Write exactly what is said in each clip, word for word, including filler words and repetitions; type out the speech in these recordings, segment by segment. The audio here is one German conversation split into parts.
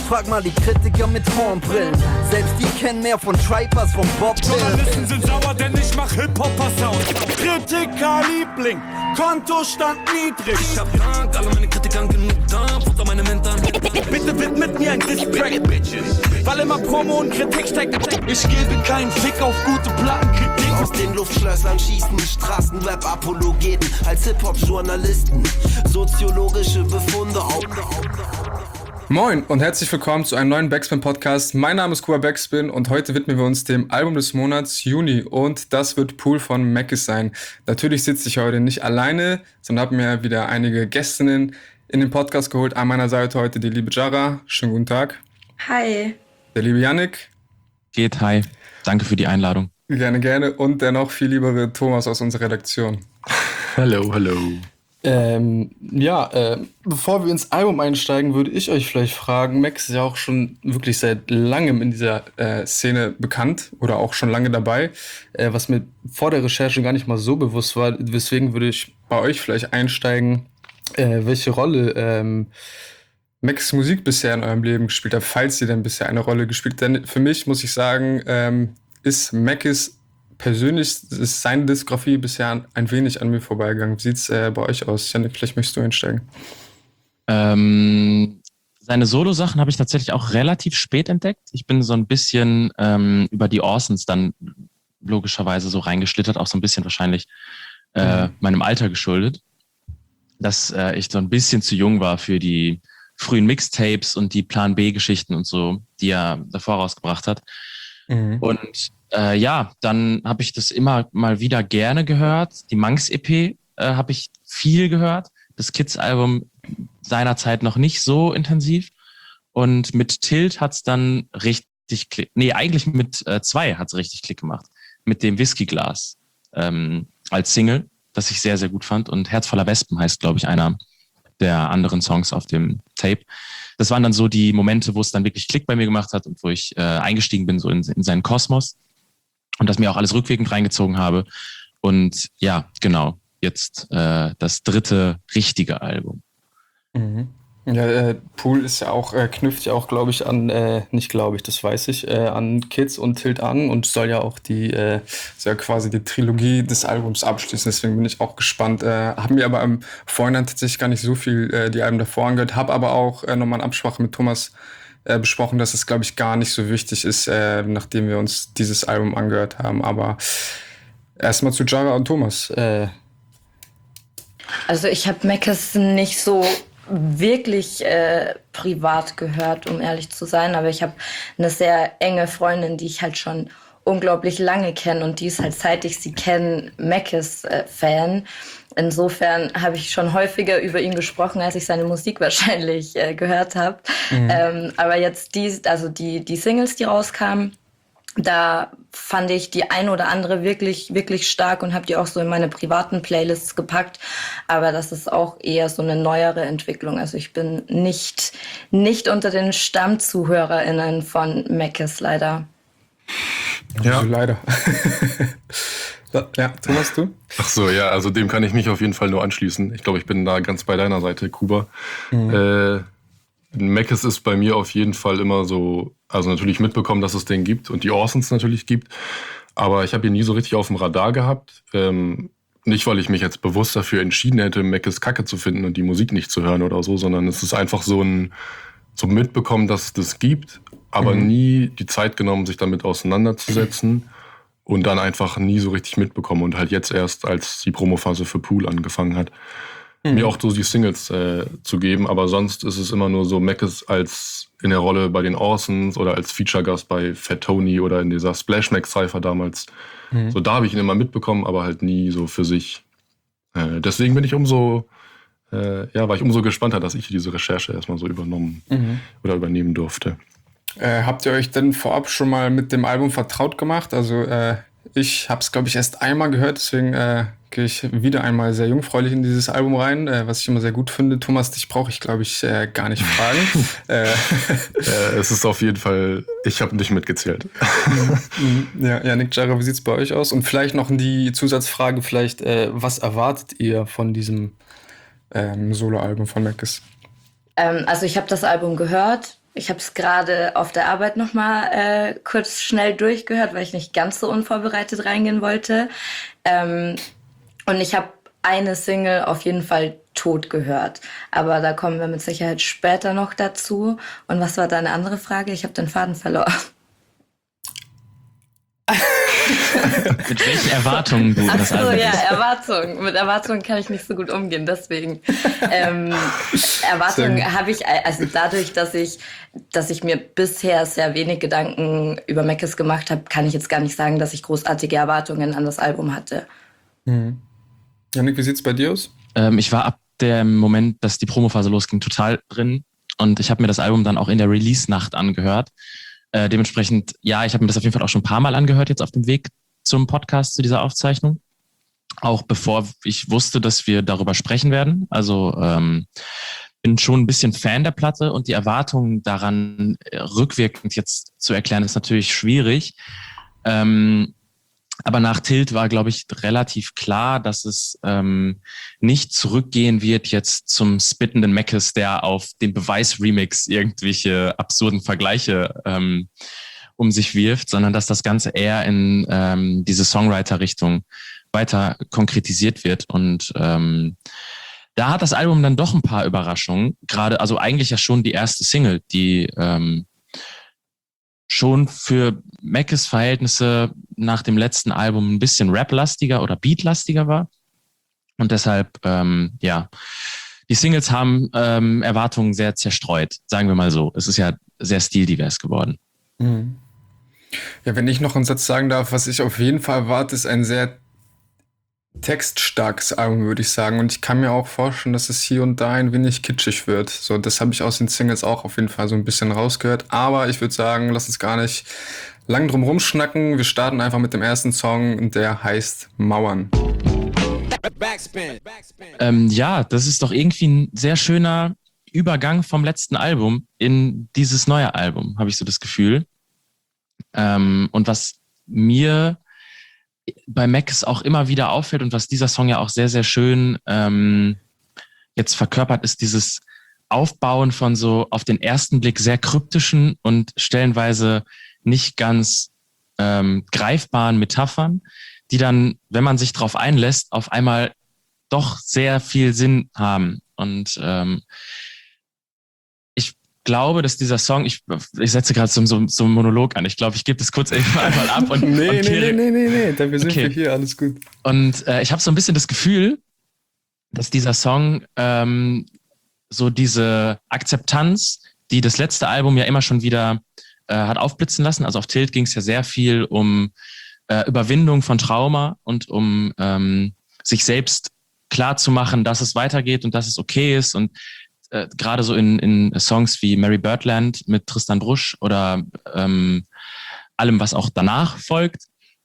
Frag mal die Kritiker mit Hornbrillen. Selbst die kennen mehr von Tribe als von Bob Dylan. Journalisten sind sauer, denn ich mach Hip-Hopper-Sound. Kritiker-Liebling, Kontostand niedrig. Ich hab Dank, alle meine Kritikern genug da, Futter meine Mentoren. Bitte widmet mir ein Diss-Track, Bitches. Weil immer Promo und Kritik steckt. Ich gebe keinen Fick auf gute Plattenkritik. Aus den Luftschlössern schießen Straßenrap-Apologeten als Hip-Hop-Journalisten. Soziologische Befunde auf. Moin und herzlich willkommen zu einem neuen Backspin-Podcast. Mein Name ist Kuba Backspin und heute widmen wir uns dem Album des Monats Juni und das wird Pool von Mackes sein. Natürlich sitze ich heute nicht alleine, sondern habe mir wieder einige Gästinnen in den Podcast geholt. An meiner Seite heute die liebe Jara. Schönen guten Tag. Hi. Der liebe Yannick. Geht, hi. Danke für die Einladung. Gerne, gerne. Und der noch viel liebere Thomas aus unserer Redaktion. Hallo, hallo. Ähm, ja, äh, bevor wir ins Album einsteigen, würde ich euch vielleicht fragen, Max ist ja auch schon wirklich seit langem in dieser äh, Szene bekannt oder auch schon lange dabei, äh, was mir vor der Recherche gar nicht mal so bewusst war. Deswegen würde ich bei euch vielleicht einsteigen, äh, welche Rolle ähm, Max Musik bisher in eurem Leben gespielt hat, falls sie denn bisher eine Rolle gespielt hat. Denn für mich, muss ich sagen, ähm, ist Mackes persönlich, ist seine Diskografie bisher ein wenig an mir vorbeigegangen. Wie sieht's äh, bei euch aus? Janik, vielleicht möchtest du einsteigen. Ähm, seine Solo-Sachen habe ich tatsächlich auch relativ spät entdeckt. Ich bin so ein bisschen ähm, über die Orsons dann logischerweise so reingeschlittert, auch so ein bisschen wahrscheinlich äh, mhm. meinem Alter geschuldet, dass äh, ich so ein bisschen zu jung war für die frühen Mixtapes und die Plan-B-Geschichten und so, die er davor rausgebracht hat. Mhm. Und Äh, ja, dann habe ich das immer mal wieder gerne gehört. Die Manx-E P äh, habe ich viel gehört. Das Kids-Album seinerzeit noch nicht so intensiv. Und mit Tilt hat's dann richtig Klick... Nee, eigentlich mit äh, zwei hat's richtig Klick gemacht. Mit dem Whiskyglas ähm, als Single, das ich sehr, sehr gut fand. Und Herz voller Wespen heißt, glaube ich, einer der anderen Songs auf dem Tape. Das waren dann so die Momente, wo es dann wirklich Klick bei mir gemacht hat und wo ich äh, eingestiegen bin so in, in seinen Kosmos. Und das mir auch alles rückwirkend reingezogen habe. Und ja, genau, jetzt äh, das dritte richtige Album. Mhm. Ja, äh, Pool ist ja auch, äh, knüpft ja auch, glaube ich, an, äh, nicht glaube ich, das weiß ich, äh, an Kids und Tilt an und soll ja auch die, äh, soll ja quasi die Trilogie des Albums abschließen. Deswegen bin ich auch gespannt. Äh, habe mir aber im Vorhinein tatsächlich gar nicht so viel äh, die Alben davor angehört, habe aber auch äh, nochmal in Absprache mit Thomas Äh, besprochen, dass es, glaube ich, gar nicht so wichtig ist, äh, nachdem wir uns dieses Album angehört haben. Aber erstmal zu Jara und Thomas. Äh. Also ich habe Mackes nicht so wirklich äh, privat gehört, um ehrlich zu sein. Aber ich habe eine sehr enge Freundin, die ich halt schon unglaublich lange kenne. Und die ist halt, seit ich sie kenne, Mackes-Fan. Äh, Insofern habe ich schon häufiger über ihn gesprochen, als ich seine Musik wahrscheinlich äh, gehört habe. Mhm. Ähm, aber jetzt die, also die, die Singles, die rauskamen, da fand ich die ein oder andere wirklich, wirklich stark und habe die auch so in meine privaten Playlists gepackt. Aber das ist auch eher so eine neuere Entwicklung. Also ich bin nicht, nicht unter den StammzuhörerInnen von Mackes, leider. Ja, also leider. Ja, Thomas, du? Ach so, ja, also dem kann ich mich auf jeden Fall nur anschließen. Ich glaube, ich bin da ganz bei deiner Seite, Kuba. Mhm. Äh, Mackes ist bei mir auf jeden Fall immer so, also natürlich mitbekommen, dass es den gibt und die Orsons natürlich gibt, aber ich habe ihn nie so richtig auf dem Radar gehabt. Ähm, nicht, weil ich mich jetzt bewusst dafür entschieden hätte, Mackes Kacke zu finden und die Musik nicht zu hören oder so, sondern es ist einfach so ein, so mitbekommen, dass es das gibt, aber mhm. nie die Zeit genommen, sich damit auseinanderzusetzen. Und dann einfach nie so richtig mitbekommen und halt jetzt erst, als die Promophase für Pool angefangen hat, mhm. mir auch so die Singles äh, zu geben. Aber sonst ist es immer nur so Mackes als in der Rolle bei den Orsons oder als Feature-Gast bei Fat Tony oder in dieser Splash Mac-Cypher damals. Mhm. So, da habe ich ihn immer mitbekommen, aber halt nie so für sich. Äh, deswegen bin ich umso, äh, ja, war ich umso gespannter, dass ich diese Recherche erstmal so übernommen mhm. oder übernehmen durfte. Äh, habt ihr euch denn vorab schon mal mit dem Album vertraut gemacht? Also äh, ich habe es, glaube ich, erst einmal gehört, deswegen äh, gehe ich wieder einmal sehr jungfräulich in dieses Album rein, äh, was ich immer sehr gut finde. Thomas, dich brauche ich, glaube ich, äh, gar nicht fragen. äh, äh, es ist auf jeden Fall, ich habe nicht mitgezählt. ja, ja, Nick, Jara, wie sieht's bei euch aus? Und vielleicht noch die Zusatzfrage, vielleicht, äh, was erwartet ihr von diesem ähm, Soloalbum von Mackes? Ähm, also ich habe das Album gehört, Ich habe es gerade auf der Arbeit nochmal äh, kurz schnell durchgehört, weil ich nicht ganz so unvorbereitet reingehen wollte. Ähm, und ich habe eine Single auf jeden Fall tot gehört. Aber da kommen wir mit Sicherheit später noch dazu. Und was war deine andere Frage? Ich habe den Faden verloren. Mit welchen Erwartungen du Ach das so, Album ja, bist. Erwartungen. Mit Erwartungen kann ich nicht so gut umgehen, deswegen. Ähm, Erwartungen habe ich, also dadurch, dass ich, dass ich mir bisher sehr wenig Gedanken über Meckes gemacht habe, kann ich jetzt gar nicht sagen, dass ich großartige Erwartungen an das Album hatte. Mhm. Janik, wie sieht's bei dir aus? Ähm, ich war ab dem Moment, dass die Promophase losging, total drin. Und ich habe mir das Album dann auch in der Release-Nacht angehört. Äh, dementsprechend, ja, ich habe mir das auf jeden Fall auch schon ein paar Mal angehört, jetzt auf dem Weg zum Podcast, zu dieser Aufzeichnung. Auch bevor ich wusste, dass wir darüber sprechen werden. Also ähm, bin schon ein bisschen Fan der Platte und die Erwartungen daran äh, rückwirkend jetzt zu erklären, ist natürlich schwierig. Ähm, aber nach Tilt war, glaube ich, relativ klar, dass es ähm, nicht zurückgehen wird jetzt zum spittenden Meckes, der auf den Beweis-Remix irgendwelche absurden Vergleiche ähm, um sich wirft, sondern dass das Ganze eher in ähm, diese Songwriter-Richtung weiter konkretisiert wird. Und ähm, da hat das Album dann doch ein paar Überraschungen. Gerade, also eigentlich ja schon die erste Single, die ähm, schon für Meckes Verhältnisse nach dem letzten Album ein bisschen Rap-lastiger oder Beat-lastiger war. Und deshalb, ähm, ja, die Singles haben ähm, Erwartungen sehr zerstreut, sagen wir mal so. Es ist ja sehr stildivers geworden. Mhm. Ja, wenn ich noch einen Satz sagen darf, was ich auf jeden Fall erwarte, ist ein sehr textstarkes Album, würde ich sagen. Und ich kann mir auch vorstellen, dass es hier und da ein wenig kitschig wird. So, das habe ich aus den Singles auch auf jeden Fall so ein bisschen rausgehört. Aber ich würde sagen, lass uns gar nicht lang drum rumschnacken. Wir starten einfach mit dem ersten Song, der heißt Mauern. Ähm, ja, das ist doch irgendwie ein sehr schöner Übergang vom letzten Album in dieses neue Album, habe ich so das Gefühl. Ähm, und was mir bei Meckes auch immer wieder auffällt und was dieser Song ja auch sehr, sehr schön ähm, jetzt verkörpert, ist dieses Aufbauen von so auf den ersten Blick sehr kryptischen und stellenweise nicht ganz ähm, greifbaren Metaphern, die dann, wenn man sich drauf einlässt, auf einmal doch sehr viel Sinn haben. Und ähm, ich glaube, dass dieser Song, ich, ich setze gerade so, so, so einen Monolog an, ich glaube, ich gebe das kurz einmal ab. Und, nee, und nee, nee, nee, nee, nee, dafür sind okay. wir hier, alles gut. Und äh, ich habe so ein bisschen das Gefühl, dass dieser Song ähm, so diese Akzeptanz, die das letzte Album ja immer schon wieder äh, hat aufblitzen lassen, also auf Tilt ging es ja sehr viel um äh, Überwindung von Trauma und um ähm, sich selbst klar zu machen, dass es weitergeht und dass es okay ist. Und äh, gerade so in, in Songs wie Mary Birdland mit Tristan Brusch oder ähm, allem, was auch danach folgt,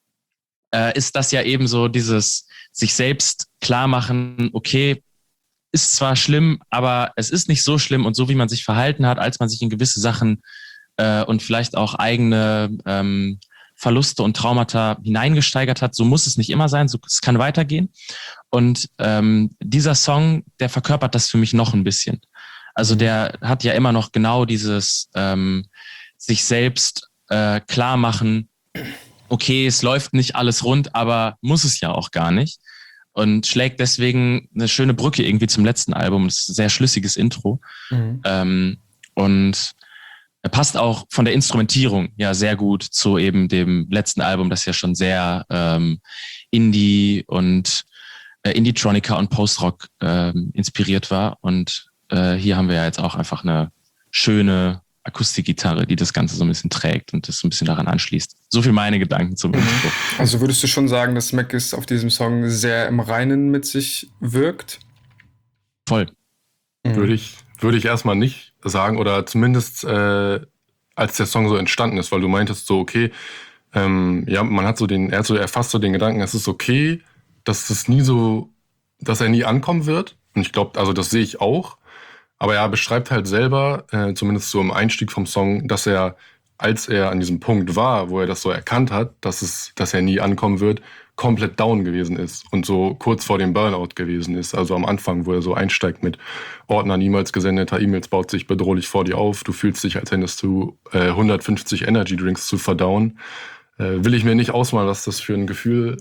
äh, ist das ja eben so dieses sich selbst klar machen, okay, ist zwar schlimm, aber es ist nicht so schlimm und so, wie man sich verhalten hat, als man sich in gewisse Sachen äh, und vielleicht auch eigene ähm, Verluste und Traumata hineingesteigert hat, so muss es nicht immer sein, so, es kann weitergehen. Und ähm, dieser Song, der verkörpert das für mich noch ein bisschen. Also der hat ja immer noch genau dieses ähm, sich selbst äh, klar machen, okay, es läuft nicht alles rund, aber muss es ja auch gar nicht. Und schlägt deswegen eine schöne Brücke irgendwie zum letzten Album. Das ist ein sehr schlüssiges Intro. Mhm. Ähm, und er passt auch von der Instrumentierung ja sehr gut zu eben dem letzten Album, das ja schon sehr ähm, Indie und äh, Indie-Tronica und Post-Rock ähm, inspiriert war. Und äh, hier haben wir ja jetzt auch einfach eine schöne Akustikgitarre, die das Ganze so ein bisschen trägt und das so ein bisschen daran anschließt. So viel meine Gedanken zum Intro. Also würdest du schon sagen, dass Meckes auf diesem Song sehr im Reinen mit sich wirkt? Voll. Mhm. Würde ich, würde ich erstmal nicht sagen, oder zumindest äh, als der Song so entstanden ist, weil du meintest so, okay, ähm, ja, man hat so den, er hat so erfasst so den Gedanken, es ist okay, dass es nie so, dass er nie ankommen wird. Und ich glaube, also das sehe ich auch. Aber er beschreibt halt selber, äh, zumindest so im Einstieg vom Song, dass er, als er an diesem Punkt war, wo er das so erkannt hat, dass es, dass er nie ankommen wird, komplett down gewesen ist und so kurz vor dem Burnout gewesen ist. Also am Anfang, wo er so einsteigt mit Ordner niemals gesendeter E-Mails baut sich bedrohlich vor dir auf. Du fühlst dich, als hättest du äh, hundertfünfzig Energy Drinks zu verdauen. Äh, will ich mir nicht ausmalen, was das für ein Gefühl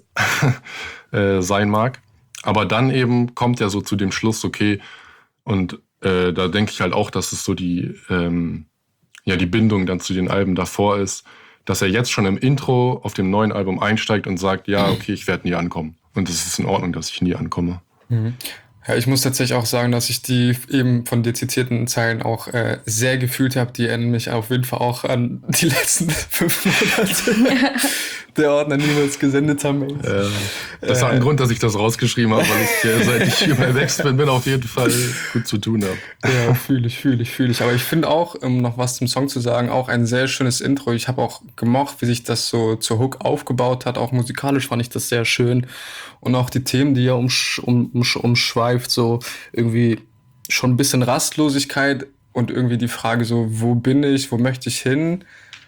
äh, sein mag. Aber dann eben kommt er so zu dem Schluss, okay, und äh, da denke ich halt auch, dass es so die, ähm, ja, die Bindung dann zu den Alben davor ist, dass er jetzt schon im Intro auf dem neuen Album einsteigt und sagt, ja, okay, ich werde nie ankommen. Und es ist in Ordnung, dass ich nie ankomme. Mhm. Ja, ich muss tatsächlich auch sagen, dass ich die eben von dir zitierten Zeilen auch äh, sehr gefühlt habe. Die erinnern mich auf jeden Fall auch an die letzten fünf Monate der Ordner niemals gesendet haben. Äh, das hat einen äh, Grund, dass ich das rausgeschrieben habe, weil ich, äh, seit ich über Wechsel bin, bin auf jeden Fall gut zu tun habe. Ja, fühle ich, fühle ich, fühle ich. Aber ich finde auch, um noch was zum Song zu sagen, auch ein sehr schönes Intro. Ich habe auch gemocht, wie sich das so zur Hook aufgebaut hat. Auch musikalisch fand ich das sehr schön. Und auch die Themen, die er umsch- um, umsch- umschweift, so irgendwie schon ein bisschen Rastlosigkeit und irgendwie die Frage so, wo bin ich, wo möchte ich hin?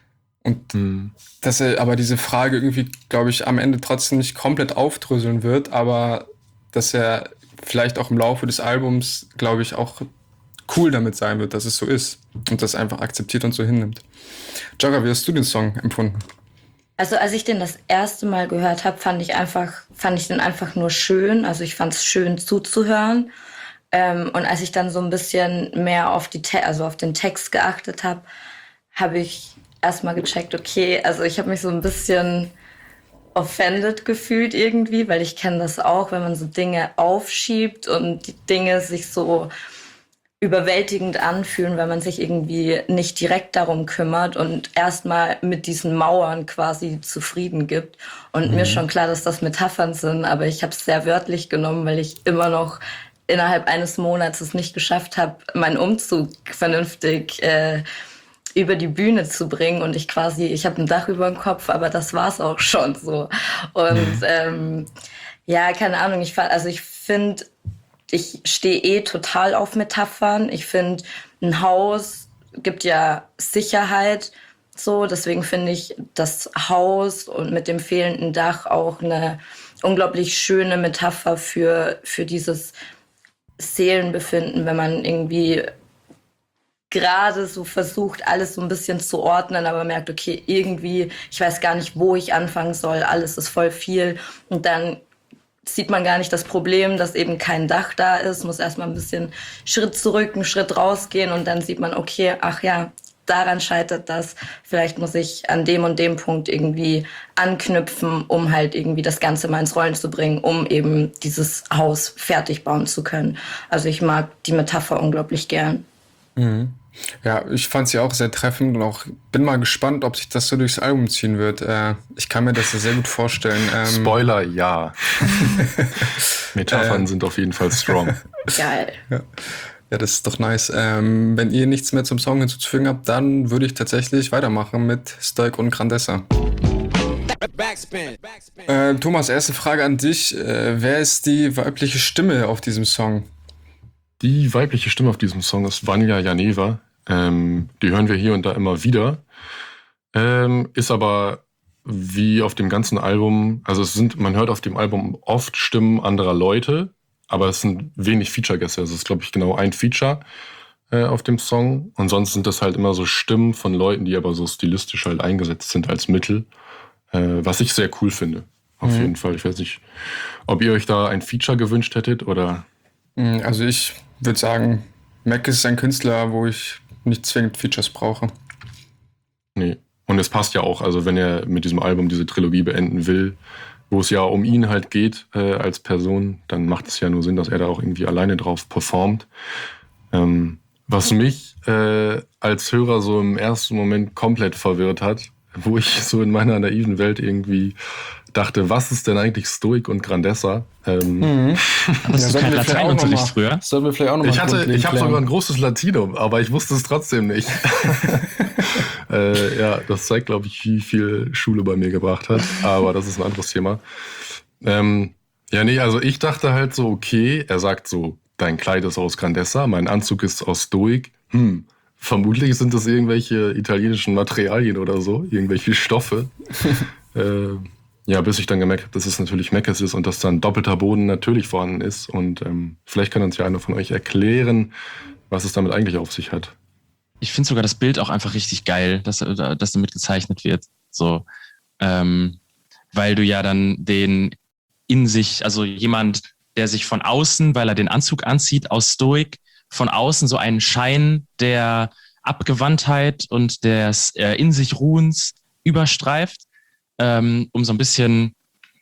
Und mhm. dass er aber diese Frage irgendwie, glaube ich, am Ende trotzdem nicht komplett aufdröseln wird, aber dass er vielleicht auch im Laufe des Albums, glaube ich, auch cool damit sein wird, dass es so ist und das einfach akzeptiert und so hinnimmt. Jogger, wie hast du den Song empfunden? Also als ich den das erste Mal gehört habe, fand ich einfach, fand ich den einfach nur schön. Also ich fand es schön zuzuhören. Ähm, und als ich dann so ein bisschen mehr auf die, Te- also auf den Text geachtet habe, habe ich erstmal gecheckt, okay, also ich habe mich so ein bisschen offended gefühlt irgendwie, weil ich kenne das auch, wenn man so Dinge aufschiebt und die Dinge sich so überwältigend anfühlen, weil man sich irgendwie nicht direkt darum kümmert und erstmal mit diesen Mauern quasi zufrieden gibt. Und mhm. mir ist schon klar, dass das Metaphern sind, aber ich habe es sehr wörtlich genommen, weil ich immer noch innerhalb eines Monats es nicht geschafft habe, meinen Umzug vernünftig äh, über die Bühne zu bringen. Und ich quasi, ich habe ein Dach über dem Kopf, aber das war's auch schon so. Und mhm. ähm, ja, keine Ahnung, ich fand, also ich finde, ich stehe eh total auf Metaphern. Ich finde, ein Haus gibt ja Sicherheit, so. Deswegen finde ich das Haus und mit dem fehlenden Dach auch eine unglaublich schöne Metapher für, für dieses Seelenbefinden, wenn man irgendwie gerade so versucht, alles so ein bisschen zu ordnen, aber merkt, okay, irgendwie, ich weiß gar nicht, wo ich anfangen soll, alles ist voll viel. Und dann sieht man gar nicht das Problem, dass eben kein Dach da ist, muss erstmal ein bisschen Schritt zurück, einen Schritt rausgehen und dann sieht man, okay, ach ja, daran scheitert das. Vielleicht muss ich an dem und dem Punkt irgendwie anknüpfen, um halt irgendwie das Ganze mal ins Rollen zu bringen, um eben dieses Haus fertig bauen zu können. Also ich mag die Metapher unglaublich gern. Mhm. Ja, ich fand sie auch sehr treffend und auch bin mal gespannt, ob sich das so durchs Album ziehen wird. Äh, ich kann mir das sehr gut vorstellen. Ähm, Spoiler, ja. Metaphern äh, sind auf jeden Fall strong. Geil. Ja. Ja, das ist doch nice. Ähm, wenn ihr nichts mehr zum Song hinzuzufügen habt, dann würde ich tatsächlich weitermachen mit Stoic und Grandessa. Backspin. Backspin. Äh, Thomas, erste Frage an dich. Äh, wer ist die weibliche Stimme auf diesem Song? Die weibliche Stimme auf diesem Song ist Vanja Janeva. Ähm, die hören wir hier und da immer wieder. Ähm, ist aber wie auf dem ganzen Album, also es sind, man hört auf dem Album oft Stimmen anderer Leute, aber es sind wenig Feature-Gäste. Also es ist, glaube ich, genau ein Feature äh, auf dem Song. Und sonst sind das halt immer so Stimmen von Leuten, die aber so stilistisch halt eingesetzt sind als Mittel. Äh, was ich sehr cool finde. Auf mhm. jeden Fall. Ich weiß nicht, ob ihr euch da ein Feature gewünscht hättet oder... Also ich würde sagen, Mac ist ein Künstler, wo ich nicht zwingend Features brauche. Nee. Und es passt ja auch, also wenn er mit diesem Album diese Trilogie beenden will, wo es ja um ihn halt geht äh, als Person, dann macht es ja nur Sinn, dass er da auch irgendwie alleine drauf performt. Ähm, was mich äh, als Hörer so im ersten Moment komplett verwirrt hat, wo ich so in meiner naiven Welt irgendwie dachte, was ist denn eigentlich Stoic und Grandessa? Ähm, mhm. Hast du kein Lateinunterricht früher? Sollen wir vielleicht auch noch ich mal hatte, ich habe sogar ein großes Latinum, aber ich wusste es trotzdem nicht. äh, ja, das zeigt, glaube ich, wie viel Schule bei mir gebracht hat. Aber das ist ein anderes Thema. Ähm, ja, nee, also ich dachte halt so, okay, er sagt so, dein Kleid ist aus Grandessa, mein Anzug ist aus Stoic. Hm, vermutlich sind das irgendwelche italienischen Materialien oder so, irgendwelche Stoffe. äh, ja, bis ich dann gemerkt habe, dass es natürlich Meckes ist und dass dann doppelter Boden natürlich vorhanden ist. Und ähm, vielleicht kann uns ja einer von euch erklären, was es damit eigentlich auf sich hat. Ich finde sogar das Bild auch einfach richtig geil, dass, dass damit gezeichnet wird. So, ähm, weil du ja dann den in sich, also jemand, der sich von außen, weil er den Anzug anzieht, aus Stoik, von außen so einen Schein der Abgewandtheit und des äh, in sich Ruhens überstreift, ähm, um so ein bisschen,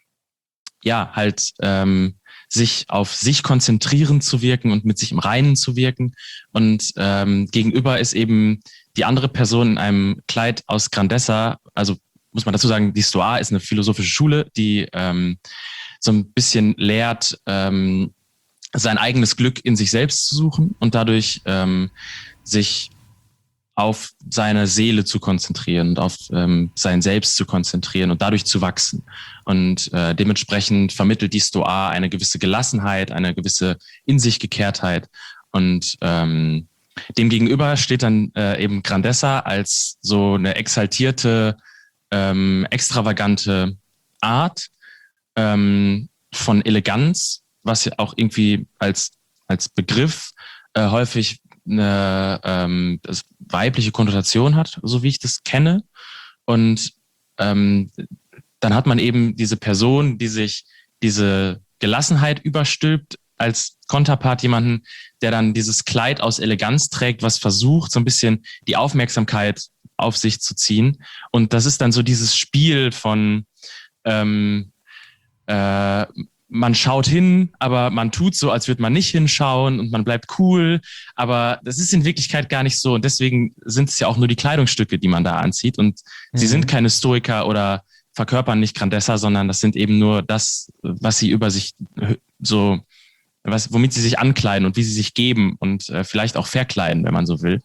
ja, halt ähm, sich auf sich konzentrieren zu wirken und mit sich im Reinen zu wirken. Und ähm, gegenüber ist eben die andere Person in einem Kleid aus Grandessa, also muss man dazu sagen, die Stoa ist eine philosophische Schule, die ähm, so ein bisschen lehrt, ähm, sein eigenes Glück in sich selbst zu suchen und dadurch ähm, sich auf seine Seele zu konzentrieren und auf ähm, sein Selbst zu konzentrieren und dadurch zu wachsen. Und äh, dementsprechend vermittelt die Stoa eine gewisse Gelassenheit, eine gewisse In-sich-Gekehrtheit. Und ähm, demgegenüber steht dann äh, eben Grandessa als so eine exaltierte, ähm, extravagante Art ähm, von Eleganz, was ja auch irgendwie als, als Begriff äh, häufig eine ähm, das weibliche Konnotation hat, so wie ich das kenne. Und ähm, dann hat man eben diese Person, die sich diese Gelassenheit überstülpt, als Konterpart jemanden, der dann dieses Kleid aus Eleganz trägt, was versucht, so ein bisschen die Aufmerksamkeit auf sich zu ziehen. Und das ist dann so dieses Spiel von ähm, äh, man schaut hin, aber man tut so, als würde man nicht hinschauen und man bleibt cool. Aber das ist in Wirklichkeit gar nicht so. Und deswegen sind es ja auch nur die Kleidungsstücke, die man da anzieht. Und mhm. sie sind keine Stoiker oder verkörpern nicht Grandessa, sondern das sind eben nur das, was sie über sich so, was, womit sie sich ankleiden und wie sie sich geben und äh, vielleicht auch verkleiden, wenn man so will.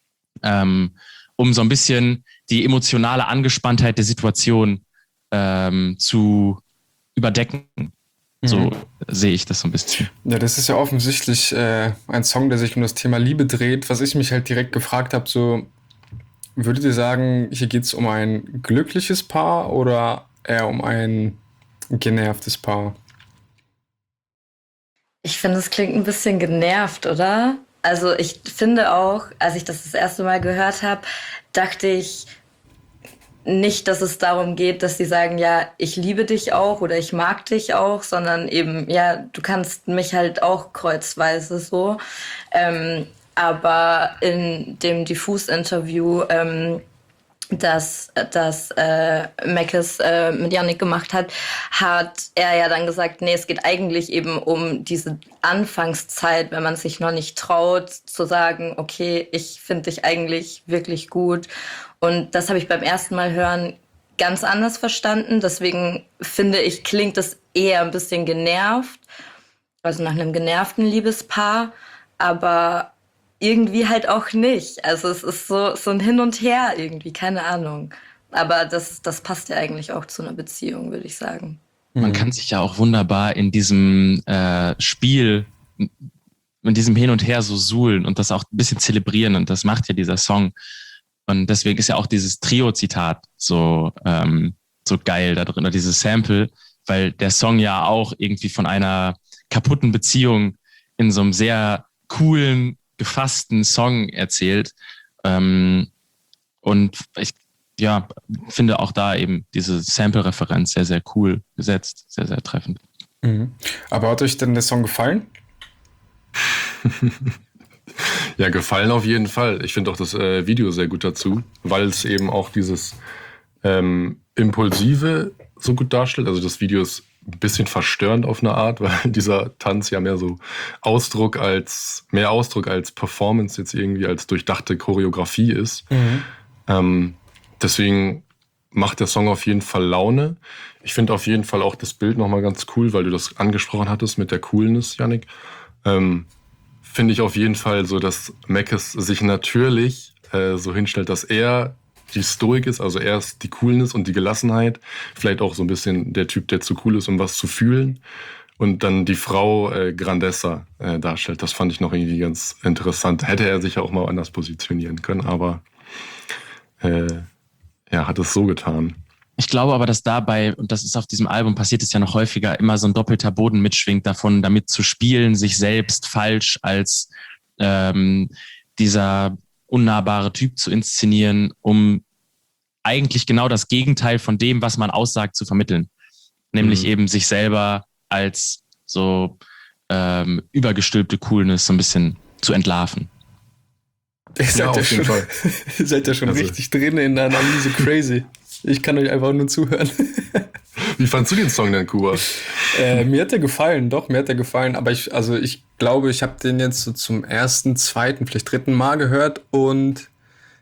Ähm, um so ein bisschen die emotionale Angespanntheit der Situation ähm, zu überdecken. So mhm. sehe ich das so ein bisschen. Ja, das ist ja offensichtlich äh, ein Song, der sich um das Thema Liebe dreht. Was ich mich halt direkt gefragt habe, so, würdet ihr sagen, hier geht es um ein glückliches Paar oder eher um ein genervtes Paar? Ich finde, es klingt ein bisschen genervt, oder? Also ich finde auch, als ich das das erste Mal gehört habe, dachte ich nicht, dass es darum geht, dass sie sagen, ja, ich liebe dich auch oder ich mag dich auch, sondern eben, ja, du kannst mich halt auch kreuzweise so. Ähm, aber in dem Diffus-Interview, ähm, das, das äh, Meckes äh, mit Yannick gemacht hat, hat er ja dann gesagt, nee, es geht eigentlich eben um diese Anfangszeit, wenn man sich noch nicht traut, zu sagen, okay, ich finde dich eigentlich wirklich gut. Und das habe ich beim ersten Mal hören ganz anders verstanden. Deswegen finde ich, klingt es eher ein bisschen genervt, also nach einem genervten Liebespaar, aber irgendwie halt auch nicht. Also es ist so, so ein Hin und Her irgendwie, keine Ahnung. Aber das, das passt ja eigentlich auch zu einer Beziehung, würde ich sagen. Man kann sich ja auch wunderbar in diesem äh, Spiel, in diesem Hin und Her so suhlen und das auch ein bisschen zelebrieren. Und das macht ja dieser Song. Und deswegen ist ja auch dieses Trio-Zitat so, ähm, so geil da drin, oder dieses Sample, weil der Song ja auch irgendwie von einer kaputten Beziehung in so einem sehr coolen, gefassten Song erzählt. Ähm, und ich ja, finde auch da eben diese Sample-Referenz sehr, sehr cool gesetzt, sehr, sehr treffend. Mhm. Aber hat euch denn der Song gefallen? Ja, gefallen auf jeden Fall. Ich finde auch das äh, Video sehr gut dazu, weil es eben auch dieses ähm, Impulsive so gut darstellt. Also das Video ist ein bisschen verstörend auf eine Art, weil dieser Tanz ja mehr so Ausdruck als, mehr Ausdruck als Performance jetzt irgendwie als durchdachte Choreografie ist. Mhm. Ähm, deswegen macht der Song auf jeden Fall Laune. Ich finde auf jeden Fall auch das Bild nochmal ganz cool, weil du das angesprochen hattest mit der Coolness, Yannick. Ähm, finde ich auf jeden Fall so, dass Meckes sich natürlich äh, so hinstellt, dass er die Stoik ist, also er ist die Coolness und die Gelassenheit, vielleicht auch so ein bisschen der Typ, der zu cool ist, um was zu fühlen, und dann die Frau äh, Grandessa äh, darstellt. Das fand ich noch irgendwie ganz interessant. Hätte er sich ja auch mal anders positionieren können, aber äh, er hat es so getan. Ich glaube aber, dass dabei, und das ist auf diesem Album, passiert es ja noch häufiger, immer so ein doppelter Boden mitschwingt davon, damit zu spielen, sich selbst falsch als ähm, dieser unnahbare Typ zu inszenieren, um eigentlich genau das Gegenteil von dem, was man aussagt, zu vermitteln. Nämlich mhm. eben sich selber als so ähm, übergestülpte Coolness so ein bisschen zu entlarven. Ihr seid ja, ja schon, ihr seid ja schon also. richtig drin in der Analyse, crazy. Ich kann euch einfach nur zuhören. Wie fandst du den Song denn, Kuba? Äh, mir hat er gefallen, doch, mir hat er gefallen. Aber ich, also ich glaube, ich habe den jetzt so zum ersten, zweiten, vielleicht dritten Mal gehört und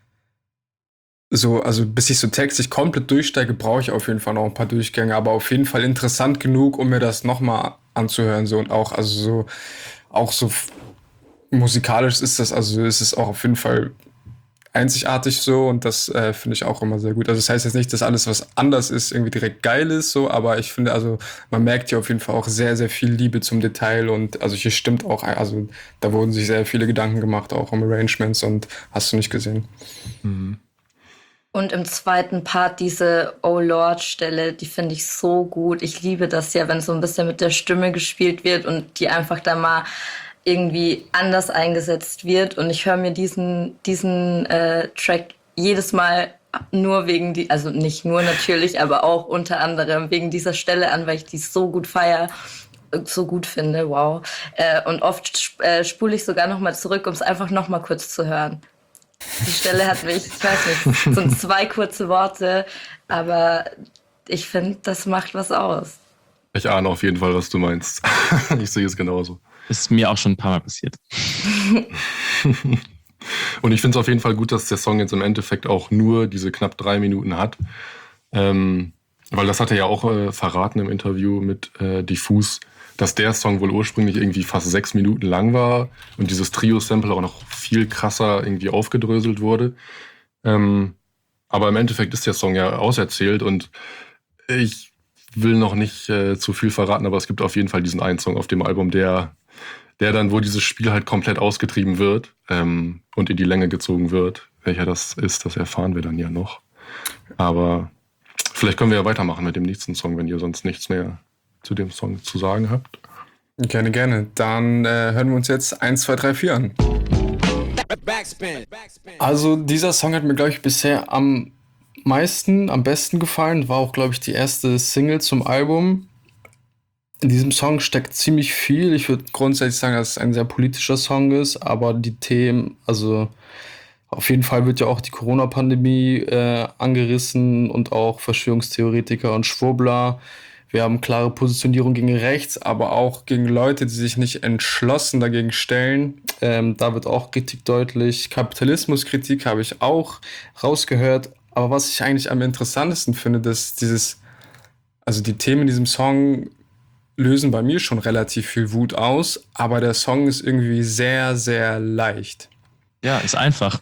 so, also bis ich so textlich komplett durchsteige, brauche ich auf jeden Fall noch ein paar Durchgänge. Aber auf jeden Fall interessant genug, um mir das nochmal anzuhören. So und auch, also so, auch so musikalisch ist das, also ist es auch auf jeden Fall einzigartig so und das äh, finde ich auch immer sehr gut. Also das heißt jetzt nicht, dass alles, was anders ist, irgendwie direkt geil ist, so, aber ich finde, also man merkt hier auf jeden Fall auch sehr, sehr viel Liebe zum Detail und also hier stimmt auch, also da wurden sich sehr viele Gedanken gemacht, auch um Arrangements und hast du nicht gesehen. Mhm. Und im zweiten Part diese Oh Lord-Stelle, die finde ich so gut. Ich liebe das ja, wenn so ein bisschen mit der Stimme gespielt wird und die einfach da mal irgendwie anders eingesetzt wird. Und ich höre mir diesen, diesen äh, Track jedes Mal nur wegen die, also nicht nur natürlich, aber auch unter anderem wegen dieser Stelle an, weil ich die so gut feiere, so gut finde, wow. Äh, und oft äh, spule ich sogar noch mal zurück, um es einfach noch mal kurz zu hören. Die Stelle hat mich, ich weiß nicht, sind zwei kurze Worte, aber ich finde, das macht was aus. Ich ahne auf jeden Fall, was du meinst. Ich sehe es genauso. Ist mir auch schon ein paar Mal passiert. Und ich finde es auf jeden Fall gut, dass der Song jetzt im Endeffekt auch nur diese knapp drei Minuten hat. Ähm, weil das hat er ja auch äh, verraten im Interview mit äh, Diffus, dass der Song wohl ursprünglich irgendwie fast sechs Minuten lang war und dieses Trio-Sample auch noch viel krasser irgendwie aufgedröselt wurde. Ähm, aber im Endeffekt ist der Song ja auserzählt und ich will noch nicht äh, zu viel verraten, aber es gibt auf jeden Fall diesen einen Song auf dem Album, der der dann, wo dieses Spiel halt komplett ausgetrieben wird ähm, und in die Länge gezogen wird. Welcher das ist, das erfahren wir dann ja noch. Aber vielleicht können wir ja weitermachen mit dem nächsten Song, wenn ihr sonst nichts mehr zu dem Song zu sagen habt. Gerne, gerne. Dann äh, hören wir uns jetzt eins, zwei, drei, vier an. Also dieser Song hat mir, glaube ich, bisher am meisten, am besten gefallen. War auch, glaube ich, die erste Single zum Album. In diesem Song steckt ziemlich viel. Ich würde grundsätzlich sagen, dass es ein sehr politischer Song ist, aber die Themen, also auf jeden Fall wird ja auch die Corona-Pandemie äh, angerissen und auch Verschwörungstheoretiker und Schwurbler. Wir haben klare Positionierung gegen rechts, aber auch gegen Leute, die sich nicht entschlossen dagegen stellen. Ähm, da wird auch Kritik deutlich. Kapitalismuskritik habe ich auch rausgehört. Aber was ich eigentlich am interessantesten finde, dass dieses, also die Themen in diesem Song lösen bei mir schon relativ viel Wut aus, aber der Song ist irgendwie sehr, sehr leicht. Ja, ist einfach.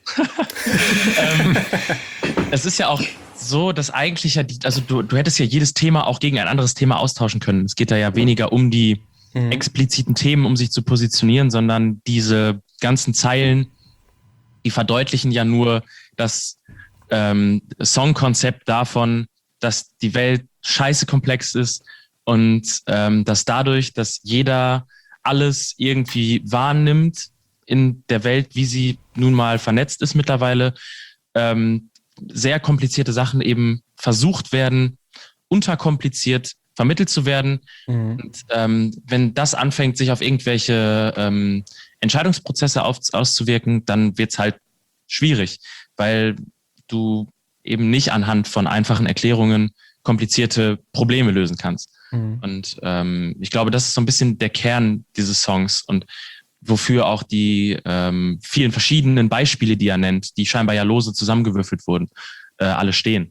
ähm, es ist ja auch so, dass eigentlich ja, die, also du, du hättest ja jedes Thema auch gegen ein anderes Thema austauschen können. Es geht da ja weniger um die mhm. expliziten Themen, um sich zu positionieren, sondern diese ganzen Zeilen, die verdeutlichen ja nur das ähm, Songkonzept davon, dass die Welt scheiße komplex ist, und ähm, dass dadurch, dass jeder alles irgendwie wahrnimmt in der Welt, wie sie nun mal vernetzt ist mittlerweile, ähm, sehr komplizierte Sachen eben versucht werden, unterkompliziert vermittelt zu werden. Mhm. Und ähm, wenn das anfängt, sich auf irgendwelche ähm, Entscheidungsprozesse auf, auszuwirken, dann wird's halt schwierig, weil du eben nicht anhand von einfachen Erklärungen komplizierte Probleme lösen kannst. Mhm. Und ähm, ich glaube, das ist so ein bisschen der Kern dieses Songs und wofür auch die ähm, vielen verschiedenen Beispiele, die er nennt, die scheinbar ja lose zusammengewürfelt wurden, äh, alle stehen.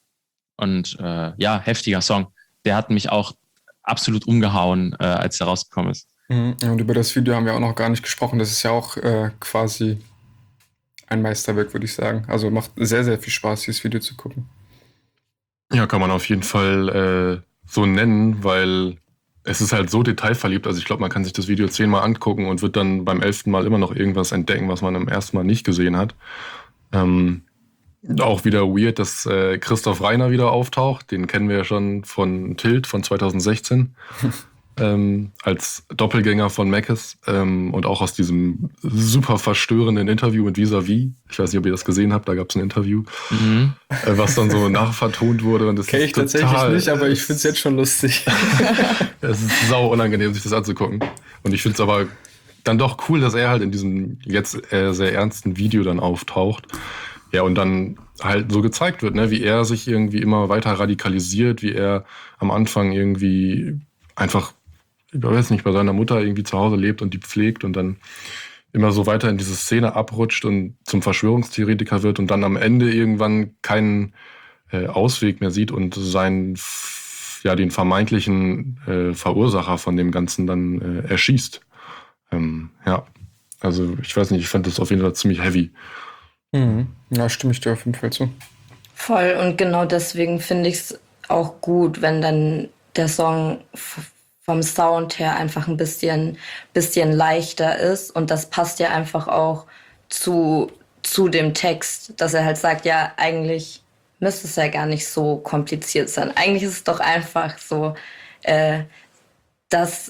Und äh, ja, heftiger Song. Der hat mich auch absolut umgehauen, äh, als der rausgekommen ist. Mhm. Und über das Video haben wir auch noch gar nicht gesprochen. Das ist ja auch äh, quasi ein Meisterwerk, würde ich sagen. Also macht sehr, sehr viel Spaß, dieses Video zu gucken. Ja, kann man auf jeden Fall äh, so nennen, weil es ist halt so detailverliebt. Also ich glaube, man kann sich das Video zehnmal angucken und wird dann beim elften Mal immer noch irgendwas entdecken, was man im ersten Mal nicht gesehen hat. Ähm, Auch wieder weird, dass äh, Christoph Reiner wieder auftaucht. Den kennen wir ja schon von Tilt von zwanzig sechzehn. ähm, als Doppelgänger von Meckes. Ähm, und auch aus diesem super verstörenden Interview mit Vis-a-vis. Ich weiß nicht, ob ihr das gesehen habt. Da gab es ein Interview, mhm. äh, was dann so nachvertont wurde. Und das Kenn ich ist total, tatsächlich nicht, aber ich finde es jetzt schon lustig. Es ist sau unangenehm, sich das anzugucken. Und ich finde es aber dann doch cool, dass er halt in diesem jetzt äh, sehr ernsten Video dann auftaucht. Ja, und dann halt so gezeigt wird, ne, wie er sich irgendwie immer weiter radikalisiert, wie er am Anfang irgendwie einfach, ich weiß nicht, bei seiner Mutter irgendwie zu Hause lebt und die pflegt und dann immer so weiter in diese Szene abrutscht und zum Verschwörungstheoretiker wird und dann am Ende irgendwann keinen äh, Ausweg mehr sieht und seinen, ja, den vermeintlichen äh, Verursacher von dem Ganzen dann äh, erschießt. Ähm, ja, also ich weiß nicht, ich fand das auf jeden Fall ziemlich heavy. Mhm. Ja, stimme ich dir auf jeden Fall zu. Voll, und genau deswegen finde ich es auch gut, wenn dann der Song f- vom Sound her einfach ein bisschen, bisschen leichter ist. Und das passt ja einfach auch zu, zu dem Text, dass er halt sagt, ja, eigentlich müsste es ja gar nicht so kompliziert sein. Eigentlich ist es doch einfach so, äh, das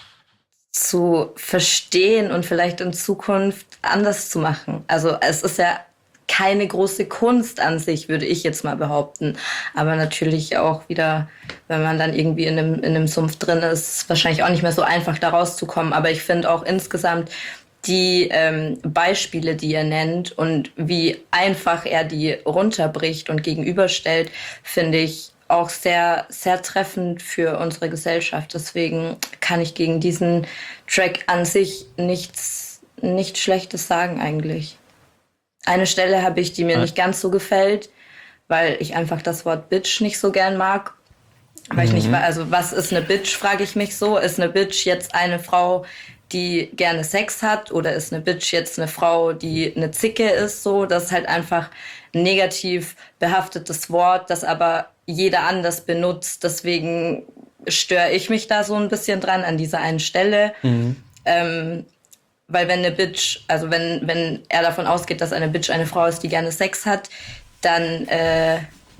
zu verstehen und vielleicht in Zukunft anders zu machen. Also es ist ja keine große Kunst an sich, würde ich jetzt mal behaupten. Aber natürlich auch wieder, wenn man dann irgendwie in einem, in einem Sumpf drin ist, wahrscheinlich auch nicht mehr so einfach da rauszukommen. Aber ich finde auch insgesamt die ähm, Beispiele, die er nennt und wie einfach er die runterbricht und gegenüberstellt, finde ich auch sehr, sehr treffend für unsere Gesellschaft. Deswegen kann ich gegen diesen Track an sich nichts, nichts Schlechtes sagen eigentlich. Eine Stelle habe ich, die mir nicht ganz so gefällt, weil ich einfach das Wort Bitch nicht so gern mag. Weil ich nicht, also was ist eine Bitch, frage ich mich so. Ist eine Bitch jetzt eine Frau, die gerne Sex hat, oder ist eine Bitch jetzt eine Frau, die eine Zicke ist? So, das ist halt einfach ein negativ behaftetes Wort, das aber jeder anders benutzt. Deswegen störe ich mich da so ein bisschen dran an dieser einen Stelle. Mhm. Ähm, Weil wenn eine Bitch, also wenn, wenn er davon ausgeht, dass eine Bitch eine Frau ist, die gerne Sex hat, dann äh,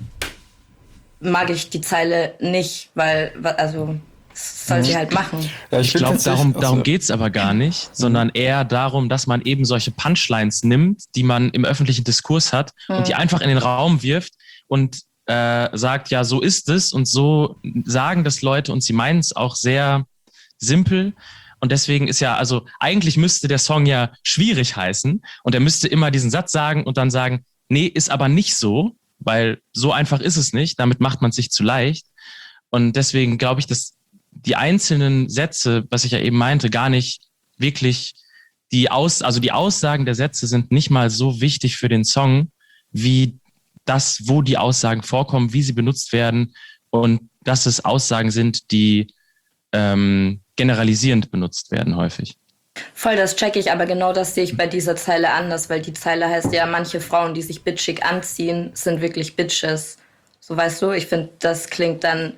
mag ich die Zeile nicht, weil, also, das soll sie halt machen. Ja, ich ich glaube, darum, darum geht's aber gar nicht, mhm. sondern eher darum, dass man eben solche Punchlines nimmt, die man im öffentlichen Diskurs hat mhm. und die einfach in den Raum wirft und äh, sagt, ja, so ist es und so sagen das Leute und sie meinen es auch sehr simpel. Und deswegen ist ja, also eigentlich müsste der Song ja schwierig heißen und er müsste immer diesen Satz sagen und dann sagen, nee, ist aber nicht so, weil so einfach ist es nicht, damit macht man es sich zu leicht. Und deswegen glaube ich, dass die einzelnen Sätze, was ich ja eben meinte, gar nicht wirklich die Aus, also die Aussagen der Sätze sind nicht mal so wichtig für den Song, wie das, wo die Aussagen vorkommen, wie sie benutzt werden und dass es Aussagen sind, die ähm, generalisierend benutzt werden häufig. Voll, das check ich, aber genau das sehe ich bei dieser Zeile anders, weil die Zeile heißt ja, manche Frauen, die sich bitchig anziehen, sind wirklich Bitches. So, weißt du, ich finde, das klingt dann...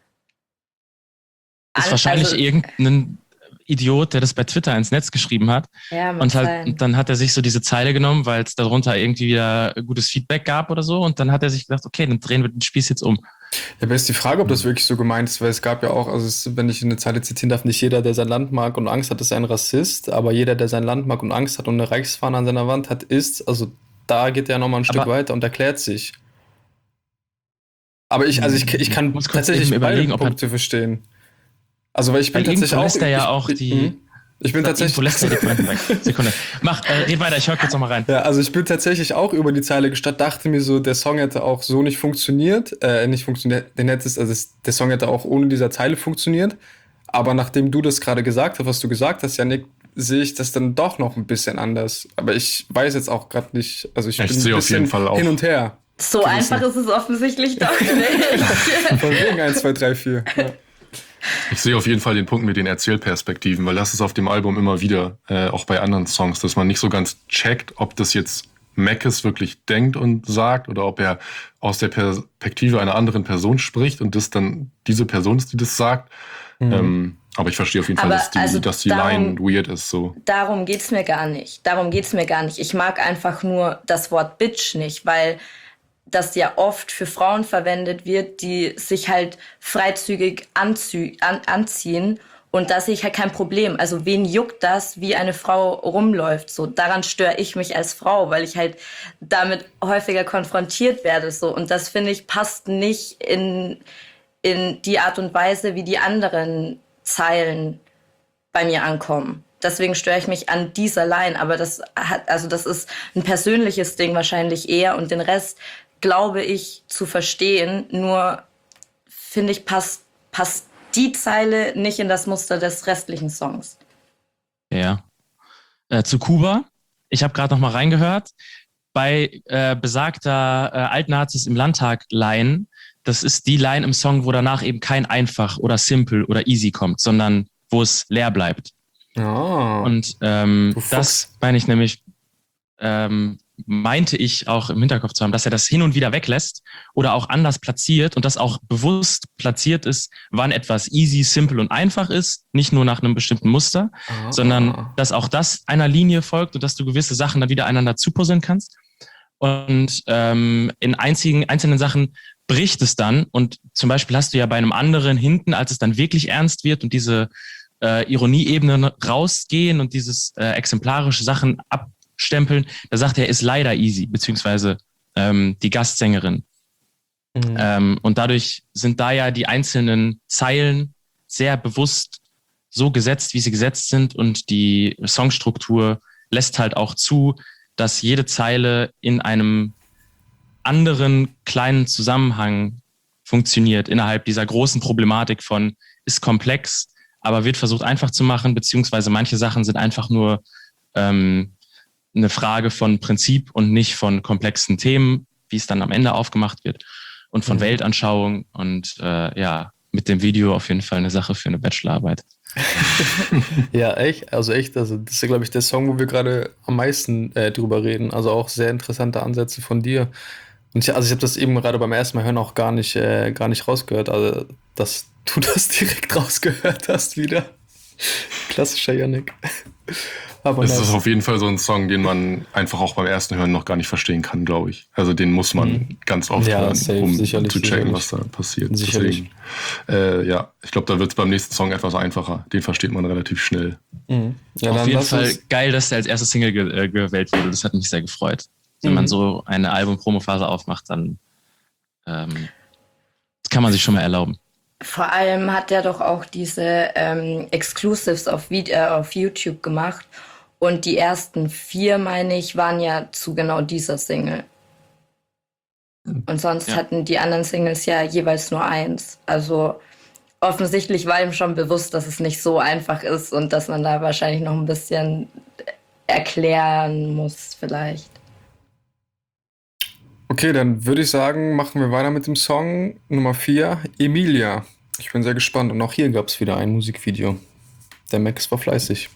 Ist an, wahrscheinlich also, irgendein Idiot, der das bei Twitter ins Netz geschrieben hat. Ja, und halt, und dann hat er sich so diese Zeile genommen, weil es darunter irgendwie wieder gutes Feedback gab oder so. Und dann hat er sich gedacht, okay, dann drehen wir den Spieß jetzt um. Ja, aber ist die Frage, ob das wirklich so gemeint ist, weil es gab ja auch, also es, wenn ich eine Zeile zitieren darf, nicht jeder, der sein Land mag und Angst hat, ist ein Rassist, aber jeder, der sein Land mag und Angst hat und eine Reichsfahne an seiner Wand hat, ist, also da geht er nochmal ein Stück aber weiter und erklärt sich. Aber ich, also ich, ich kann muss tatsächlich überlegen, beide Punkte verstehen. Also weil ich bin tatsächlich auch... lässt er ja auch ich, die... Ich bin tatsächlich. Lässt er die weg. Sekunde. Mach, äh, red weiter, ich höre kurz nochmal rein. Ja, also ich bin tatsächlich auch über die Zeile gestanden, dachte mir so, der Song hätte auch so nicht funktioniert. Äh, nicht funktioniert, den hätte es, also es, der Song hätte auch ohne dieser Zeile funktioniert. Aber nachdem du das gerade gesagt hast, was du gesagt hast, Yannick, sehe ich das dann doch noch ein bisschen anders. Aber ich weiß jetzt auch gerade nicht, also ich, ich bin ein bisschen auf jeden Fall auch hin und her. So einfach ist es offensichtlich doch nicht. Von wegen eins, zwei, drei, vier. Ja. Ich sehe auf jeden Fall den Punkt mit den Erzählperspektiven, weil das ist auf dem Album immer wieder, äh, auch bei anderen Songs, dass man nicht so ganz checkt, ob das jetzt Meckes wirklich denkt und sagt oder ob er aus der Perspektive einer anderen Person spricht und das dann diese Person ist, die das sagt. Mhm. Ähm, Aber ich verstehe auf jeden Fall, Aber dass die, also dass die darum- Line weird ist. So. Darum geht's mir gar nicht. Darum geht's mir gar nicht. Ich mag einfach nur das Wort Bitch nicht, weil das ja oft für Frauen verwendet wird, die sich halt freizügig anzü- an- anziehen. Und da sehe ich halt kein Problem. Also wen juckt das, wie eine Frau rumläuft? So, daran störe ich mich als Frau, weil ich halt damit häufiger konfrontiert werde. So. Und das, finde ich, passt nicht in, in die Art und Weise, wie die anderen Zeilen bei mir ankommen. Deswegen störe ich mich an dieser Line. Aber das hat, also das ist ein persönliches Ding wahrscheinlich eher. Und den Rest glaube ich zu verstehen. Nur finde ich, passt, passt die Zeile nicht in das Muster des restlichen Songs. Ja. Äh, zu Kuba. Ich habe gerade noch mal reingehört. Bei äh, besagter äh, Altnazis im Landtag-Line, das ist die Line im Song, wo danach eben kein einfach oder simple oder easy kommt, sondern wo es leer bleibt. Ah. Und ähm, Du Fuchs. das meine ich nämlich, ähm, meinte ich auch im Hinterkopf zu haben, dass er das hin und wieder weglässt oder auch anders platziert und das auch bewusst platziert ist, wann etwas easy, simple und einfach ist, nicht nur nach einem bestimmten Muster, Ah. sondern dass auch das einer Linie folgt und dass du gewisse Sachen dann wieder einander zupuzzeln kannst. Und ähm, in einzigen, einzelnen Sachen bricht es dann und zum Beispiel hast du ja bei einem anderen hinten, als es dann wirklich ernst wird und diese äh, Ironieebenen rausgehen und dieses äh, exemplarische Sachen abstempeln, da sagt er, ist leider easy, beziehungsweise ähm, die Gastsängerin. Mhm. Ähm, und dadurch sind da ja die einzelnen Zeilen sehr bewusst so gesetzt, wie sie gesetzt sind und die Songstruktur lässt halt auch zu, dass jede Zeile in einem anderen kleinen Zusammenhang funktioniert, innerhalb dieser großen Problematik von ist komplex, aber wird versucht einfach zu machen, beziehungsweise manche Sachen sind einfach nur ähm, eine Frage von Prinzip und nicht von komplexen Themen, wie es dann am Ende aufgemacht wird und von Mhm. Weltanschauung und äh, ja, mit dem Video auf jeden Fall eine Sache für eine Bachelorarbeit. Ja, echt. Also echt, also das ist ja, glaube ich, der Song, wo wir gerade am meisten äh, drüber reden. Also auch sehr interessante Ansätze von dir. Und ich, also ich habe das eben gerade beim ersten Mal hören auch gar nicht, äh, gar nicht rausgehört. Also, dass du das direkt rausgehört hast wieder. Klassischer Yannick. Aber Es nice. ist auf jeden Fall so ein Song, den man einfach auch beim ersten Hören noch gar nicht verstehen kann, glaube ich. Also den muss man Mhm. ganz oft Ja, hören, safe, um sicherlich, zu checken, sicherlich. was da passiert. Sicherlich. Deswegen, äh, ja, ich glaube, da wird es beim nächsten Song etwas einfacher. Den versteht man relativ schnell. Mhm. Ja, Auf dann jeden lass Fall uns- geil, dass der als erste Single ge äh, gewählt wurde. Das hat mich sehr gefreut. Wenn Mhm. man so eine Album-Promo-Phase aufmacht, dann ähm, das kann man sich schon mal erlauben. Vor allem hat er doch auch diese ähm, Exclusives auf, Vid äh, auf YouTube gemacht. Und die ersten vier, meine ich, waren ja zu genau dieser Single. Und sonst Ja. hatten die anderen Singles ja jeweils nur eins. Also offensichtlich war ihm schon bewusst, dass es nicht so einfach ist und dass man da wahrscheinlich noch ein bisschen erklären muss vielleicht. Okay, dann würde ich sagen, machen wir weiter mit dem Song Nummer vier, Emilia. Ich bin sehr gespannt. Und auch hier gab es wieder ein Musikvideo. Der Max war fleißig.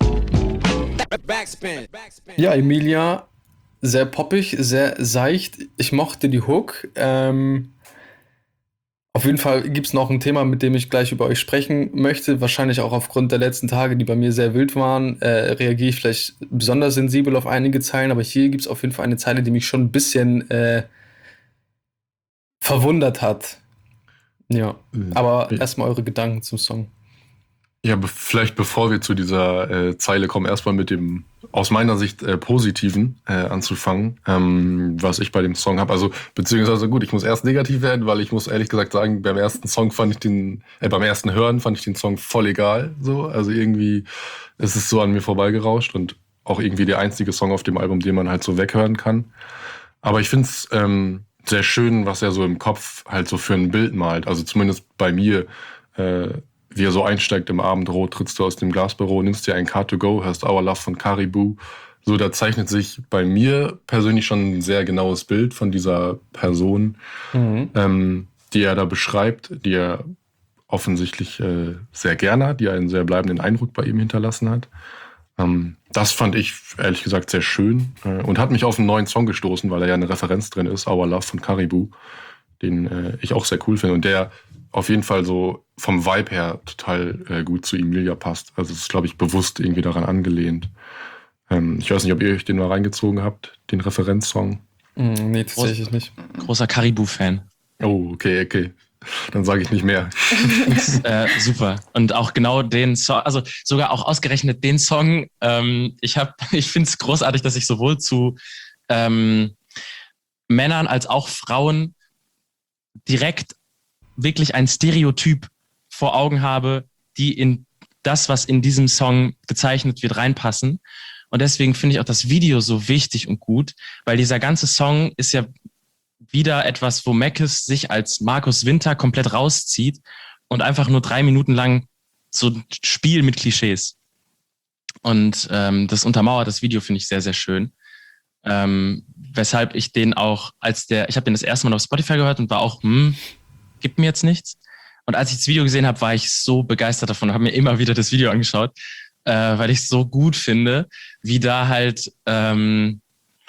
Ja, Emilia, sehr poppig, sehr seicht. Ich mochte die Hook. Ähm, auf jeden Fall gibt es noch ein Thema, mit dem ich gleich über euch sprechen möchte. Wahrscheinlich auch aufgrund der letzten Tage, die bei mir sehr wild waren, äh, reagiere ich vielleicht besonders sensibel auf einige Zeilen. Aber hier gibt es auf jeden Fall eine Zeile, die mich schon ein bisschen äh, verwundert hat. Ja, Mhm. aber erstmal eure Gedanken zum Song. Ja, be vielleicht bevor wir zu dieser äh, Zeile kommen, erstmal mit dem aus meiner Sicht äh, Positiven äh, anzufangen, ähm, was ich bei dem Song habe. Also beziehungsweise gut, ich muss erst negativ werden, weil ich muss ehrlich gesagt sagen, beim ersten Song fand ich den, äh, beim ersten Hören fand ich den Song voll egal. So, also irgendwie ist es so an mir vorbeigerauscht und auch irgendwie der einzige Song auf dem Album, den man halt so weghören kann. Aber ich finde es ähm, sehr schön, was er so im Kopf halt so für ein Bild malt. Also zumindest bei mir. Äh, wie er so einsteigt im Abendrot, trittst du aus dem Glasbüro, nimmst dir ein Car to go, hörst Our Love von Caribou. So, da zeichnet sich bei mir persönlich schon ein sehr genaues Bild von dieser Person, Mhm. ähm, die er da beschreibt, die er offensichtlich äh, sehr gerne hat, die einen sehr bleibenden Eindruck bei ihm hinterlassen hat. Ähm, das fand ich ehrlich gesagt sehr schön äh, und hat mich auf einen neuen Song gestoßen, weil da ja eine Referenz drin ist, Our Love von Caribou, den äh, ich auch sehr cool finde und der auf jeden Fall so vom Vibe her total äh, gut zu Emilia passt. Also es ist, glaube ich, bewusst irgendwie daran angelehnt. Ähm, ich weiß nicht, ob ihr euch den mal reingezogen habt, den Referenzsong. Mm, nee, tatsächlich Groß, nicht. Großer Caribou-Fan. Oh, okay, okay. Dann sage ich nicht mehr. ist, äh, super. Und auch genau den Song, also sogar auch ausgerechnet den Song. Ähm, ich hab, ich finde es großartig, dass ich sowohl zu ähm, Männern als auch Frauen direkt wirklich ein Stereotyp vor Augen habe, die in das, was in diesem Song gezeichnet wird, reinpassen. Und deswegen finde ich auch das Video so wichtig und gut, weil dieser ganze Song ist ja wieder etwas, wo Meckes sich als Markus Winter komplett rauszieht und einfach nur drei Minuten lang so ein Spiel mit Klischees. Und ähm, das untermauert das Video, finde ich sehr, sehr schön. Ähm, weshalb ich den auch als der, ich habe den das erste Mal auf Spotify gehört und war auch, hm, gibt mir jetzt nichts. Und als ich das Video gesehen habe, war ich so begeistert davon und habe mir immer wieder das Video angeschaut, äh, weil ich es so gut finde, wie da halt ähm,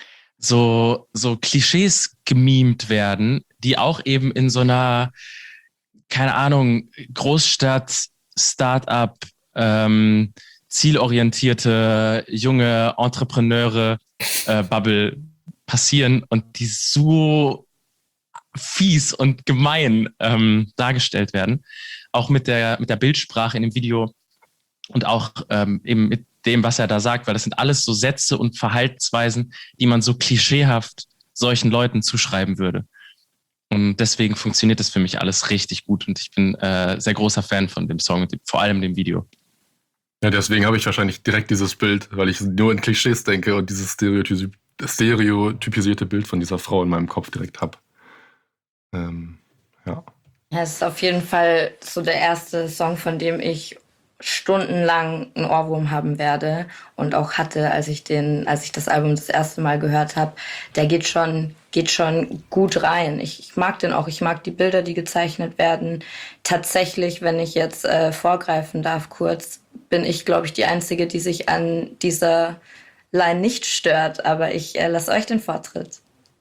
so so Klischees gemimt werden, die auch eben in so einer, keine Ahnung, Großstadt, Start-up, ähm, zielorientierte junge Entrepreneure äh, Bubble passieren und die so fies und gemein ähm, dargestellt werden. Auch mit der mit der Bildsprache in dem Video und auch ähm, eben mit dem, was er da sagt, weil das sind alles so Sätze und Verhaltensweisen, die man so klischeehaft solchen Leuten zuschreiben würde. Und deswegen funktioniert das für mich alles richtig gut und ich bin äh, sehr großer Fan von dem Song und vor allem dem Video. Ja, deswegen habe ich wahrscheinlich direkt dieses Bild, weil ich nur in Klischees denke und dieses stereotyp- stereotypisierte Bild von dieser Frau in meinem Kopf direkt habe. Ähm, ja. Ja, es ist auf jeden Fall so der erste Song, von dem ich stundenlang einen Ohrwurm haben werde und auch hatte, als ich den, als ich das Album das erste Mal gehört habe. Der geht schon, geht schon gut rein. Ich, ich mag den auch. Ich mag die Bilder, die gezeichnet werden. Tatsächlich, wenn ich jetzt äh, vorgreifen darf, kurz, bin ich, glaube ich, die Einzige, die sich an dieser Line nicht stört. Aber ich äh, lasse euch den Vortritt.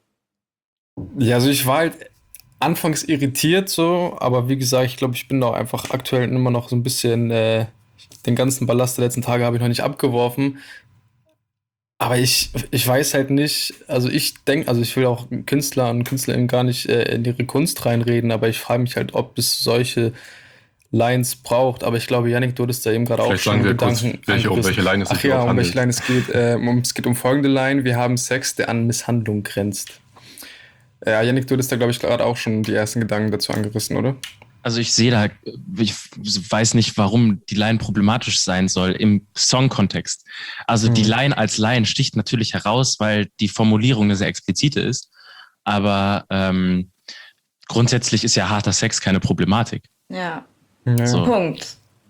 Ja, also ich war halt anfangs irritiert so, aber wie gesagt, ich glaube, ich bin da einfach aktuell immer noch so ein bisschen, äh, den ganzen Ballast der letzten Tage habe ich noch nicht abgeworfen. Aber ich, ich weiß halt nicht, also ich denke, also ich will auch Künstler und Künstlerinnen gar nicht äh, in ihre Kunst reinreden, aber ich frage mich halt, ob es solche Lines braucht. Aber ich glaube, Yannick, du hattest da eben gerade auch schon Gedanken kurz, welche, um welche Line es Ach ja, um welche Line es geht. Äh, um, es geht um folgende Line: Wir haben Sex, der an Misshandlung grenzt. Ja, Yannick, du hattest da, glaube ich, gerade auch schon die ersten Gedanken dazu angerissen, oder? Also ich sehe da, ich weiß nicht, warum die Line problematisch sein soll im Songkontext. Also hm. die Line als Line sticht natürlich heraus, weil die Formulierung eine sehr explizite ist. Aber ähm, grundsätzlich ist ja harter Sex keine Problematik. Ja, ja. So. Punkt.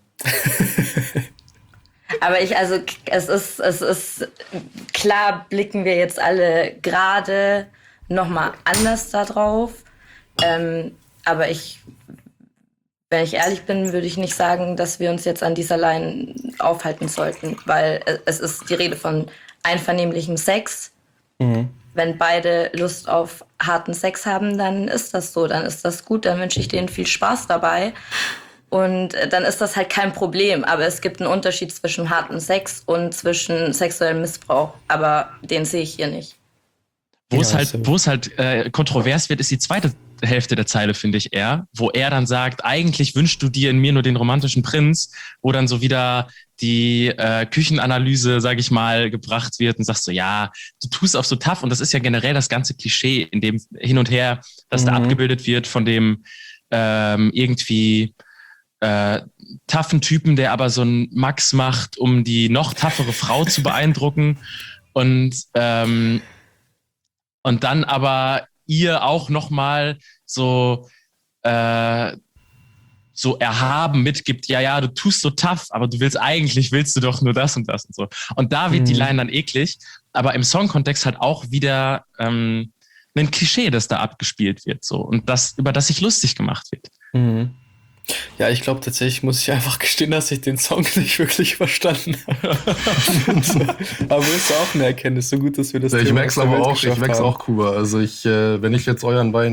Aber ich, also es ist, es ist, klar blicken wir jetzt alle gerade nochmal anders da drauf. Ähm, aber ich, wenn ich ehrlich bin, würde ich nicht sagen, dass wir uns jetzt an dieser Line aufhalten sollten, weil es ist die Rede von einvernehmlichem Sex. Mhm. Wenn beide Lust auf harten Sex haben, dann ist das so, dann ist das gut, dann wünsche ich denen viel Spaß dabei. Und dann ist das halt kein Problem. Aber es gibt einen Unterschied zwischen hartem Sex und zwischen sexuellem Missbrauch. Aber den sehe ich hier nicht. Wo ja, es halt, wo es halt äh, kontrovers wird, ist die zweite Hälfte der Zeile, finde ich eher, wo er dann sagt, eigentlich wünschst du dir in mir nur den romantischen Prinz, wo dann so wieder die äh, Küchenanalyse, sage ich mal, gebracht wird und sagst so, ja, du tust auf so tough und das ist ja generell das ganze Klischee, in dem hin und her, das mhm. da abgebildet wird von dem ähm, irgendwie äh, toughen Typen, der aber so einen Max macht, um die noch toughere Frau zu beeindrucken und ähm, Und dann aber ihr auch nochmal so, äh, so erhaben mitgibt, ja, ja, du tust so tough, aber du willst eigentlich, willst du doch nur das und das und so. Und da wird mhm. die Line dann eklig, aber im Songkontext halt auch wieder ähm, ein Klischee, das da abgespielt wird, so. Und das, über das sich lustig gemacht wird. Mhm. Ja, ich glaube tatsächlich, muss ich einfach gestehen, dass ich den Song nicht wirklich verstanden habe. so. Aber ist ja auch eine Erkenntnis, so gut, dass wir das ja, ich merk's aber auch, ich merk's auch, Kuba. Also ich, äh, wenn ich jetzt euren beiden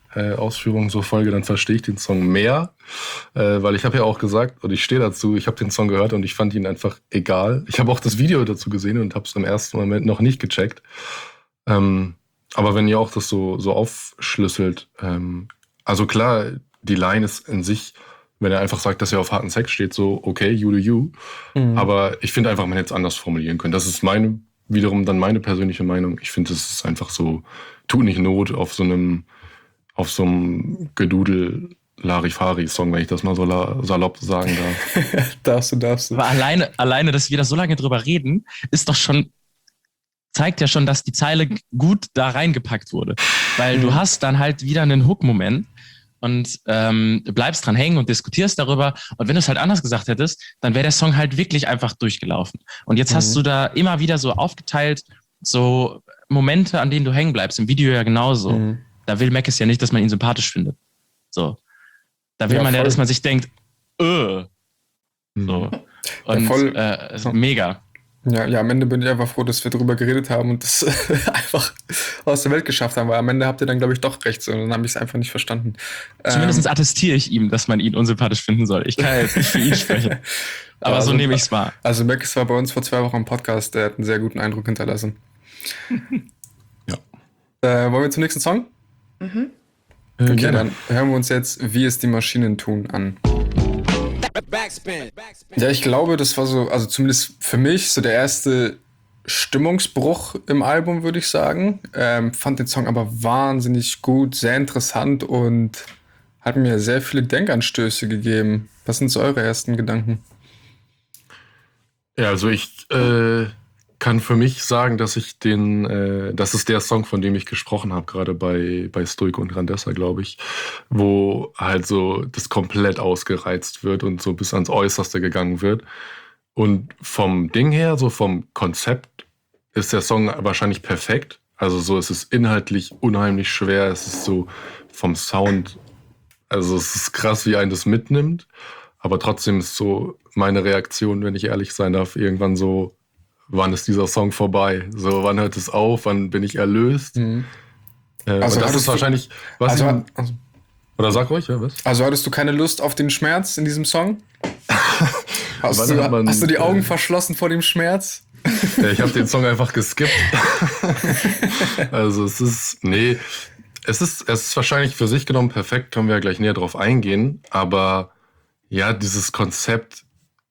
äh, Ausführungen so folge, dann verstehe ich den Song mehr. Äh, weil ich habe ja auch gesagt, und ich stehe dazu, ich habe den Song gehört und ich fand ihn einfach egal. Ich habe auch das Video dazu gesehen und habe es im ersten Moment noch nicht gecheckt. Ähm, aber wenn ihr auch das so, so aufschlüsselt, ähm, also klar, die Line ist in sich, wenn er einfach sagt, dass er auf harten Sex steht, so, okay, you do you. Mhm. Aber ich finde einfach, man hätte es anders formulieren können. Das ist meine, wiederum dann meine persönliche Meinung. Ich finde, es ist einfach so, tut nicht Not auf so einem, auf so einem Gedudel Larifari-Song, wenn ich das mal so la- salopp sagen darf. darfst du, darfst du. Aber alleine, alleine, dass wir da so lange drüber reden, ist doch schon, zeigt ja schon, dass die Zeile gut da reingepackt wurde. Weil mhm. du hast dann halt wieder einen Hook-Moment und ähm, bleibst dran hängen und diskutierst darüber. Und wenn du es halt anders gesagt hättest, dann wäre der Song halt wirklich einfach durchgelaufen. Und jetzt mhm. hast du da immer wieder so aufgeteilt, so Momente, an denen du hängen bleibst. Im Video ja genauso. Mhm. Da will Mackes ja nicht, dass man ihn sympathisch findet. So. Da will ja, man ja, dass man sich denkt, äh. So. Und ja, voll, äh, so. Mega. Ja, ja, am Ende bin ich einfach froh, dass wir drüber geredet haben und das einfach aus der Welt geschafft haben, weil am Ende habt ihr dann, glaube ich, doch recht. So, und dann habe ich es einfach nicht verstanden. Zumindest ähm, attestiere ich ihm, dass man ihn unsympathisch finden soll. Ich kann ja jetzt nicht für ihn sprechen. Aber also, so nehme ich es wahr. Also Mackes war bei uns vor zwei Wochen im Podcast, der hat einen sehr guten Eindruck hinterlassen. Ja. Äh, wollen wir zum nächsten Song? Mhm. Okay, ja. Dann hören wir uns jetzt Wie es die Maschinen tun an. Ja, ich glaube, das war so, also zumindest für mich, so der erste Stimmungsbruch im Album, würde ich sagen. Ähm, fand den Song aber wahnsinnig gut, sehr interessant und hat mir sehr viele Denkanstöße gegeben. Was sind so eure ersten Gedanken? Ja, also ich äh, kann für mich sagen, dass ich den, äh, das ist der Song, von dem ich gesprochen habe, gerade bei, bei Stoico und Grandessa, glaube ich, wo halt so das komplett ausgereizt wird und so bis ans Äußerste gegangen wird. Und vom Ding her, so vom Konzept, ist der Song wahrscheinlich perfekt. Also so, es ist inhaltlich unheimlich schwer, es ist so vom Sound, also es ist krass, wie einen das mitnimmt. Aber trotzdem ist so meine Reaktion, wenn ich ehrlich sein darf, irgendwann so, wann ist dieser Song vorbei? So, wann hört es auf? Wann bin ich erlöst? Mhm. Äh, also das ist wahrscheinlich... Was also, ich, also, oder sag ruhig, ja, was? Also hattest du keine Lust auf den Schmerz in diesem Song? hast, du, man, hast du die Augen äh, verschlossen vor dem Schmerz? Ja, ich habe den Song einfach geskippt. Also es ist... Nee, es ist, es ist wahrscheinlich für sich genommen perfekt, können wir ja gleich näher drauf eingehen. Aber ja, dieses Konzept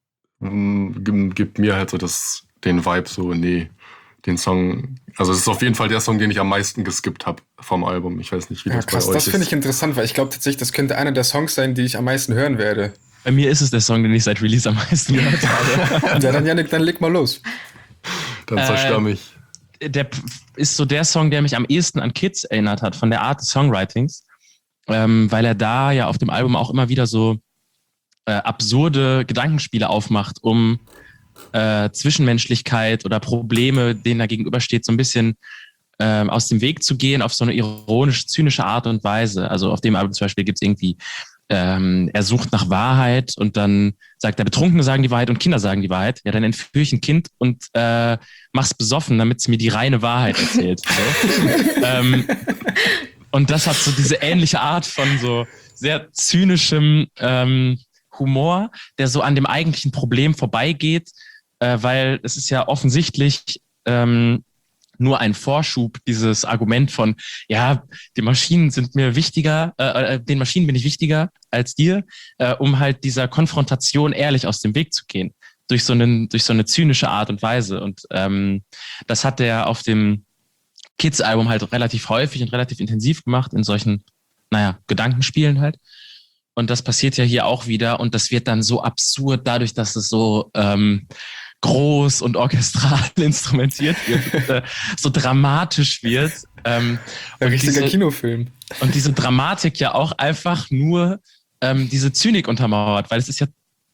mh, gibt mir halt so das... den Vibe so, nee, den Song, also es ist auf jeden Fall der Song, den ich am meisten geskippt habe vom Album. Ich weiß nicht, wie ja, das krass, bei euch das ist. Das finde ich interessant, weil ich glaube tatsächlich, das könnte einer der Songs sein, die ich am meisten hören werde. Bei mir ist es der Song, den ich seit Release am meisten gehört habe. Ja, dann Jannik, dann leg mal los. Dann zerstör äh, mich. Der ist so der Song, der mich am ehesten an Kids erinnert hat, von der Art des Songwritings, ähm, weil er da ja auf dem Album auch immer wieder so äh, absurde Gedankenspiele aufmacht, um Äh, Zwischenmenschlichkeit oder Probleme, denen da gegenübersteht, so ein bisschen ähm, aus dem Weg zu gehen auf so eine ironisch, zynische Art und Weise. Also auf dem Album zum Beispiel gibt es irgendwie, ähm, er sucht nach Wahrheit und dann sagt er, Betrunkene sagen die Wahrheit und Kinder sagen die Wahrheit. Ja, dann entführe ich ein Kind und äh, mach's besoffen, damit es mir die reine Wahrheit erzählt. So. ähm, und das hat so diese ähnliche Art von so sehr zynischem ähm, Humor, der so an dem eigentlichen Problem vorbeigeht, äh, weil es ist ja offensichtlich ähm, nur ein Vorschub, dieses Argument von, ja, die Maschinen sind mir wichtiger, äh, den Maschinen bin ich wichtiger als dir, äh, um halt dieser Konfrontation ehrlich aus dem Weg zu gehen, durch so, einen, durch so eine zynische Art und Weise. Und ähm, das hat er auf dem Kids-Album halt relativ häufig und relativ intensiv gemacht, in solchen, naja, Gedankenspielen halt. Und das passiert ja hier auch wieder und das wird dann so absurd dadurch, dass es so ähm, groß und orchestral instrumentiert wird, äh, so dramatisch wird. Ähm, Ein richtiger diese, Kinofilm. Und diese Dramatik ja auch einfach nur ähm, diese Zynik untermauert, weil es ist ja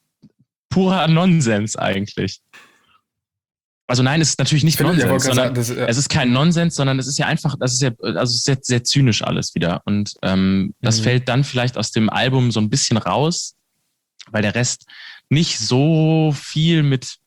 purer Nonsens eigentlich. Also nein, es ist natürlich nicht Nonsens, Nonsens, sondern das, ja. es ist kein Nonsens, sondern es ist ja einfach, das ist ja also sehr, sehr zynisch alles wieder. Und ähm, das mhm. fällt dann vielleicht aus dem Album so ein bisschen raus, weil der Rest nicht so viel mit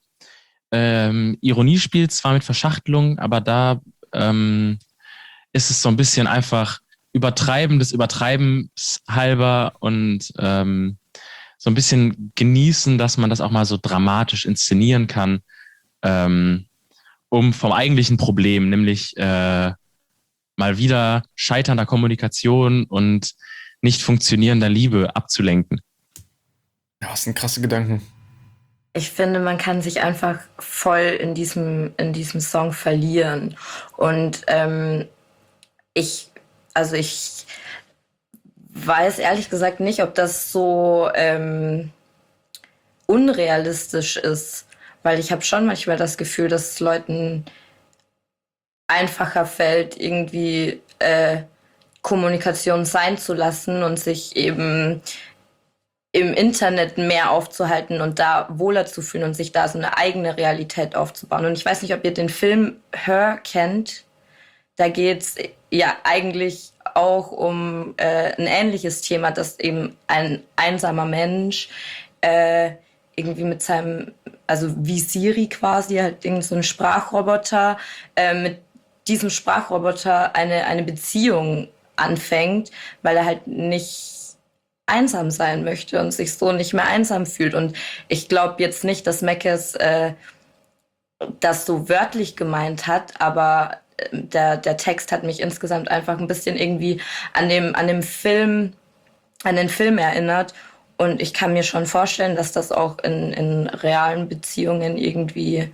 ähm, Ironie spielt, zwar mit Verschachtelung, aber da ähm, ist es so ein bisschen einfach Übertreiben des Übertreibens halber und ähm, so ein bisschen genießen, dass man das auch mal so dramatisch inszenieren kann, ähm, um vom eigentlichen Problem, nämlich äh, mal wieder scheiternder Kommunikation und nicht funktionierender Liebe abzulenken. Ja, das sind krasse Gedanken. Ich finde, man kann sich einfach voll in diesem, in diesem Song verlieren. Und ähm, ich, also ich weiß ehrlich gesagt nicht, ob das so ähm, unrealistisch ist, weil ich habe schon manchmal das Gefühl, dass es Leuten einfacher fällt, irgendwie äh, Kommunikation sein zu lassen und sich eben im Internet mehr aufzuhalten und da wohler zu fühlen und sich da so eine eigene Realität aufzubauen. Und ich weiß nicht, ob ihr den Film Her kennt. Da geht's ja eigentlich auch um äh, ein ähnliches Thema, dass eben ein einsamer Mensch äh, irgendwie mit seinem, also wie Siri quasi, halt irgend so ein Sprachroboter, äh, mit diesem Sprachroboter eine, eine Beziehung anfängt, weil er halt nicht einsam sein möchte und sich so nicht mehr einsam fühlt. Und ich glaube jetzt nicht, dass Meckes äh, das so wörtlich gemeint hat, aber der, der Text hat mich insgesamt einfach ein bisschen irgendwie an dem, an dem Film, an den Film erinnert. Und ich kann mir schon vorstellen, dass das auch in, in realen Beziehungen irgendwie,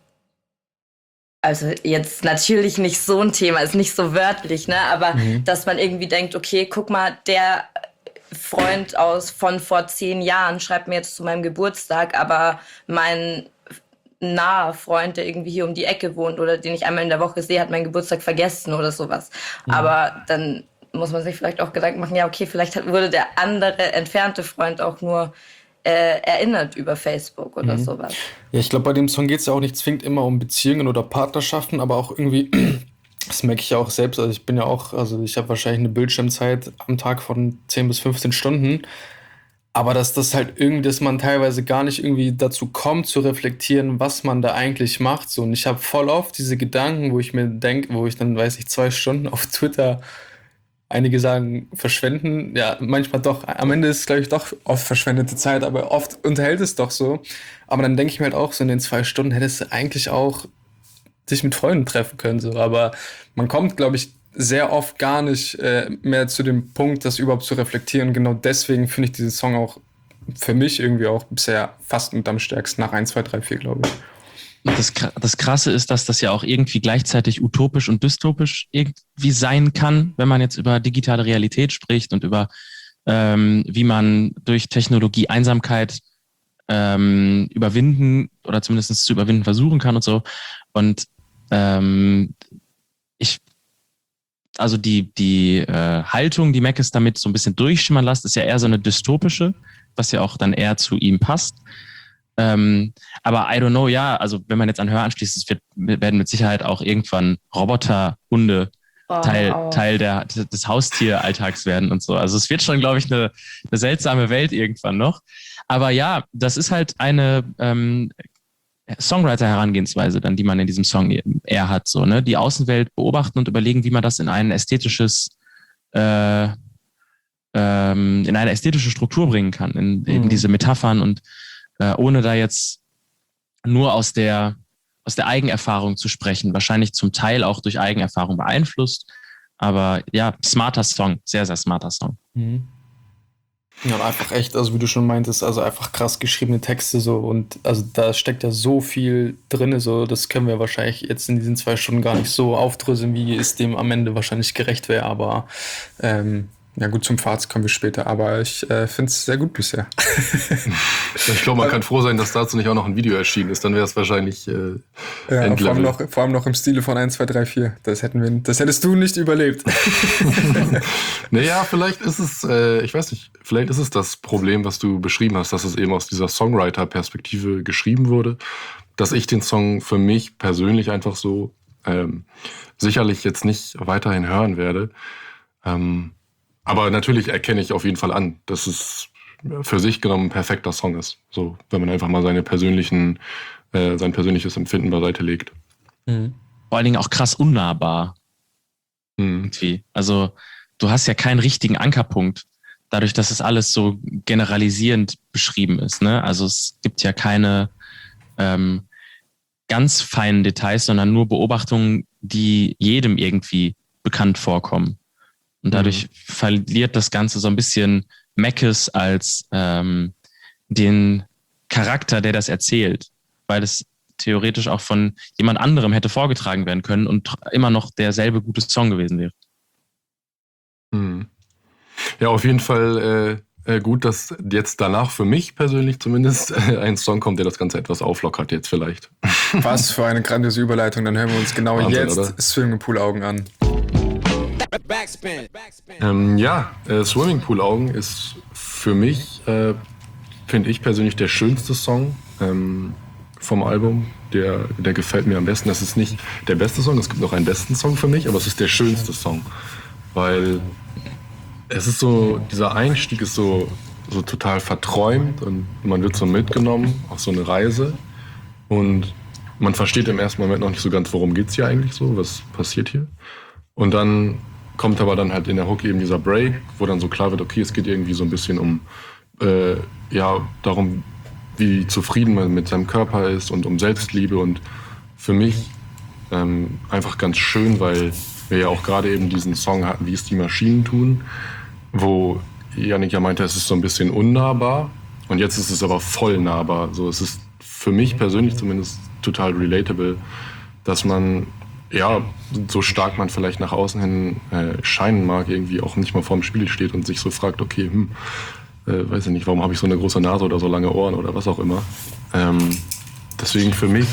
also jetzt natürlich nicht so ein Thema, ist nicht so wörtlich, ne, aber mhm. dass man irgendwie denkt, okay, guck mal, der Freund aus von vor zehn Jahren schreibt mir jetzt zu meinem Geburtstag, aber mein naher Freund, der irgendwie hier um die Ecke wohnt oder den ich einmal in der Woche sehe, hat meinen Geburtstag vergessen oder sowas. Mhm. Aber dann muss man sich vielleicht auch Gedanken machen, ja, okay, vielleicht hat, wurde der andere entfernte Freund auch nur äh, erinnert über Facebook oder mhm. sowas. Ja, ich glaube, bei dem Song geht es ja auch nicht zwingend immer um Beziehungen oder Partnerschaften, aber auch irgendwie, das merke ich ja auch selbst, also ich bin ja auch, also ich habe wahrscheinlich eine Bildschirmzeit am Tag von zehn bis fünfzehn Stunden, aber dass das halt irgendwie, dass man teilweise gar nicht irgendwie dazu kommt, zu reflektieren, was man da eigentlich macht. So, und ich habe voll oft diese Gedanken, wo ich mir denke, wo ich dann, weiß ich, zwei Stunden auf Twitter, einige sagen, verschwenden. Ja, manchmal doch. Am Ende ist es, glaube ich, doch oft verschwendete Zeit, aber oft unterhält es doch so. Aber dann denke ich mir halt auch, so in den zwei Stunden hättest du eigentlich auch sich mit Freunden treffen können. So. Aber man kommt, glaube ich, sehr oft gar nicht äh, mehr zu dem Punkt, das überhaupt zu reflektieren. Genau deswegen finde ich diesen Song auch für mich irgendwie auch bisher fast mit am stärksten nach eins, zwei, drei, vier, glaube ich. Und das, das Krasse ist, dass das ja auch irgendwie gleichzeitig utopisch und dystopisch irgendwie sein kann, wenn man jetzt über digitale Realität spricht und über ähm, wie man durch Technologie Einsamkeit ähm, überwinden oder zumindest zu überwinden versuchen kann und so. Und ähm, ich Also die, die äh, Haltung, die Meckes damit so ein bisschen durchschimmern lässt, ist ja eher so eine dystopische, was ja auch dann eher zu ihm passt. Ähm, aber I don't know, ja, also wenn man jetzt an Hör anschließt, es wird, werden mit Sicherheit auch irgendwann Roboter, Hunde oh, Teil, oh. Teil der, des Haustieralltags werden und so. Also es wird schon, glaube ich, eine, eine seltsame Welt irgendwann noch. Aber ja, das ist halt eine ähm, Songwriter-Herangehensweise, dann, die man in diesem Song eher hat, so, ne? Die Außenwelt beobachten und überlegen, wie man das in ein ästhetisches, äh, ähm, in eine ästhetische Struktur bringen kann, in, in mhm. diese Metaphern und äh, ohne da jetzt nur aus der, aus der Eigenerfahrung zu sprechen, wahrscheinlich zum Teil auch durch Eigenerfahrung beeinflusst, aber ja, smarter Song, sehr, sehr smarter Song. Mhm. Ja, und einfach echt, also wie du schon meintest, also einfach krass geschriebene Texte so und also da steckt ja so viel drin, so das können wir wahrscheinlich jetzt in diesen zwei Stunden gar nicht so aufdröseln, wie es dem am Ende wahrscheinlich gerecht wäre, aber ähm, ja gut, zum Fazit kommen wir später, aber ich äh, finde es sehr gut bisher. Ich glaube, man kann froh sein, dass dazu nicht auch noch ein Video erschienen ist, dann wäre es wahrscheinlich äh, ja, vor allem, noch, vor allem noch im Stile von eins, zwei, drei, vier. Das hätten wir, das hättest du nicht überlebt. Naja, vielleicht ist es, äh, ich weiß nicht, vielleicht ist es das Problem, was du beschrieben hast, dass es eben aus dieser Songwriter-Perspektive geschrieben wurde, dass ich den Song für mich persönlich einfach so ähm, sicherlich jetzt nicht weiterhin hören werde. Ähm, aber natürlich erkenne ich auf jeden Fall an, dass es für sich genommen ein perfekter Song ist. So, wenn man einfach mal seine persönlichen, äh, sein persönliches Empfinden beiseite legt. Mhm. Vor allen Dingen auch krass unnahbar. Mhm. Irgendwie. Also du hast ja keinen richtigen Ankerpunkt, dadurch, dass es alles so generalisierend beschrieben ist. Ne? Also es gibt ja keine ähm, ganz feinen Details, sondern nur Beobachtungen, die jedem irgendwie bekannt vorkommen. Und dadurch mhm. verliert das Ganze so ein bisschen Meckes als ähm, den Charakter, der das erzählt, weil es theoretisch auch von jemand anderem hätte vorgetragen werden können und immer noch derselbe gute Song gewesen wäre. Mhm. Ja, auf jeden Fall äh, äh, gut, dass jetzt danach für mich persönlich zumindest äh, ein Song kommt, der das Ganze etwas auflockert jetzt vielleicht. Was für eine grandiose Überleitung, dann hören wir uns genau Wahnsinn, jetzt oder? Swimmingpool-Augen an. Ähm, ja, äh, Swimmingpool-Augen ist für mich, äh, finde ich persönlich, der schönste Song ähm, vom Album. Der, der gefällt mir am besten. Das ist nicht der beste Song, es gibt noch einen besten Song für mich, aber es ist der schönste Song. Weil es ist so, dieser Einstieg ist so, so total verträumt und man wird so mitgenommen auf so eine Reise. Und man versteht im ersten Moment noch nicht so ganz, worum geht's hier eigentlich so, was passiert hier. Und dann kommt aber dann halt in der Hook eben dieser Break, wo dann so klar wird, okay, es geht irgendwie so ein bisschen um, äh, ja, darum, wie zufrieden man mit seinem Körper ist und um Selbstliebe. Und für mich ähm, einfach ganz schön, weil wir ja auch gerade eben diesen Song hatten, wie es die Maschinen tun, wo Yannick ja meinte, es ist so ein bisschen unnahbar. Und jetzt ist es aber voll nahbar. So, es ist für mich persönlich zumindest total relatable, dass man, ja, so stark man vielleicht nach außen hin äh, scheinen mag, irgendwie auch nicht mal vorm Spiegel steht und sich so fragt, okay, hm, äh, weiß ich nicht, warum habe ich so eine große Nase oder so lange Ohren oder was auch immer. Ähm, deswegen für mich,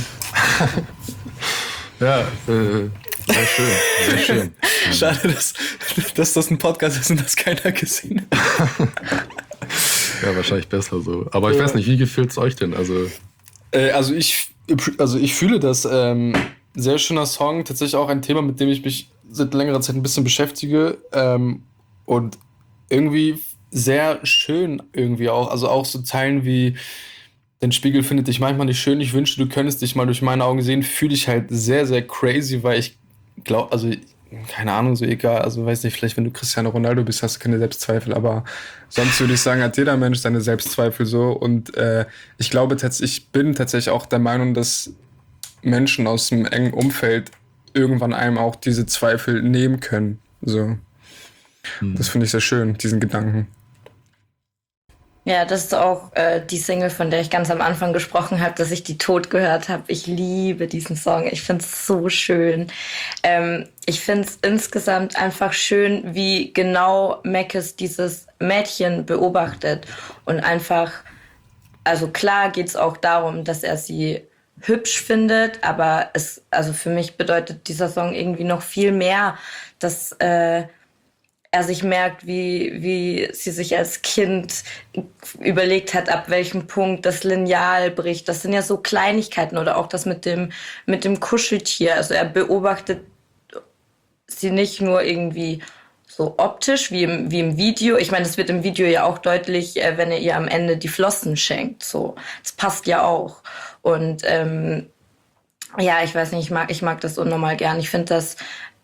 ja, äh, sehr schön, sehr schön. Schade, dass, dass das ein Podcast ist und das keiner gesehen hat. Ja, wahrscheinlich besser so. Aber ich weiß nicht, wie gefällt es euch denn? Also, äh, also, ich, also ich fühle das, ähm, sehr schöner Song, tatsächlich auch ein Thema, mit dem ich mich seit längerer Zeit ein bisschen beschäftige ähm, und irgendwie sehr schön irgendwie auch, also auch so Zeilen wie "Dein Spiegel findet dich manchmal nicht schön, ich wünschte, du könntest dich mal durch meine Augen sehen", fühle ich halt sehr, sehr crazy, weil ich glaube, also keine Ahnung, so egal, also weiß nicht, vielleicht wenn du Cristiano Ronaldo bist, hast du keine Selbstzweifel, aber sonst würde ich sagen, hat jeder Mensch seine Selbstzweifel so und äh, ich glaube tatsächlich, ich bin tatsächlich auch der Meinung, dass Menschen aus dem engen Umfeld irgendwann einem auch diese Zweifel nehmen können. So. Hm. Das finde ich sehr schön, diesen Gedanken. Ja, das ist auch äh, die Single, von der ich ganz am Anfang gesprochen habe, dass ich die tot gehört habe. Ich liebe diesen Song. Ich finde es so schön. Ähm, ich finde es insgesamt einfach schön, wie genau Meckes dieses Mädchen beobachtet. Und einfach, also klar geht es auch darum, dass er sie hübsch findet, aber es, also für mich bedeutet dieser Song irgendwie noch viel mehr, dass äh, er sich merkt, wie, wie sie sich als Kind überlegt hat, ab welchem Punkt das Lineal bricht. Das sind ja so Kleinigkeiten oder auch das mit dem, mit dem Kuscheltier. Also er beobachtet sie nicht nur irgendwie so optisch wie im, wie im Video. Ich meine, das wird im Video ja auch deutlich, äh, wenn er ihr am Ende die Flossen schenkt. So, das passt ja auch. Und ähm, ja, ich weiß nicht, ich mag, ich mag das unnormal gern. Ich finde, das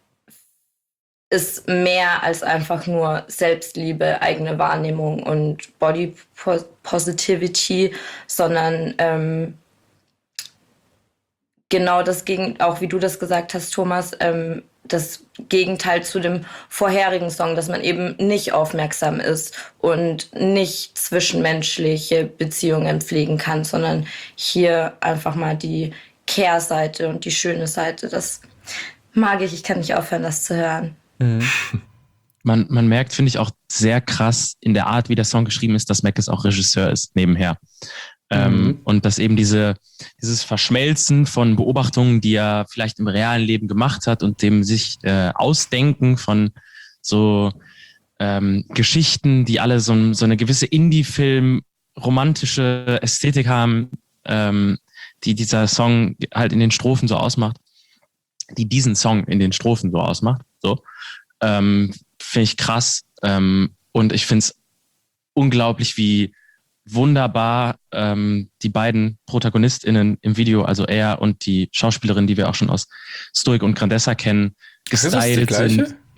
ist mehr als einfach nur Selbstliebe, eigene Wahrnehmung und Body Positivity, sondern ähm, genau das Gegenteil, auch wie du das gesagt hast, Thomas, ähm, das Gegenteil zu dem vorherigen Song, dass man eben nicht aufmerksam ist und nicht zwischenmenschliche Beziehungen pflegen kann, sondern hier einfach mal die Kehrseite und die schöne Seite. Das mag ich, ich kann nicht aufhören, das zu hören. Mhm. Man, man merkt, finde ich, auch sehr krass in der Art, wie der Song geschrieben ist, dass Meckes auch Regisseur ist, nebenher. Mhm. Ähm, und dass eben diese, dieses Verschmelzen von Beobachtungen, die er vielleicht im realen Leben gemacht hat und dem sich äh, Ausdenken von so ähm, Geschichten, die alle so, so eine gewisse Indie-Film, romantische Ästhetik haben, ähm, die dieser Song halt in den Strophen so ausmacht, die diesen Song in den Strophen so ausmacht, so, ähm, finde ich krass. Ähm, und ich finde es unglaublich, wie wunderbar ähm, die beiden ProtagonistInnen im Video, also er und die Schauspielerin, die wir auch schon aus Stoik und Grandessa kennen, gestylt sind. Ja,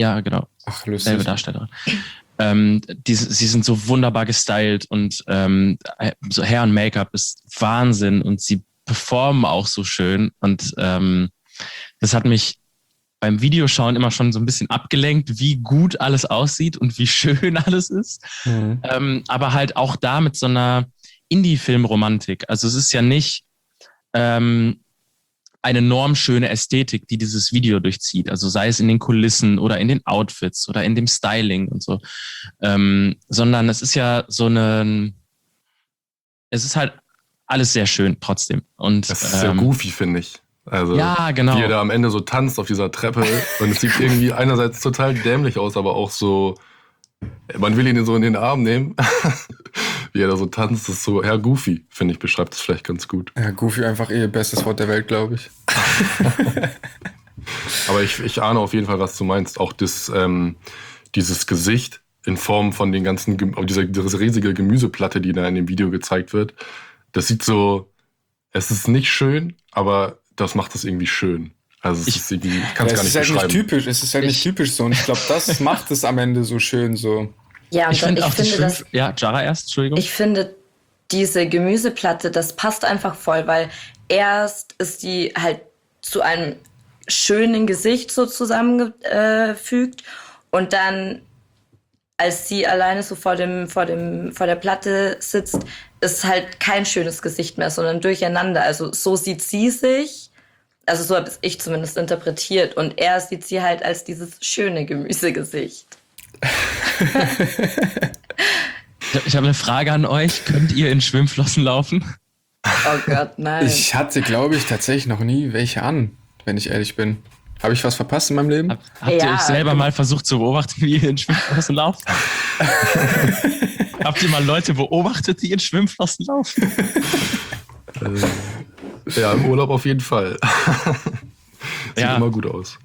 Ja, genau. Ach, lustig. Selbe Darstellerin. Ähm, die, sie sind so wunderbar gestylt und ähm, so Hair und Make-up ist Wahnsinn und sie performen auch so schön und ähm, das hat mich beim Videoschauen immer schon so ein bisschen abgelenkt, wie gut alles aussieht und wie schön alles ist. Mhm. Ähm, aber halt auch da mit so einer Indie-Film-Romantik. Also es ist ja nicht ähm, eine normschöne Ästhetik, die dieses Video durchzieht. Also sei es in den Kulissen oder in den Outfits oder in dem Styling und so. Ähm, sondern es ist ja so eine, es ist halt alles sehr schön trotzdem. Und, das ist sehr ähm, goofy, finde ich. Also, ja, genau. Wie er da am Ende so tanzt auf dieser Treppe und es sieht irgendwie einerseits total dämlich aus, aber auch so, man will ihn so in den Arm nehmen. Wie er da so tanzt, ist so, ja, goofy, finde ich, beschreibt es vielleicht ganz gut. Ja, goofy einfach ihr bestes Wort der Welt, glaube ich. Aber ich, ich ahne auf jeden Fall, was du meinst. Auch das, ähm, dieses Gesicht in Form von den ganzen, dieser, diese riesige Gemüseplatte, die da in dem Video gezeigt wird, das sieht so, es ist nicht schön, aber das macht es irgendwie schön. Also es ich, ist irgendwie, ich kann es ja, gar nicht halt beschreiben. Nicht typisch, es ist halt ich, nicht typisch so und ich glaube, das macht es am Ende so schön so. Ja, und ich, find ich auch finde fünf, das, ja, Jara erst, Entschuldigung. Ich finde diese Gemüseplatte, das passt einfach voll, weil erst ist die halt zu einem schönen Gesicht so zusammengefügt und dann, als sie alleine so vor dem, vor dem, vor der Platte sitzt, ist halt kein schönes Gesicht mehr, sondern durcheinander. Also so sieht sie sich, also so habe ich zumindest interpretiert. Und er sieht sie halt als dieses schöne Gemüsegesicht. Ich habe eine Frage an euch. Könnt ihr in Schwimmflossen laufen? Oh Gott, nein. Ich hatte, glaube ich, tatsächlich noch nie welche an, wenn ich ehrlich bin. Habe ich was verpasst in meinem Leben? Hab, habt ja, ihr euch selber mal versucht zu beobachten, wie ihr in Schwimmflossen lauft? Habt ihr mal Leute beobachtet, die in Schwimmflossen laufen? äh, ja, im Urlaub auf jeden Fall. Sieht ja. immer gut aus.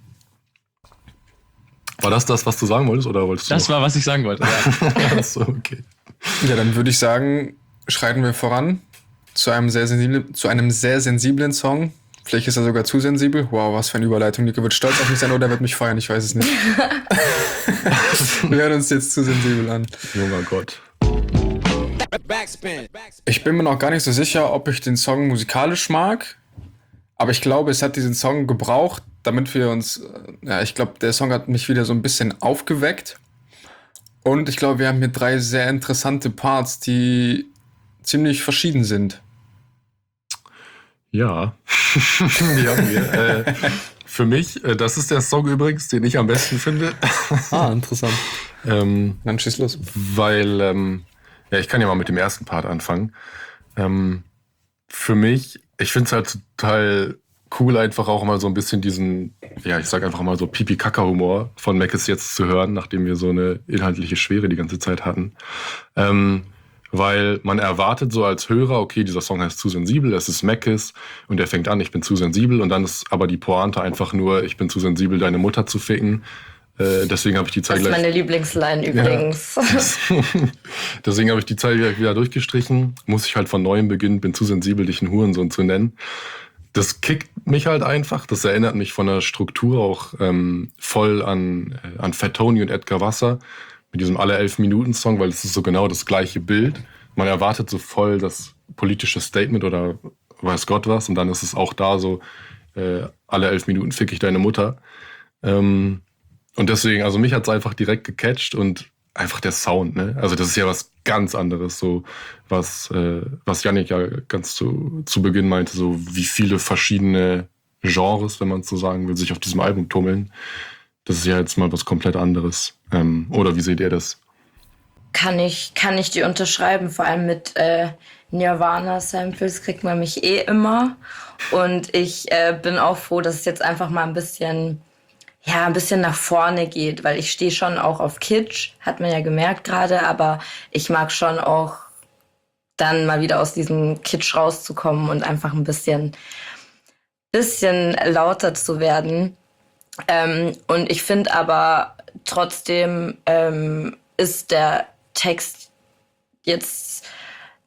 War das das, was du sagen wolltest, oder wolltest du Das noch? war, was ich sagen wollte, ja. Achso, okay. Ja, dann würde ich sagen, schreiten wir voran zu einem sehr sensiblen, zu einem sehr sensiblen Song. Vielleicht ist er sogar zu sensibel. Wow, was für eine Überleitung. Nico wird stolz auf mich sein oder er wird mich feiern, ich weiß es nicht. Wir hören uns jetzt zu sensibel an. Junger Gott. Ich bin mir noch gar nicht so sicher, ob ich den Song musikalisch mag. Aber ich glaube, es hat diesen Song gebraucht, damit wir uns... Ja, ich glaube, der Song hat mich wieder so ein bisschen aufgeweckt. Und ich glaube, wir haben hier drei sehr interessante Parts, die ziemlich verschieden sind. Ja, die haben wir. Äh, für mich, äh, das ist der Song übrigens, den ich am besten finde. Ah, interessant. ähm, Dann schieß los. Weil, ähm, ja, ich kann ja mal mit dem ersten Part anfangen. Ähm, für mich, ich finde es halt total cool, einfach auch mal so ein bisschen diesen, ja, ich sag einfach mal so Pipi-Kaka-Humor von Meckes jetzt zu hören, nachdem wir so eine inhaltliche Schwere die ganze Zeit hatten. Ähm, Weil man erwartet so als Hörer, okay, dieser Song heißt zu sensibel, es ist Meckes und er fängt an, ich bin zu sensibel und dann ist aber die Pointe einfach nur, ich bin zu sensibel, deine Mutter zu ficken. Äh, deswegen habe ich die Zeit das ist gleich... meine Lieblingsline übrigens. Ja. Deswegen habe ich die Zeit wieder durchgestrichen. Muss ich halt von neuem beginnen, bin zu sensibel, dich einen Hurensohn zu nennen. Das kickt mich halt einfach. Das erinnert mich von der Struktur auch ähm, voll an, äh, an Fat Tony und Edgar Wasser. Mit diesem alle elf Minuten Song, weil es ist so genau das gleiche Bild. Man erwartet so voll das politische Statement oder weiß Gott was und dann ist es auch da so, äh, alle elf Minuten fick ich deine Mutter. Ähm, und deswegen, also mich hat es einfach direkt gecatcht und einfach der Sound, ne? Also das ist ja was ganz anderes, so was, äh, was Yannick ja ganz zu, zu Beginn meinte, so wie viele verschiedene Genres, wenn man es so sagen will, sich auf diesem Album tummeln. Das ist ja jetzt mal was komplett anderes. Ähm, oder wie seht ihr das? Kann ich, kann ich die unterschreiben. Vor allem mit äh, Nirvana-Samples kriegt man mich eh immer. Und ich äh, bin auch froh, dass es jetzt einfach mal ein bisschen, ja, ein bisschen nach vorne geht. Weil ich stehe schon auch auf Kitsch, hat man ja gemerkt gerade. Aber ich mag schon auch dann mal wieder aus diesem Kitsch rauszukommen und einfach ein bisschen, bisschen lauter zu werden. Ähm, und ich finde aber trotzdem ähm, ist der Text jetzt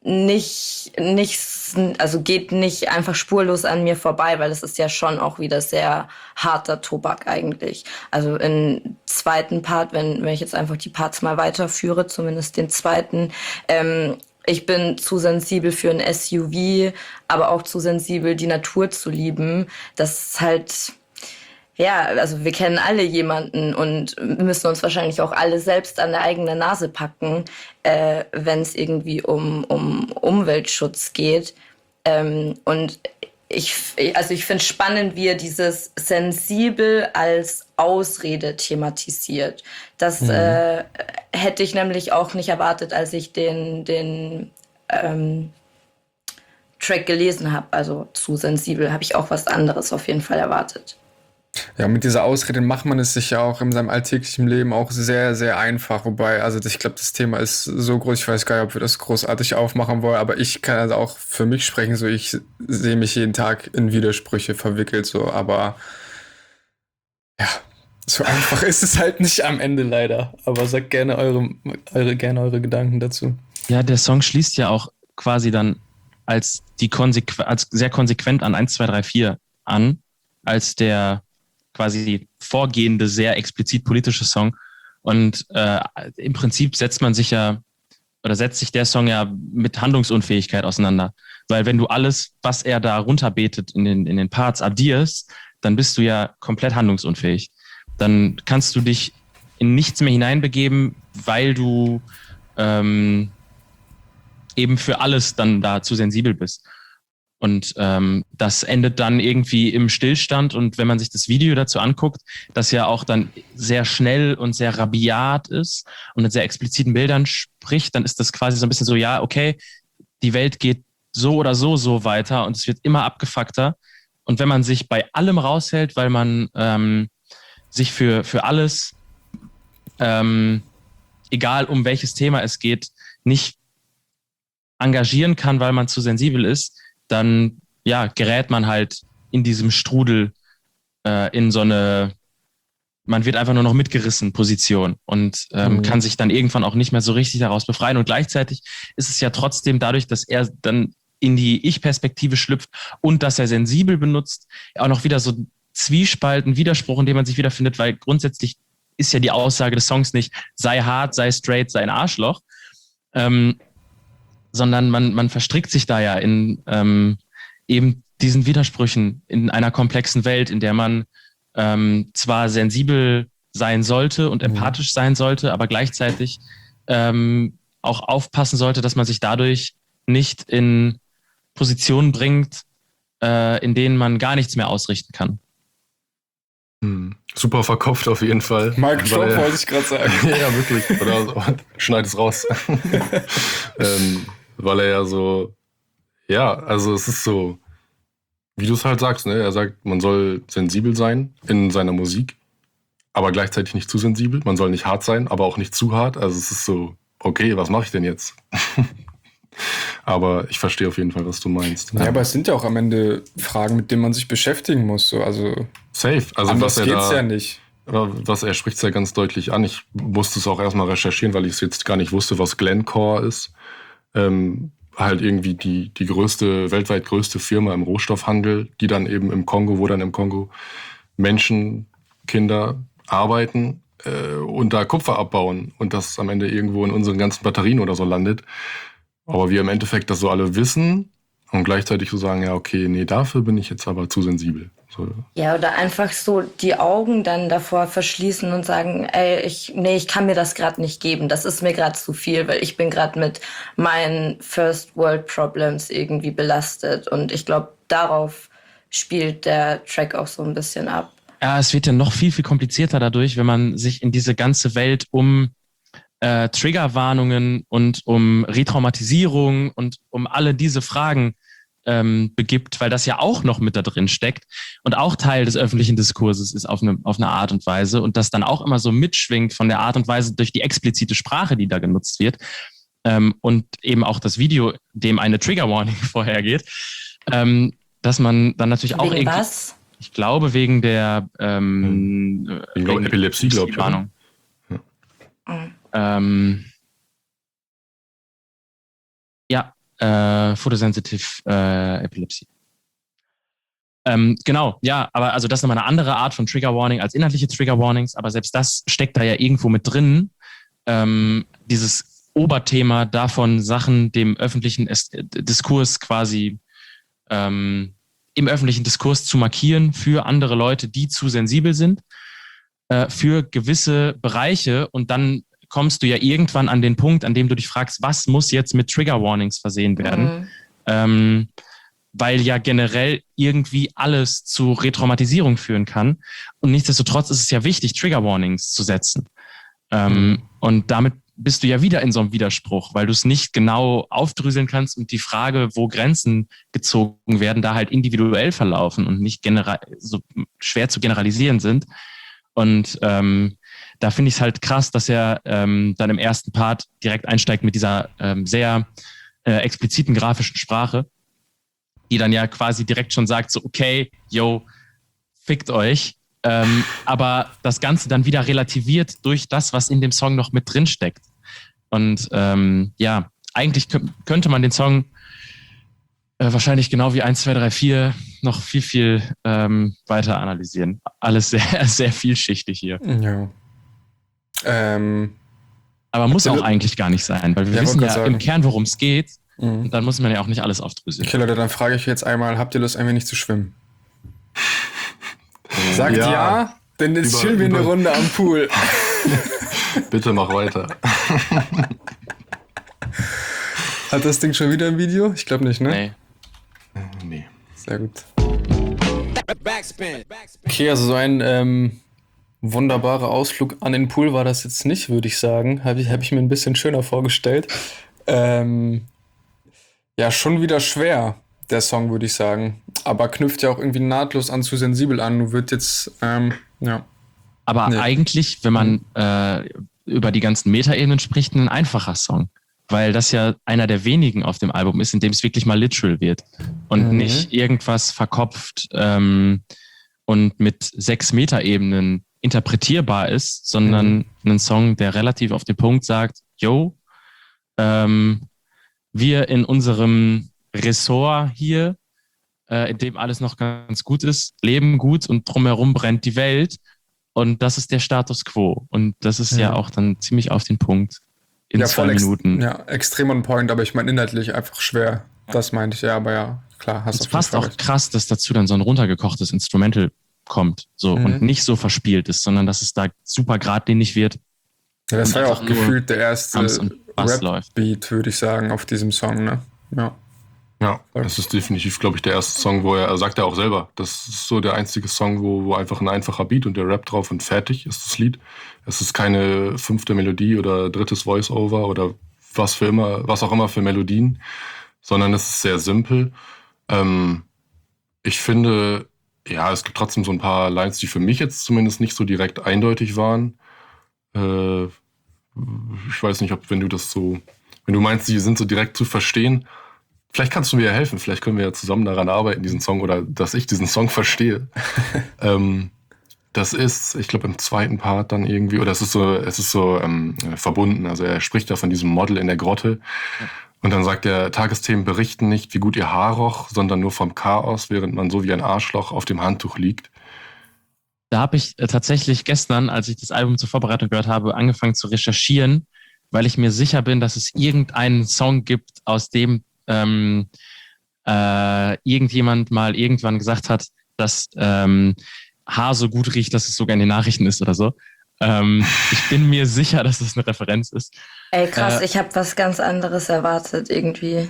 nicht, nicht, also geht nicht einfach spurlos an mir vorbei, weil es ist ja schon auch wieder sehr harter Tobak eigentlich. Also im zweiten Part, wenn, wenn ich jetzt einfach die Parts mal weiterführe, zumindest den zweiten, ähm, ich bin zu sensibel für ein S U V, aber auch zu sensibel, die Natur zu lieben. Das ist halt, ja, also wir kennen alle jemanden und müssen uns wahrscheinlich auch alle selbst an der eigenen Nase packen, äh, wenn es irgendwie um, um Umweltschutz geht. Ähm, und ich, also ich finde spannend, wie er dieses sensibel als Ausrede thematisiert. Das mhm. äh, hätte ich nämlich auch nicht erwartet, als ich den, den ähm, Track gelesen habe. Also zu sensibel habe ich auch was anderes auf jeden Fall erwartet. Ja, mit dieser Ausrede macht man es sich ja auch in seinem alltäglichen Leben auch sehr, sehr einfach. Wobei, also ich glaube, das Thema ist so groß, ich weiß gar nicht, ob wir das großartig aufmachen wollen, aber ich kann also auch für mich sprechen, so ich sehe mich jeden Tag in Widersprüche verwickelt, so, aber ja, so einfach ist es halt nicht am Ende leider. Aber sagt gerne eure, eure, gerne eure Gedanken dazu. Ja, der Song schließt ja auch quasi dann als die konsequ- als sehr konsequent an eins, zwei, drei, vier an, als der quasi vorgehende, sehr explizit politische Song. Und äh, im Prinzip setzt man sich ja, oder setzt sich der Song ja mit Handlungsunfähigkeit auseinander. Weil wenn du alles, was er da runterbetet in den, in den Parts addierst, dann bist du ja komplett handlungsunfähig. Dann kannst du dich in nichts mehr hineinbegeben, weil du ähm, eben für alles dann da zu sensibel bist. Und ähm, das endet dann irgendwie im Stillstand. Und wenn man sich das Video dazu anguckt, das ja auch dann sehr schnell und sehr rabiat ist und mit sehr expliziten Bildern spricht, dann ist das quasi so ein bisschen so, ja, okay, die Welt geht so oder so so weiter und es wird immer abgefuckter. Und wenn man sich bei allem raushält, weil man ähm, sich für, für alles, ähm, egal um welches Thema es geht, nicht engagieren kann, weil man zu sensibel ist, dann ja, gerät man halt in diesem Strudel äh, in so eine, man wird einfach nur noch mitgerissen Position und ähm, mhm. kann sich dann irgendwann auch nicht mehr so richtig daraus befreien. Und gleichzeitig ist es ja trotzdem dadurch, dass er dann in die Ich-Perspektive schlüpft und dass er sensibel benutzt, auch noch wieder so Zwiespalt, ein Widerspruch, in dem man sich wiederfindet, weil grundsätzlich ist ja die Aussage des Songs nicht, sei hart, sei straight, sei ein Arschloch, ähm, sondern man, man verstrickt sich da ja in ähm, eben diesen Widersprüchen in einer komplexen Welt, in der man ähm, zwar sensibel sein sollte und empathisch sein sollte, aber gleichzeitig ähm, auch aufpassen sollte, dass man sich dadurch nicht in Positionen bringt, äh, in denen man gar nichts mehr ausrichten kann. Hm. Super verkopft auf jeden Fall. Mike Drop wollte ich gerade sagen. Ja, wirklich. Oder schneid es raus. ähm, weil er ja so, ja, also es ist so, wie du es halt sagst, ne? Er sagt, man soll sensibel sein in seiner Musik, aber gleichzeitig nicht zu sensibel. Man soll nicht hart sein, aber auch nicht zu hart. Also es ist so, okay, was mache ich denn jetzt? Aber ich verstehe auf jeden Fall, was du meinst. Ja, aber es sind ja auch am Ende Fragen, mit denen man sich beschäftigen muss. So. Also safe. Also anders was er geht's da, ja nicht. Was er spricht es ja ganz deutlich an. Ich musste es auch erstmal recherchieren, weil ich es jetzt gar nicht wusste, was Glencore ist. Ähm, halt irgendwie die, die größte, weltweit größte Firma im Rohstoffhandel, die dann eben im Kongo, wo dann im Kongo Menschen, Kinder arbeiten äh, und da Kupfer abbauen und das am Ende irgendwo in unseren ganzen Batterien oder so landet. Aber wir im Endeffekt das so alle wissen und gleichzeitig so sagen, ja, okay, nee, dafür bin ich jetzt aber zu sensibel. So. Ja, oder einfach so die Augen dann davor verschließen und sagen, ey, ich, nee, ich kann mir das gerade nicht geben. Das ist mir gerade zu viel, weil ich bin gerade mit meinen First World Problems irgendwie belastet. Und ich glaube, darauf spielt der Track auch so ein bisschen ab. Ja, es wird ja noch viel, viel komplizierter dadurch, wenn man sich in diese ganze Welt um äh, Triggerwarnungen und um Retraumatisierung und um alle diese Fragen ähm, begibt, weil das ja auch noch mit da drin steckt und auch Teil des öffentlichen Diskurses ist auf eine, auf eine Art und Weise und das dann auch immer so mitschwingt von der Art und Weise durch die explizite Sprache, die da genutzt wird ähm, und eben auch das Video, dem eine Trigger-Warning vorhergeht, ähm, dass man dann natürlich wegen auch irgendwie... Was? Ich glaube wegen der ähm, hm. ich glaube, Epilepsie, glaube ich. Ja. Ähm, ja, äh, Photosensitive äh, Epilepsie. Ähm, genau, ja, aber also das ist nochmal eine andere Art von Trigger Warning als inhaltliche Trigger Warnings, aber selbst das steckt da ja irgendwo mit drin. Ähm, dieses Oberthema davon, Sachen dem öffentlichen es- Diskurs quasi ähm, im öffentlichen Diskurs zu markieren für andere Leute, die zu sensibel sind, äh, für gewisse Bereiche, und dann kommst du ja irgendwann an den Punkt, an dem du dich fragst, was muss jetzt mit Trigger Warnings versehen werden? Mhm. Ähm, weil ja generell irgendwie alles zu Retraumatisierung führen kann. Und nichtsdestotrotz ist es ja wichtig, Trigger Warnings zu setzen. Ähm, Mhm. Und damit bist du ja wieder in so einem Widerspruch, weil du es nicht genau aufdröseln kannst und die Frage, wo Grenzen gezogen werden, da halt individuell verlaufen und nicht genera- so schwer zu generalisieren sind. Und ähm, da finde ich es halt krass, dass er ähm, dann im ersten Part direkt einsteigt mit dieser ähm, sehr äh, expliziten grafischen Sprache, die dann ja quasi direkt schon sagt, so okay, yo, fickt euch. Ähm, aber das Ganze dann wieder relativiert durch das, was in dem Song noch mit drin steckt. Und ähm, ja, eigentlich kö- könnte man den Song äh, wahrscheinlich genau wie eins, zwei, drei, vier noch viel, viel ähm, weiter analysieren. Alles sehr, sehr vielschichtig hier. Ja. Ähm, Aber muss Habt ihr auch Lu- eigentlich gar nicht sein, weil wir Ja, wissen wollte ja grad im sagen. Kern, worum es geht. mhm. Und dann muss man ja auch nicht alles aufdröseln. Okay, Leute, dann frage ich jetzt einmal, habt ihr Lust, ein wenig zu schwimmen? Sagt ja, Ja. denn jetzt Über- chillen wir eine über- Runde am Pool. Bitte mach weiter. Hat das Ding schon wieder ein Video? Ich glaube nicht, ne? Nee. Nee. Sehr gut. Okay, also so ein ähm, wunderbarer Ausflug an den Pool war das jetzt nicht, würde ich sagen. Habe ich, hab ich mir ein bisschen schöner vorgestellt. Ähm, ja, schon wieder schwer, der Song, würde ich sagen. Aber knüpft ja auch irgendwie nahtlos an zu sensibel an. Und wird jetzt, ähm, ja. Aber Nee. eigentlich, wenn man äh, über die ganzen Metaebenen spricht, ein einfacher Song. Weil das ja einer der wenigen auf dem Album ist, in dem es wirklich mal literal wird. Und Mhm. nicht irgendwas verkopft ähm, und mit sechs Metaebenen interpretierbar ist, sondern ein Song, der relativ auf den Punkt sagt, yo, ähm, wir in unserem Ressort hier, äh, in dem alles noch ganz gut ist, leben gut und drumherum brennt die Welt. Und das ist der Status quo. Und das ist ja, Ja. auch dann ziemlich auf den Punkt in ja, zwei voll ex- Minuten. Ja, extrem on point, aber ich meine inhaltlich einfach schwer. Das meinte ich, ja, aber ja, klar, hast Es du ist fast auch krass, dass dazu dann so ein runtergekochtes Instrumental kommt, so, Mhm. und nicht so verspielt ist, sondern dass es da super geradlinig wird. Ja, das und war ja einfach auch nur gefühlt der erste Drums und Bass läuft. Rap-Beat, würde ich sagen, auf diesem Song, ne? Ja. Ja, das ist definitiv, glaube ich, der erste Song, wo er, er sagt ja auch selber, das ist so der einzige Song, wo, wo einfach ein einfacher Beat und der Rap drauf und fertig ist das Lied. Es ist keine fünfte Melodie oder drittes Voice-Over oder was für immer, was auch immer für Melodien, sondern es ist sehr simpel. Ähm, ich finde, ja, es gibt trotzdem so ein paar Lines, die für mich jetzt zumindest nicht so direkt eindeutig waren. Äh, ich weiß nicht, ob, wenn du das so, wenn du meinst, die sind so direkt zu verstehen, vielleicht kannst du mir ja helfen, vielleicht können wir ja zusammen daran arbeiten, diesen Song, oder dass ich diesen Song verstehe. ähm, das ist, ich glaube, im zweiten Part dann irgendwie, oder es ist so, es ist so ähm, verbunden. Also er spricht da von diesem Model in der Grotte. Und dann sagt er, Tagesthemen berichten nicht, wie gut ihr Haar roch, sondern nur vom Chaos, während man so wie ein Arschloch auf dem Handtuch liegt. Da habe ich äh, tatsächlich gestern, als ich das Album zur Vorbereitung gehört habe, angefangen zu recherchieren, weil ich mir sicher bin, dass es irgendeinen Song gibt, aus dem ähm, äh, irgendjemand mal irgendwann gesagt hat, dass ähm, Haar so gut riecht, dass es sogar in den Nachrichten ist oder so. Ähm, ich bin mir sicher, dass das eine Referenz ist. Ey, krass, Äh, ich habe was ganz anderes erwartet irgendwie.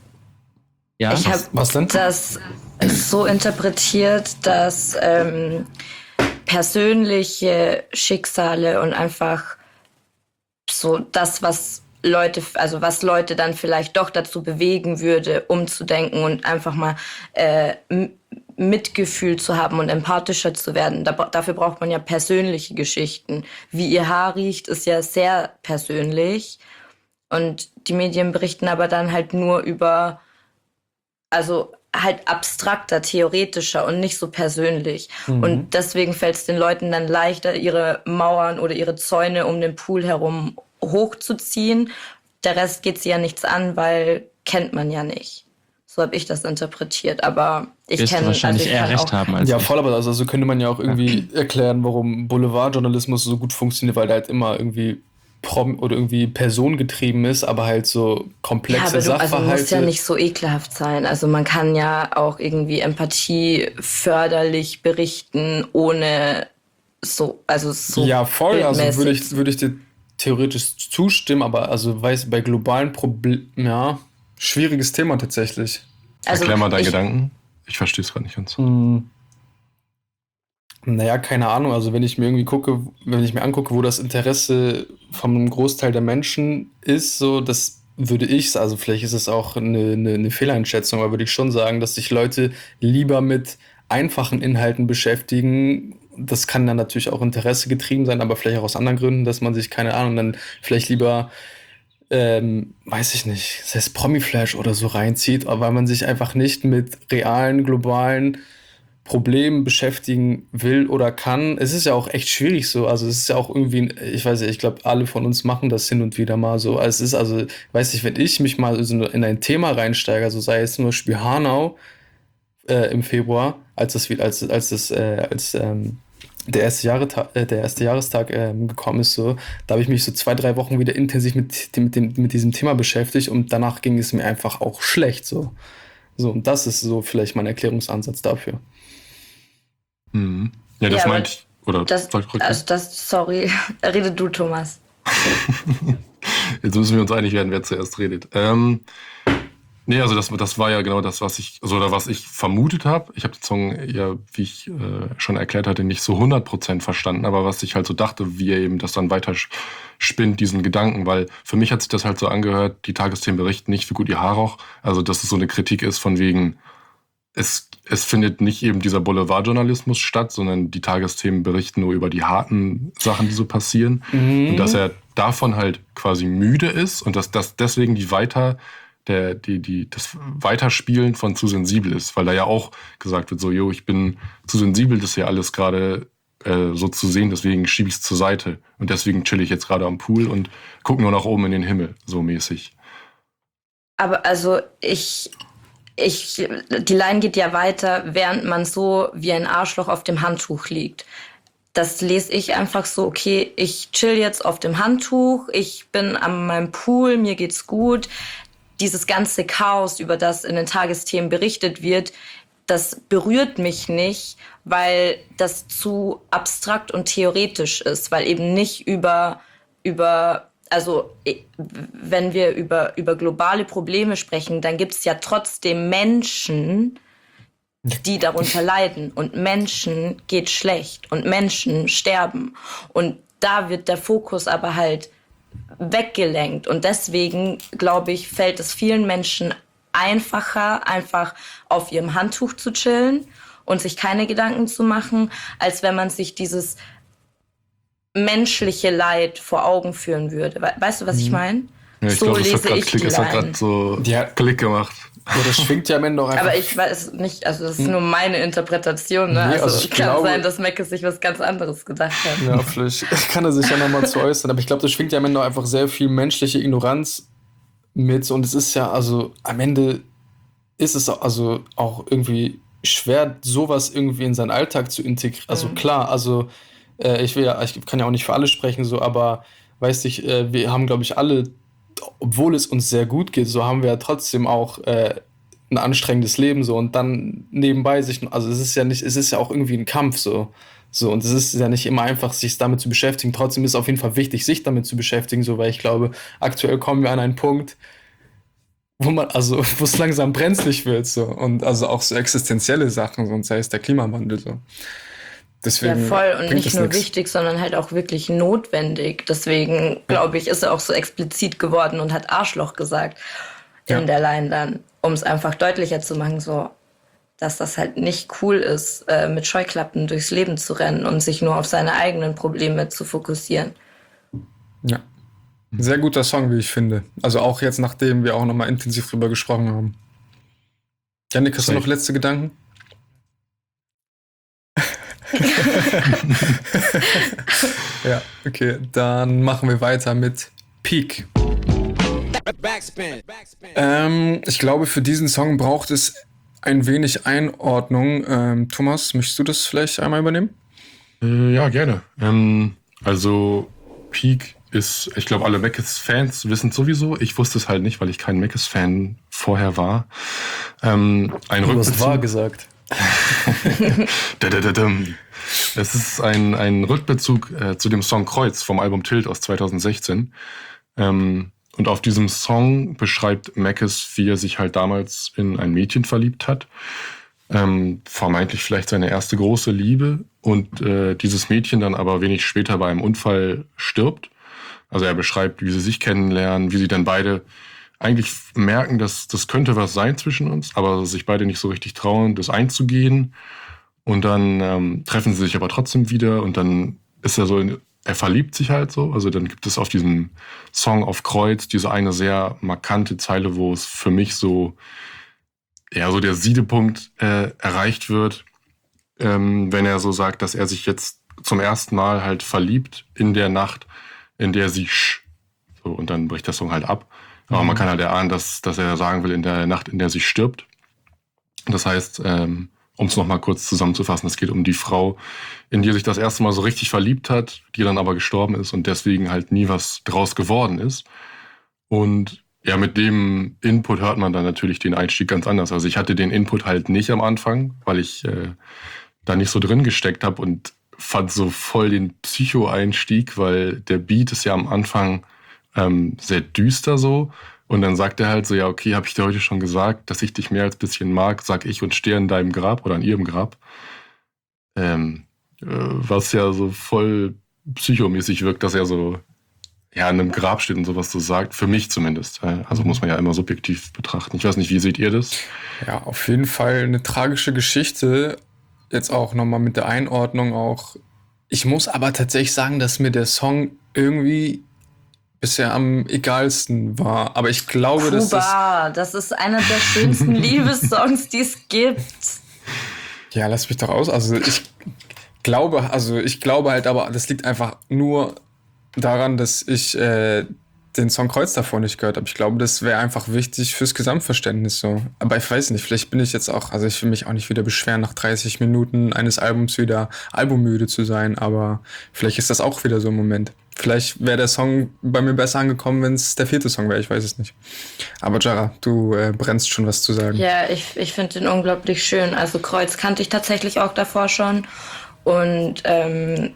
Ja, Ich habe was denn? das so interpretiert, dass ähm, persönliche Schicksale und einfach so das, was Leute, also was Leute dann vielleicht doch dazu bewegen würde, umzudenken und einfach mal äh, m- Mitgefühl zu haben und empathischer zu werden. Da, dafür braucht man ja persönliche Geschichten. Wie ihr Haar riecht, ist ja sehr persönlich. Und die Medien berichten aber dann halt nur über, also halt abstrakter, theoretischer und nicht so persönlich. Mhm. Und deswegen fällt es den Leuten dann leichter, ihre Mauern oder ihre Zäune um den Pool herum hochzuziehen. Der Rest geht sie ja nichts an, weil kennt man ja nicht. So habe ich das interpretiert, aber ich Wirst du kenne wahrscheinlich also ich eher kann recht auch, haben als Ja, ich. voll, aber also so könnte man ja auch irgendwie erklären, warum Boulevardjournalismus so gut funktioniert, weil der halt immer irgendwie Prom oder irgendwie personengetrieben ist, aber halt so Ja, komplexe aber du, also Sachverhalte. muss ja nicht so ekelhaft sein. Also man kann ja auch irgendwie Empathie förderlich berichten, ohne so, also so Ja, voll, also bildmäßig. würde ich, würde ich dir theoretisch zustimmen, aber also weiß bei globalen Problemen, ja, schwieriges Thema tatsächlich. Also Erklär mal deinen ich, Gedanken. Ich verstehe es gerade nicht ganz. Hm. Naja, keine Ahnung. Also wenn ich mir irgendwie gucke, wenn ich mir angucke, wo das Interesse von einem Großteil der Menschen ist, so, das würde ich, also vielleicht ist es auch eine, eine, eine Fehleinschätzung, aber würde ich schon sagen, dass sich Leute lieber mit einfachen Inhalten beschäftigen. Das kann dann natürlich auch Interesse getrieben sein, aber vielleicht auch aus anderen Gründen, dass man sich, keine Ahnung, dann vielleicht lieber, ähm, weiß ich nicht, das heißt Promiflash oder so reinzieht, weil man sich einfach nicht mit realen, globalen Problemen beschäftigen will oder kann. Es ist ja auch echt schwierig so. Also es ist ja auch irgendwie, ich weiß nicht, ich glaube, alle von uns machen das hin und wieder mal so. Also es ist also, weiß nicht, wenn ich mich mal so in ein Thema reinsteige, also sei es zum Beispiel Hanau äh, im Februar, als das, als, als das, äh, als ähm, der erste, Jahreta- äh, der erste Jahrestag ähm, gekommen ist, so, da habe ich mich so zwei, drei Wochen wieder intensiv mit, dem, mit, dem, mit diesem Thema beschäftigt und danach ging es mir einfach auch schlecht so. So, und das ist so vielleicht mein Erklärungsansatz dafür. Mhm. Ja, das Ja, aber meinte ich. Oder das, sag ich also das, sorry, rede du, Thomas. Jetzt müssen wir uns einig werden, wer zuerst redet. Ähm, nee, also das, das war ja genau das, was ich, also oder was ich vermutet habe. Ich habe den Song ja, wie ich äh, schon erklärt hatte, nicht so hundert Prozent verstanden, aber was ich halt so dachte, wie er eben das dann weiter spinnt, diesen Gedanken, weil für mich hat sich das halt so angehört, die Tagesthemen berichten nicht für gut ihr Haarauch, also dass es so eine Kritik ist von wegen, es, es findet nicht eben dieser Boulevardjournalismus statt, sondern die Tagesthemen berichten nur über die harten Sachen, die so passieren. Mhm. Und dass er davon halt quasi müde ist und dass, dass deswegen die weiter, der, die, die, das Weiterspielen von zu sensibel ist, weil da ja auch gesagt wird, so, jo, ich bin zu sensibel, das hier alles gerade äh, so zu sehen, deswegen schiebe ich es zur Seite. Und deswegen chill ich jetzt gerade am Pool und gucke nur nach oben in den Himmel, so mäßig. Aber also ich, ich, die Line geht ja weiter, während man so wie ein Arschloch auf dem Handtuch liegt. Das lese ich einfach so, okay, ich chill jetzt auf dem Handtuch, ich bin an meinem Pool, mir geht's gut. Dieses ganze Chaos, über das in den Tagesthemen berichtet wird, das berührt mich nicht, weil das zu abstrakt und theoretisch ist, weil eben nicht über, über also wenn wir über, über globale Probleme sprechen, dann gibt es ja trotzdem Menschen, die darunter leiden. Und Menschen geht schlecht und Menschen sterben. Und da wird der Fokus aber halt weggelenkt. Und deswegen, glaube ich, fällt es vielen Menschen einfacher, einfach auf ihrem Handtuch zu chillen und sich keine Gedanken zu machen, als wenn man sich dieses menschliche Leid vor Augen führen würde. Weißt du, was ich meine? Ja, ich so glaube, das hat lese gerade ich Klick, die das hat Line. gerade so Ja. Klick gemacht. Ja, das schwingt ja am Ende auch einfach. Aber ich weiß nicht, also das ist nur meine Interpretation. Ne? Nee, also, also es ich kann glaube- sein, dass Mecke sich was ganz anderes gedacht hat. Ja, vielleicht kann er sich ja nochmal zu äußern. Aber ich glaube, das schwingt ja am Ende auch einfach sehr viel menschliche Ignoranz mit. Und es ist ja, also am Ende ist es also auch irgendwie schwer, sowas irgendwie in seinen Alltag zu integrieren. Also Mhm. klar, also äh, ich will ja, ich kann ja auch nicht für alle sprechen, so, aber weiß ich, äh, wir haben, glaube ich, alle, obwohl es uns sehr gut geht, so haben wir ja trotzdem auch äh, ein anstrengendes Leben so und dann nebenbei sich, also es ist ja nicht, es ist ja auch irgendwie ein Kampf so. So, und es ist ja nicht immer einfach, sich damit zu beschäftigen. Trotzdem ist es auf jeden Fall wichtig, sich damit zu beschäftigen, so, weil ich glaube, aktuell kommen wir an einen Punkt, wo man, also, wo es langsam brenzlig wird, so. Und also auch so existenzielle Sachen, so, und sei es der Klimawandel, so. Deswegen Ja, voll. Und bringt nicht es nur nix. wichtig, sondern halt auch wirklich notwendig. Deswegen, glaube ich, ist er auch so explizit geworden und hat Arschloch gesagt in Ja. der Line dann, um es einfach deutlicher zu machen, so, dass das halt nicht cool ist, äh, mit Scheuklappen durchs Leben zu rennen und sich nur auf seine eigenen Probleme zu fokussieren. Ja. Sehr guter Song, wie ich finde. Also auch jetzt, nachdem wir auch nochmal intensiv drüber gesprochen haben. Janik, hast du Safe. noch letzte Gedanken? Ja, okay. Dann machen wir weiter mit Peak. Ähm, ich glaube, für diesen Song braucht es ein wenig Einordnung. Ähm, Thomas, möchtest du das vielleicht einmal übernehmen? Äh, ja, gerne. Ähm, also Peak ist, ich glaube, alle Meckes-Fans wissen sowieso. Ich wusste es halt nicht, weil ich kein Meckes-Fan vorher war. Ähm, ein Du hast Rückbezug. wahr gesagt. Es ist ein, ein Rückbezug äh, zu dem Song Kreuz vom Album Tilt aus zweitausendsechzehn. Ähm, und auf diesem Song beschreibt Meckes, wie er sich halt damals in ein Mädchen verliebt hat. Ähm, vermeintlich vielleicht seine erste große Liebe. Und äh, dieses Mädchen dann aber wenig später bei einem Unfall stirbt. Also er beschreibt, wie sie sich kennenlernen, wie sie dann beide eigentlich merken, dass das könnte was sein zwischen uns, aber sich beide nicht so richtig trauen, das einzugehen. Und dann ähm, treffen sie sich aber trotzdem wieder und dann ist er so, in, er verliebt sich halt so. Also dann gibt es auf diesem Song auf Kreuz diese eine sehr markante Zeile, wo es für mich so, ja, so der Siedepunkt äh, erreicht wird, ähm, wenn er so sagt, dass er sich jetzt zum ersten Mal halt verliebt in der Nacht, in der sie sch, so, und dann bricht der Song halt ab. Aber mhm. man kann halt erahnen, dass, dass er sagen will, in der Nacht, in der sie stirbt. Das heißt, ähm, um es nochmal kurz zusammenzufassen, es geht um die Frau, in die er sich das erste Mal so richtig verliebt hat, die dann aber gestorben ist und deswegen halt nie was draus geworden ist. Und ja, mit dem Input hört man dann natürlich den Einstieg ganz anders. Also ich hatte den Input halt nicht am Anfang, weil ich äh, da nicht so drin gesteckt habe und fand so voll den Psycho-Einstieg, weil der Beat ist ja am Anfang ähm, sehr düster so. Und dann sagt er halt so, ja, okay, habe ich dir heute schon gesagt, dass ich dich mehr als ein bisschen mag, sag ich und stehe in deinem Grab oder an ihrem Grab. Ähm, äh, was ja so voll psychomäßig wirkt, dass er so ja an einem Grab steht und sowas so sagt, für mich zumindest. Also muss man ja immer subjektiv betrachten. Ich weiß nicht, wie seht ihr das? Ja, auf jeden Fall eine tragische Geschichte. Jetzt auch nochmal mit der Einordnung auch. Ich muss aber tatsächlich sagen, dass mir der Song irgendwie bisher am egalsten war. Aber ich glaube, dass das... Kuba, das ist einer der schönsten Liebessongs, die es gibt. Ja, lass mich doch aus. Also ich glaube, also ich glaube halt, aber das liegt einfach nur daran, dass ich äh, den Song Kreuz davor nicht gehört habe. Ich glaube, das wäre einfach wichtig fürs Gesamtverständnis so. Aber ich weiß nicht, vielleicht bin ich jetzt auch, also ich will mich auch nicht wieder beschweren, nach dreißig Minuten eines Albums wieder albummüde zu sein, aber vielleicht ist das auch wieder so ein Moment. Vielleicht wäre der Song bei mir besser angekommen, wenn es der vierte Song wäre, ich weiß es nicht. Aber Jara, du äh, brennst schon was zu sagen. Ja, ich, ich finde den unglaublich schön. Also Kreuz kannte ich tatsächlich auch davor schon und ähm,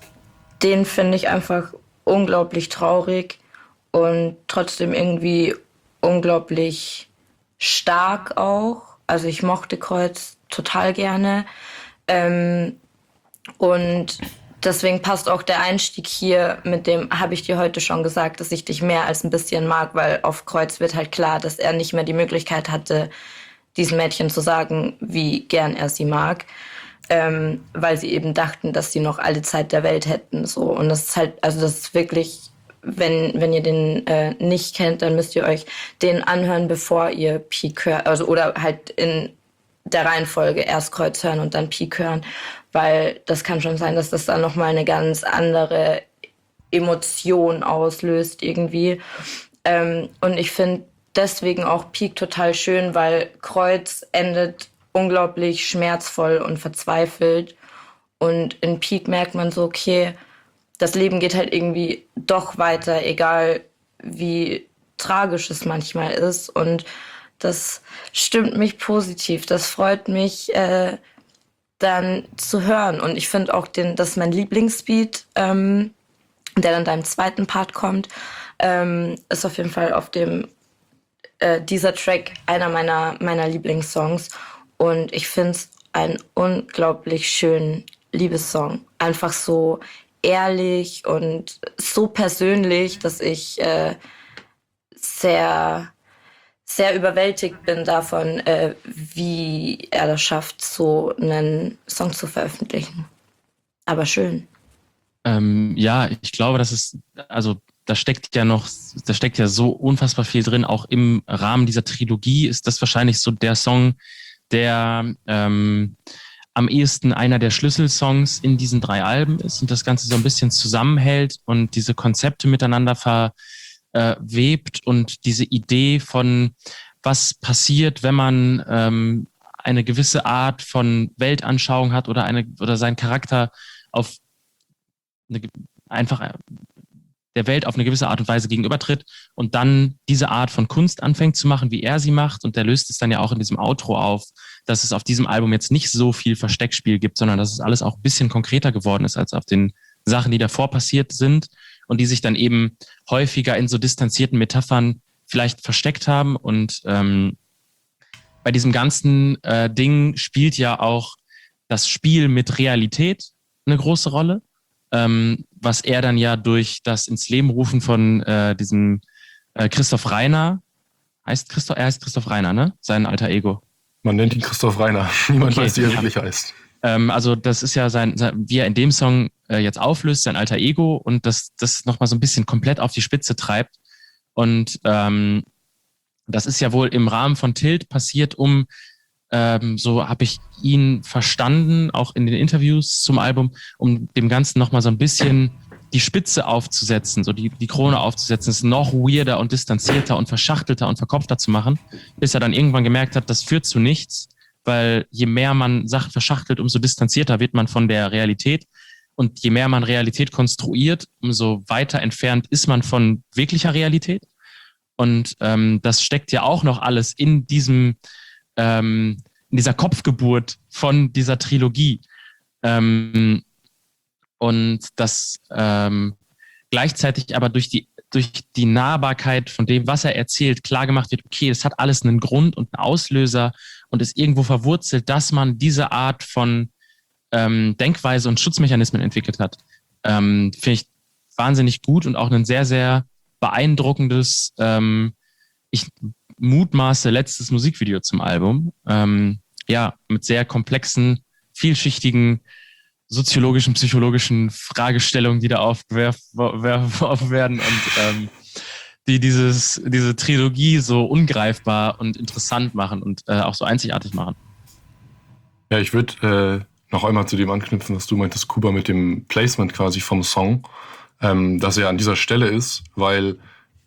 den finde ich einfach unglaublich traurig und trotzdem irgendwie unglaublich stark auch. Also ich mochte Kreuz total gerne. Ähm, und deswegen passt auch der Einstieg hier mit dem, habe ich dir heute schon gesagt, dass ich dich mehr als ein bisschen mag, weil auf Kreuz wird halt klar, dass er nicht mehr die Möglichkeit hatte, diesem Mädchen zu sagen, wie gern er sie mag. Ähm, weil sie eben dachten, dass sie noch alle Zeit der Welt hätten. So. Und das ist halt, also das ist wirklich, wenn, wenn ihr den äh, nicht kennt, dann müsst ihr euch den anhören, bevor ihr Peak hört. Also, oder halt in der Reihenfolge erst Kreuz hören und dann Peak hören. Weil das kann schon sein, dass das dann nochmal eine ganz andere Emotion auslöst irgendwie. Ähm, und ich finde deswegen auch Peak total schön, weil Kreuz endet unglaublich schmerzvoll und verzweifelt. Und in Peak merkt man so, okay, das Leben geht halt irgendwie doch weiter, egal wie tragisch es manchmal ist. Und das stimmt mich positiv. Das freut mich, äh, dann zu hören. Und ich finde auch, den, das ist mein Lieblingsbeat, ähm, der dann da im zweiten Part kommt, ähm, ist auf jeden Fall auf dem äh, dieser Track einer meiner, meiner Lieblingssongs. Und ich finde es einen unglaublich schönen Liebessong. Einfach so ehrlich und so persönlich, dass ich äh, sehr, sehr überwältigt bin davon, äh, wie er das schafft, so einen Song zu veröffentlichen. Aber schön. Ähm, ja, ich glaube, das ist, also da steckt ja noch, da steckt ja so unfassbar viel drin. Auch im Rahmen dieser Trilogie ist das wahrscheinlich so der Song, der ähm, am ehesten einer der Schlüsselsongs in diesen drei Alben ist und das Ganze so ein bisschen zusammenhält und diese Konzepte miteinander ver, äh, webt und diese Idee von, was passiert, wenn man ähm, eine gewisse Art von Weltanschauung hat oder eine oder seinen Charakter auf eine, einfach der Welt auf eine gewisse Art und Weise gegenübertritt und dann diese Art von Kunst anfängt zu machen, wie er sie macht. Und der löst es dann ja auch in diesem Outro auf, dass es auf diesem Album jetzt nicht so viel Versteckspiel gibt, sondern dass es alles auch ein bisschen konkreter geworden ist als auf den Sachen, die davor passiert sind und die sich dann eben häufiger in so distanzierten Metaphern vielleicht versteckt haben. Und ähm, bei diesem ganzen äh, Ding spielt ja auch das Spiel mit Realität eine große Rolle. Ähm, was er dann ja durch das ins Leben rufen von äh, diesem äh, Christoph Reiner, heißt Christoph, er heißt Christoph Reiner, ne? Sein alter Ego. Man nennt ihn Christoph Reiner. Niemand Okay. weiß, wie er wirklich heißt. Ähm, also das ist ja sein, sein wie er in dem Song äh, jetzt auflöst, sein alter Ego und das, das nochmal so ein bisschen komplett auf die Spitze treibt. Und ähm, das ist ja wohl im Rahmen von Tilt passiert, um Ähm, so habe ich ihn verstanden, auch in den Interviews zum Album, um dem Ganzen nochmal so ein bisschen die Spitze aufzusetzen, so die, die Krone aufzusetzen, es noch weirder und distanzierter und verschachtelter und verkopfter zu machen, bis er dann irgendwann gemerkt hat, das führt zu nichts, weil je mehr man Sachen verschachtelt, umso distanzierter wird man von der Realität und je mehr man Realität konstruiert, umso weiter entfernt ist man von wirklicher Realität. Und ähm, das steckt ja auch noch alles in diesem Ähm, in dieser Kopfgeburt von dieser Trilogie. Ähm, und das ähm, gleichzeitig aber durch die, durch die Nahbarkeit von dem, was er erzählt, klar gemacht wird, okay, das hat alles einen Grund und einen Auslöser und ist irgendwo verwurzelt, dass man diese Art von ähm, Denkweise und Schutzmechanismen entwickelt hat. Ähm, finde ich wahnsinnig gut und auch ein sehr, sehr beeindruckendes, ähm, ich mutmaße letztes Musikvideo zum Album. Ähm, ja, mit sehr komplexen, vielschichtigen soziologischen, psychologischen Fragestellungen, die da aufgeworfen werden und ähm, die dieses, diese Trilogie so ungreifbar und interessant machen und äh, auch so einzigartig machen. Ja, ich würde äh, noch einmal zu dem anknüpfen, was du meintest, Kuba, mit dem Placement quasi vom Song, ähm, dass er an dieser Stelle ist, weil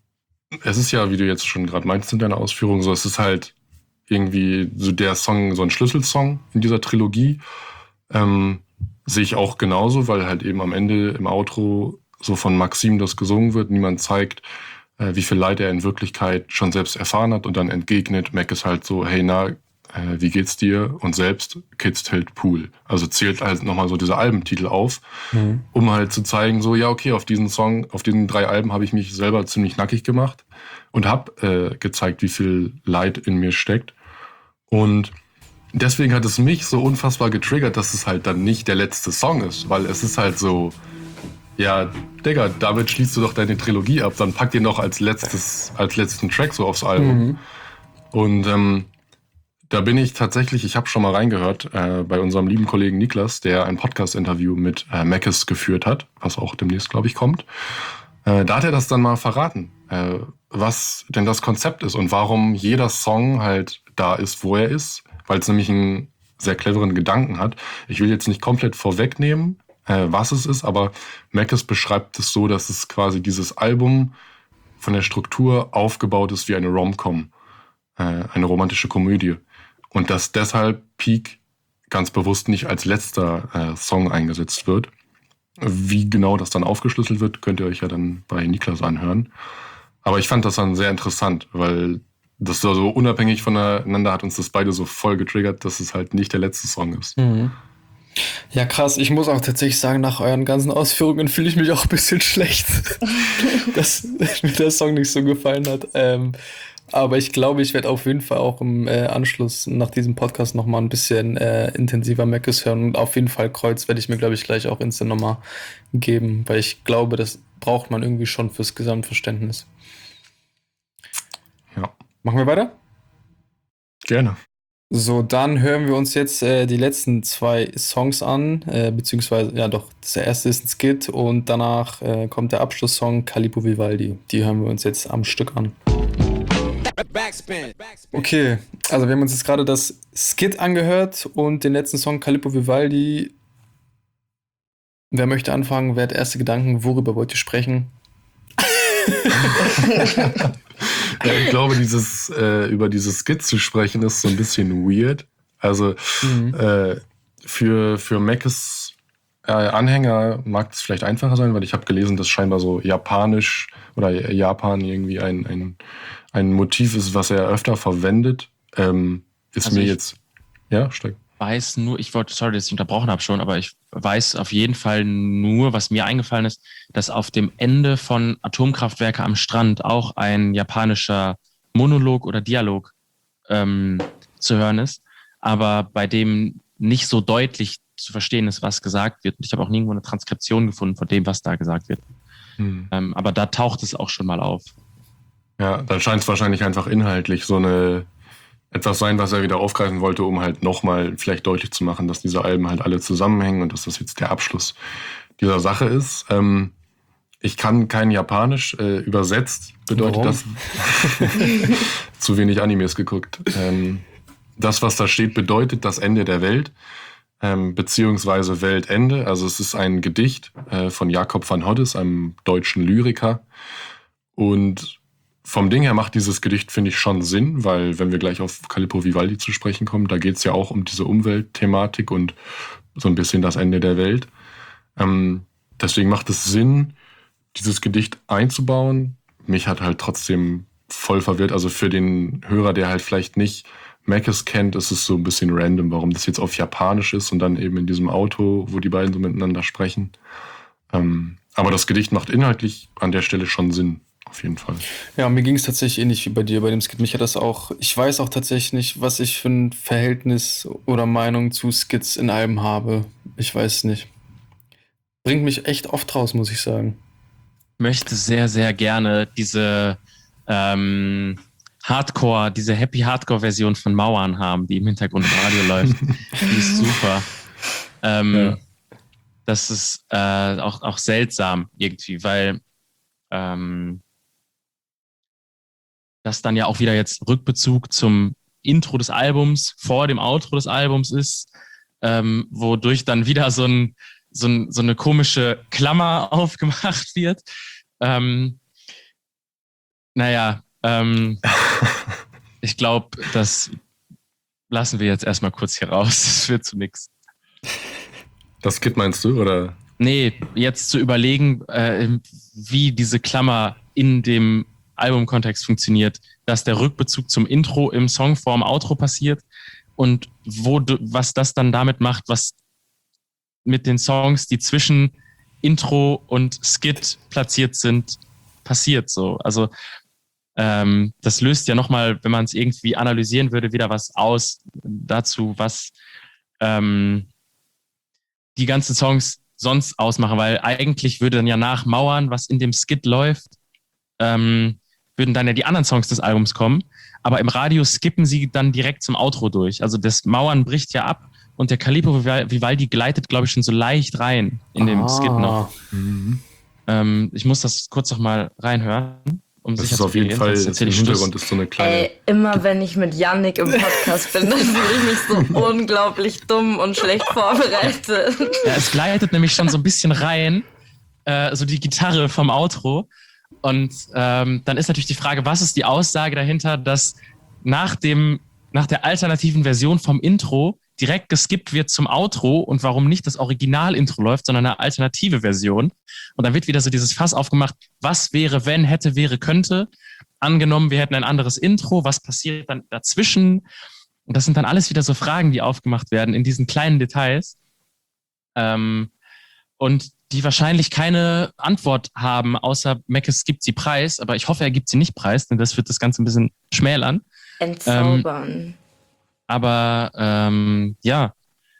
es ist ja, wie du jetzt schon gerade meinst in deiner Ausführung, so es ist halt irgendwie so der Song, so ein Schlüsselsong in dieser Trilogie. Ähm, sehe ich auch genauso, weil halt eben am Ende im Outro so von Maxim das gesungen wird. Niemand zeigt, äh, wie viel Leid er in Wirklichkeit schon selbst erfahren hat und dann entgegnet Mac ist halt so, hey, na, äh, wie geht's dir? Und selbst Kids Tilt Pool. Also zählt halt nochmal so dieser Albentitel auf, mhm. um halt zu zeigen, so, ja, okay, auf diesen Song, auf diesen drei Alben habe ich mich selber ziemlich nackig gemacht und habe äh, gezeigt, wie viel Leid in mir steckt. Und deswegen hat es mich so unfassbar getriggert, dass es halt dann nicht der letzte Song ist, weil es ist halt so, ja, Digga, damit schließt du doch deine Trilogie ab, dann pack den noch als letztes, als letzten Track so aufs Album. Mhm. Und ähm, da bin ich tatsächlich, ich habe schon mal reingehört, äh, bei unserem lieben Kollegen Niklas, der ein Podcast-Interview mit äh, Mackes geführt hat, was auch demnächst, glaube ich, kommt. Äh, da hat er das dann mal verraten, äh, was denn das Konzept ist und warum jeder Song halt da ist, wo er ist, weil es nämlich einen sehr cleveren Gedanken hat. Ich will jetzt nicht komplett vorwegnehmen, äh, was es ist, aber Mackes beschreibt es so, dass es quasi dieses Album von der Struktur aufgebaut ist wie eine Rom-Com, äh, eine romantische Komödie. Und dass deshalb Peak ganz bewusst nicht als letzter äh, Song eingesetzt wird. Wie genau das dann aufgeschlüsselt wird, könnt ihr euch ja dann bei Niklas anhören. Aber ich fand das dann sehr interessant, weil das so unabhängig voneinander hat uns das beide so voll getriggert, dass es halt nicht der letzte Song ist. Mhm. Ja, krass. Ich muss auch tatsächlich sagen, nach euren ganzen Ausführungen fühle ich mich auch ein bisschen schlecht, dass mir der Song nicht so gefallen hat. Ähm, aber ich glaube, ich werde auf jeden Fall auch im äh, Anschluss nach diesem Podcast nochmal ein bisschen äh, intensiver Mackes hören. Und auf jeden Fall Kreuz werde ich mir, glaube ich, gleich auch instant nochmal geben, weil ich glaube, das braucht man irgendwie schon fürs Gesamtverständnis. Ja. Machen wir weiter? Gerne. So, dann hören wir uns jetzt äh, die letzten zwei Songs an, äh, beziehungsweise, ja doch, der erste ist ein Skit und danach äh, kommt der Abschlusssong Calippo Vivaldi. Die hören wir uns jetzt am Stück an. Okay, also wir haben uns jetzt gerade das Skit angehört und den letzten Song Calippo Vivaldi. Wer möchte anfangen? Wer hat erste Gedanken? Worüber wollt ihr sprechen? Ja, ich glaube, dieses äh, über dieses Skit zu sprechen, ist so ein bisschen weird. Also mhm. äh, für, für Meckes äh, Anhänger mag es vielleicht einfacher sein, weil ich habe gelesen, dass scheinbar so japanisch oder Japan irgendwie ein, ein, ein Motiv ist, was er öfter verwendet. Ähm, ist also mir jetzt... Ja, steig. weiß nur, ich wollte, sorry, dass ich unterbrochen habe schon, aber ich weiß auf jeden Fall nur, was mir eingefallen ist, dass auf dem Ende von Atomkraftwerke am Strand auch ein japanischer Monolog oder Dialog ähm, zu hören ist, aber bei dem nicht so deutlich zu verstehen ist, was gesagt wird. Und ich habe auch nirgendwo eine Transkription gefunden von dem, was da gesagt wird. Hm. Ähm, aber da taucht es auch schon mal auf. Ja, dann scheint es wahrscheinlich einfach inhaltlich so eine etwas sein, was er wieder aufgreifen wollte, um halt nochmal vielleicht deutlich zu machen, dass diese Alben halt alle zusammenhängen und dass das jetzt der Abschluss dieser Sache ist. Ähm, ich kann kein Japanisch. Äh, übersetzt bedeutet Warum? das zu wenig Animes geguckt. Ähm, das, was da steht, bedeutet das Ende der Welt, ähm, beziehungsweise Weltende. Also es ist ein Gedicht äh, von Jakob van Hoddes, einem deutschen Lyriker. Und vom Ding her macht dieses Gedicht, finde ich, schon Sinn, weil wenn wir gleich auf Calippo Vivaldi zu sprechen kommen, da geht es ja auch um diese Umweltthematik und so ein bisschen das Ende der Welt. Ähm, deswegen macht es Sinn, dieses Gedicht einzubauen. Mich hat halt trotzdem voll verwirrt. Also für den Hörer, der halt vielleicht nicht Meckes kennt, ist es so ein bisschen random, warum das jetzt auf Japanisch ist und dann eben in diesem Auto, wo die beiden so miteinander sprechen. Ähm, aber das Gedicht macht inhaltlich an der Stelle schon Sinn. Auf jeden Fall. Ja, mir ging es tatsächlich ähnlich wie bei dir bei dem Skit. Mich hat das auch, ich weiß auch tatsächlich nicht, was ich für ein Verhältnis oder Meinung zu Skits in Alben habe. Ich weiß nicht. Bringt mich echt oft raus, muss ich sagen. Ich möchte sehr, sehr gerne diese ähm, Hardcore, diese Happy-Hardcore-Version von Mauern haben, die im Hintergrund im Radio läuft. Die ist super. Ähm, ja. Das ist äh, auch, auch seltsam irgendwie, weil ähm, das dann ja auch wieder jetzt Rückbezug zum Intro des Albums vor dem Outro des Albums ist, ähm, wodurch dann wieder so, ein, so, ein, so eine komische Klammer aufgemacht wird. Ähm, naja, ähm, ich glaube, das lassen wir jetzt erstmal kurz hier raus. Das wird zu nix. Das Skit meinst du, oder? Nee, jetzt zu überlegen, äh, wie diese Klammer in dem Albumkontext funktioniert, dass der Rückbezug zum Intro im Song vorm Outro passiert und wo du, was das dann damit macht, was mit den Songs, die zwischen Intro und Skit platziert sind, passiert so. Also ähm, das löst ja nochmal, wenn man es irgendwie analysieren würde, wieder was aus dazu, was ähm, die ganzen Songs sonst ausmachen, weil eigentlich würde dann ja nach Mauern, was in dem Skit läuft, ähm, würden dann ja die anderen Songs des Albums kommen, aber im Radio skippen sie dann direkt zum Outro durch. Also das Mauern bricht ja ab und der Calippo Vivaldi gleitet, glaube ich, schon so leicht rein in dem ah. Skit noch. Mhm. Ähm, ich muss das kurz noch mal reinhören. Um das ist auf jeden Fall, im Hintergrund ist so eine kleine... Ey, immer wenn ich mit Yannick im Podcast bin, dann fühle ich mich so unglaublich dumm und schlecht vorbereitet. Ja, es gleitet nämlich schon so ein bisschen rein, äh, so die Gitarre vom Outro. Und ähm, dann ist natürlich die Frage, was ist die Aussage dahinter, dass nach, dem, nach der alternativen Version vom Intro direkt geskippt wird zum Outro und warum nicht das Original-Intro läuft, sondern eine alternative Version. Und dann wird wieder so dieses Fass aufgemacht, was wäre, wenn, hätte, wäre, könnte. Angenommen, wir hätten ein anderes Intro, was passiert dann dazwischen? Und das sind dann alles wieder so Fragen, die aufgemacht werden in diesen kleinen Details. Ähm, und die wahrscheinlich keine Antwort haben, außer Meckes gibt sie preis. Aber ich hoffe, er gibt sie nicht preis, denn das wird das Ganze ein bisschen schmälern. Entzaubern. Ähm, aber ähm, ja,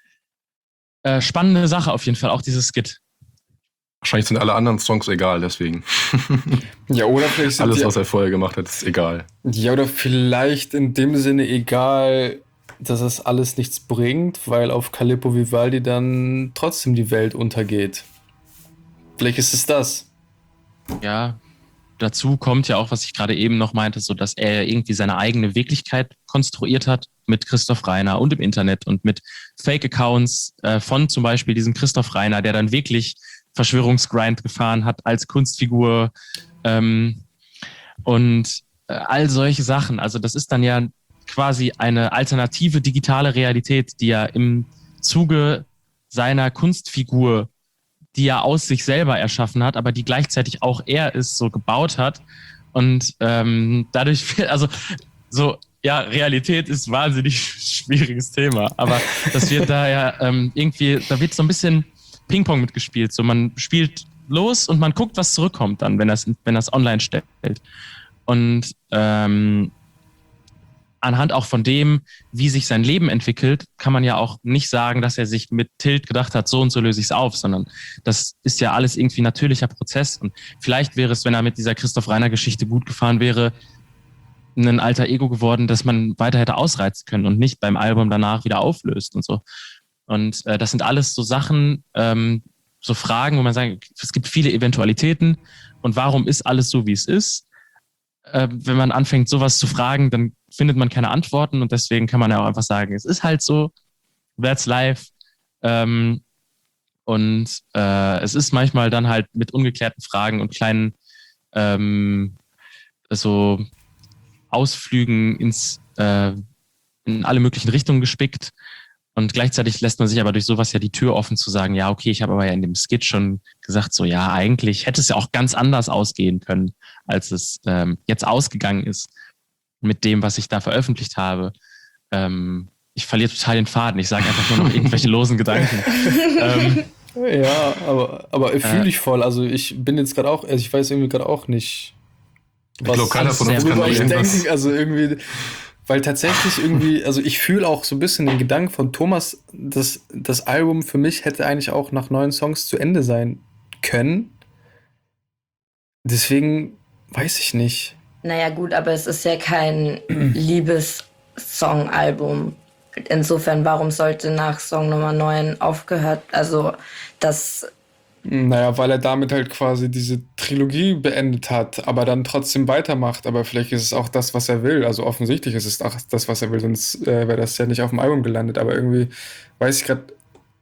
äh, spannende Sache auf jeden Fall, auch dieses Skit. Wahrscheinlich sind alle anderen Songs egal, deswegen. Ja, oder vielleicht sind alles, die, was er vorher gemacht hat, ist egal. Ja, oder vielleicht in dem Sinne egal, dass es alles nichts bringt, weil auf Calippo Vivaldi dann trotzdem die Welt untergeht. Vielleicht ist es das. Ja, dazu kommt ja auch, was ich gerade eben noch meinte, so dass er irgendwie seine eigene Wirklichkeit konstruiert hat mit Christoph Reiner und im Internet und mit Fake-Accounts äh, von zum Beispiel diesem Christoph Reiner, der dann wirklich Verschwörungsgrind gefahren hat als Kunstfigur Ähm, und äh, all solche Sachen. Also das ist dann ja quasi eine alternative digitale Realität, die er im Zuge seiner Kunstfigur, die er aus sich selber erschaffen hat, aber die gleichzeitig auch er ist, so gebaut hat. Und ähm, dadurch, also so, ja, Realität ist ein wahnsinnig schwieriges Thema, aber das wird da ja ähm, irgendwie, da wird so ein bisschen Ping-Pong mitgespielt. So, man spielt los und man guckt, was zurückkommt dann, wenn das, wenn das online stellt. Und ähm, anhand auch von dem, wie sich sein Leben entwickelt, kann man ja auch nicht sagen, dass er sich mit Tilt gedacht hat, so und so löse ich es auf, sondern das ist ja alles irgendwie natürlicher Prozess. Und vielleicht wäre es, wenn er mit dieser Christoph-Reiner-Geschichte gut gefahren wäre, ein alter Ego geworden, dass man weiter hätte ausreizen können und nicht beim Album danach wieder auflöst und so. Und äh, das sind alles so Sachen, ähm, so Fragen, wo man sagt, es gibt viele Eventualitäten und warum ist alles so, wie es ist? Äh, wenn man anfängt, sowas zu fragen, dann findet man keine Antworten und deswegen kann man ja auch einfach sagen, es ist halt so, that's life. Ähm, und äh, es ist manchmal dann halt mit ungeklärten Fragen und kleinen ähm, so Ausflügen ins äh, in alle möglichen Richtungen gespickt. Und gleichzeitig lässt man sich aber durch sowas ja die Tür offen zu sagen, ja, okay, ich habe aber ja in dem Skit schon gesagt, so ja, eigentlich hätte es ja auch ganz anders ausgehen können, als es ähm, jetzt ausgegangen ist mit dem, was ich da veröffentlicht habe. Ähm, ich verliere total den Faden. Ich sage einfach nur noch irgendwelche losen Gedanken. ähm, Ja, aber, aber fühle Äh. ich voll. Also ich bin jetzt gerade auch, also ich weiß irgendwie gerade auch nicht, Ich glaube, keiner von uns sehr kann worüber da ich irgendwas. denke. Also irgendwie, weil tatsächlich irgendwie, also ich fühle auch so ein bisschen den Gedanken von Thomas, dass das Album für mich hätte eigentlich auch nach neun Songs zu Ende sein können. Deswegen weiß ich nicht. Naja gut, aber es ist ja kein Liebessong-Album. Insofern, warum sollte nach Song Nummer neun aufgehört? Also das, Naja, weil er damit halt quasi diese Trilogie beendet hat, aber dann trotzdem weitermacht. Aber vielleicht ist es auch das, was er will. Also offensichtlich ist es auch das, was er will, sonst äh, wäre das ja nicht auf dem Album gelandet. Aber irgendwie weiß ich gerade.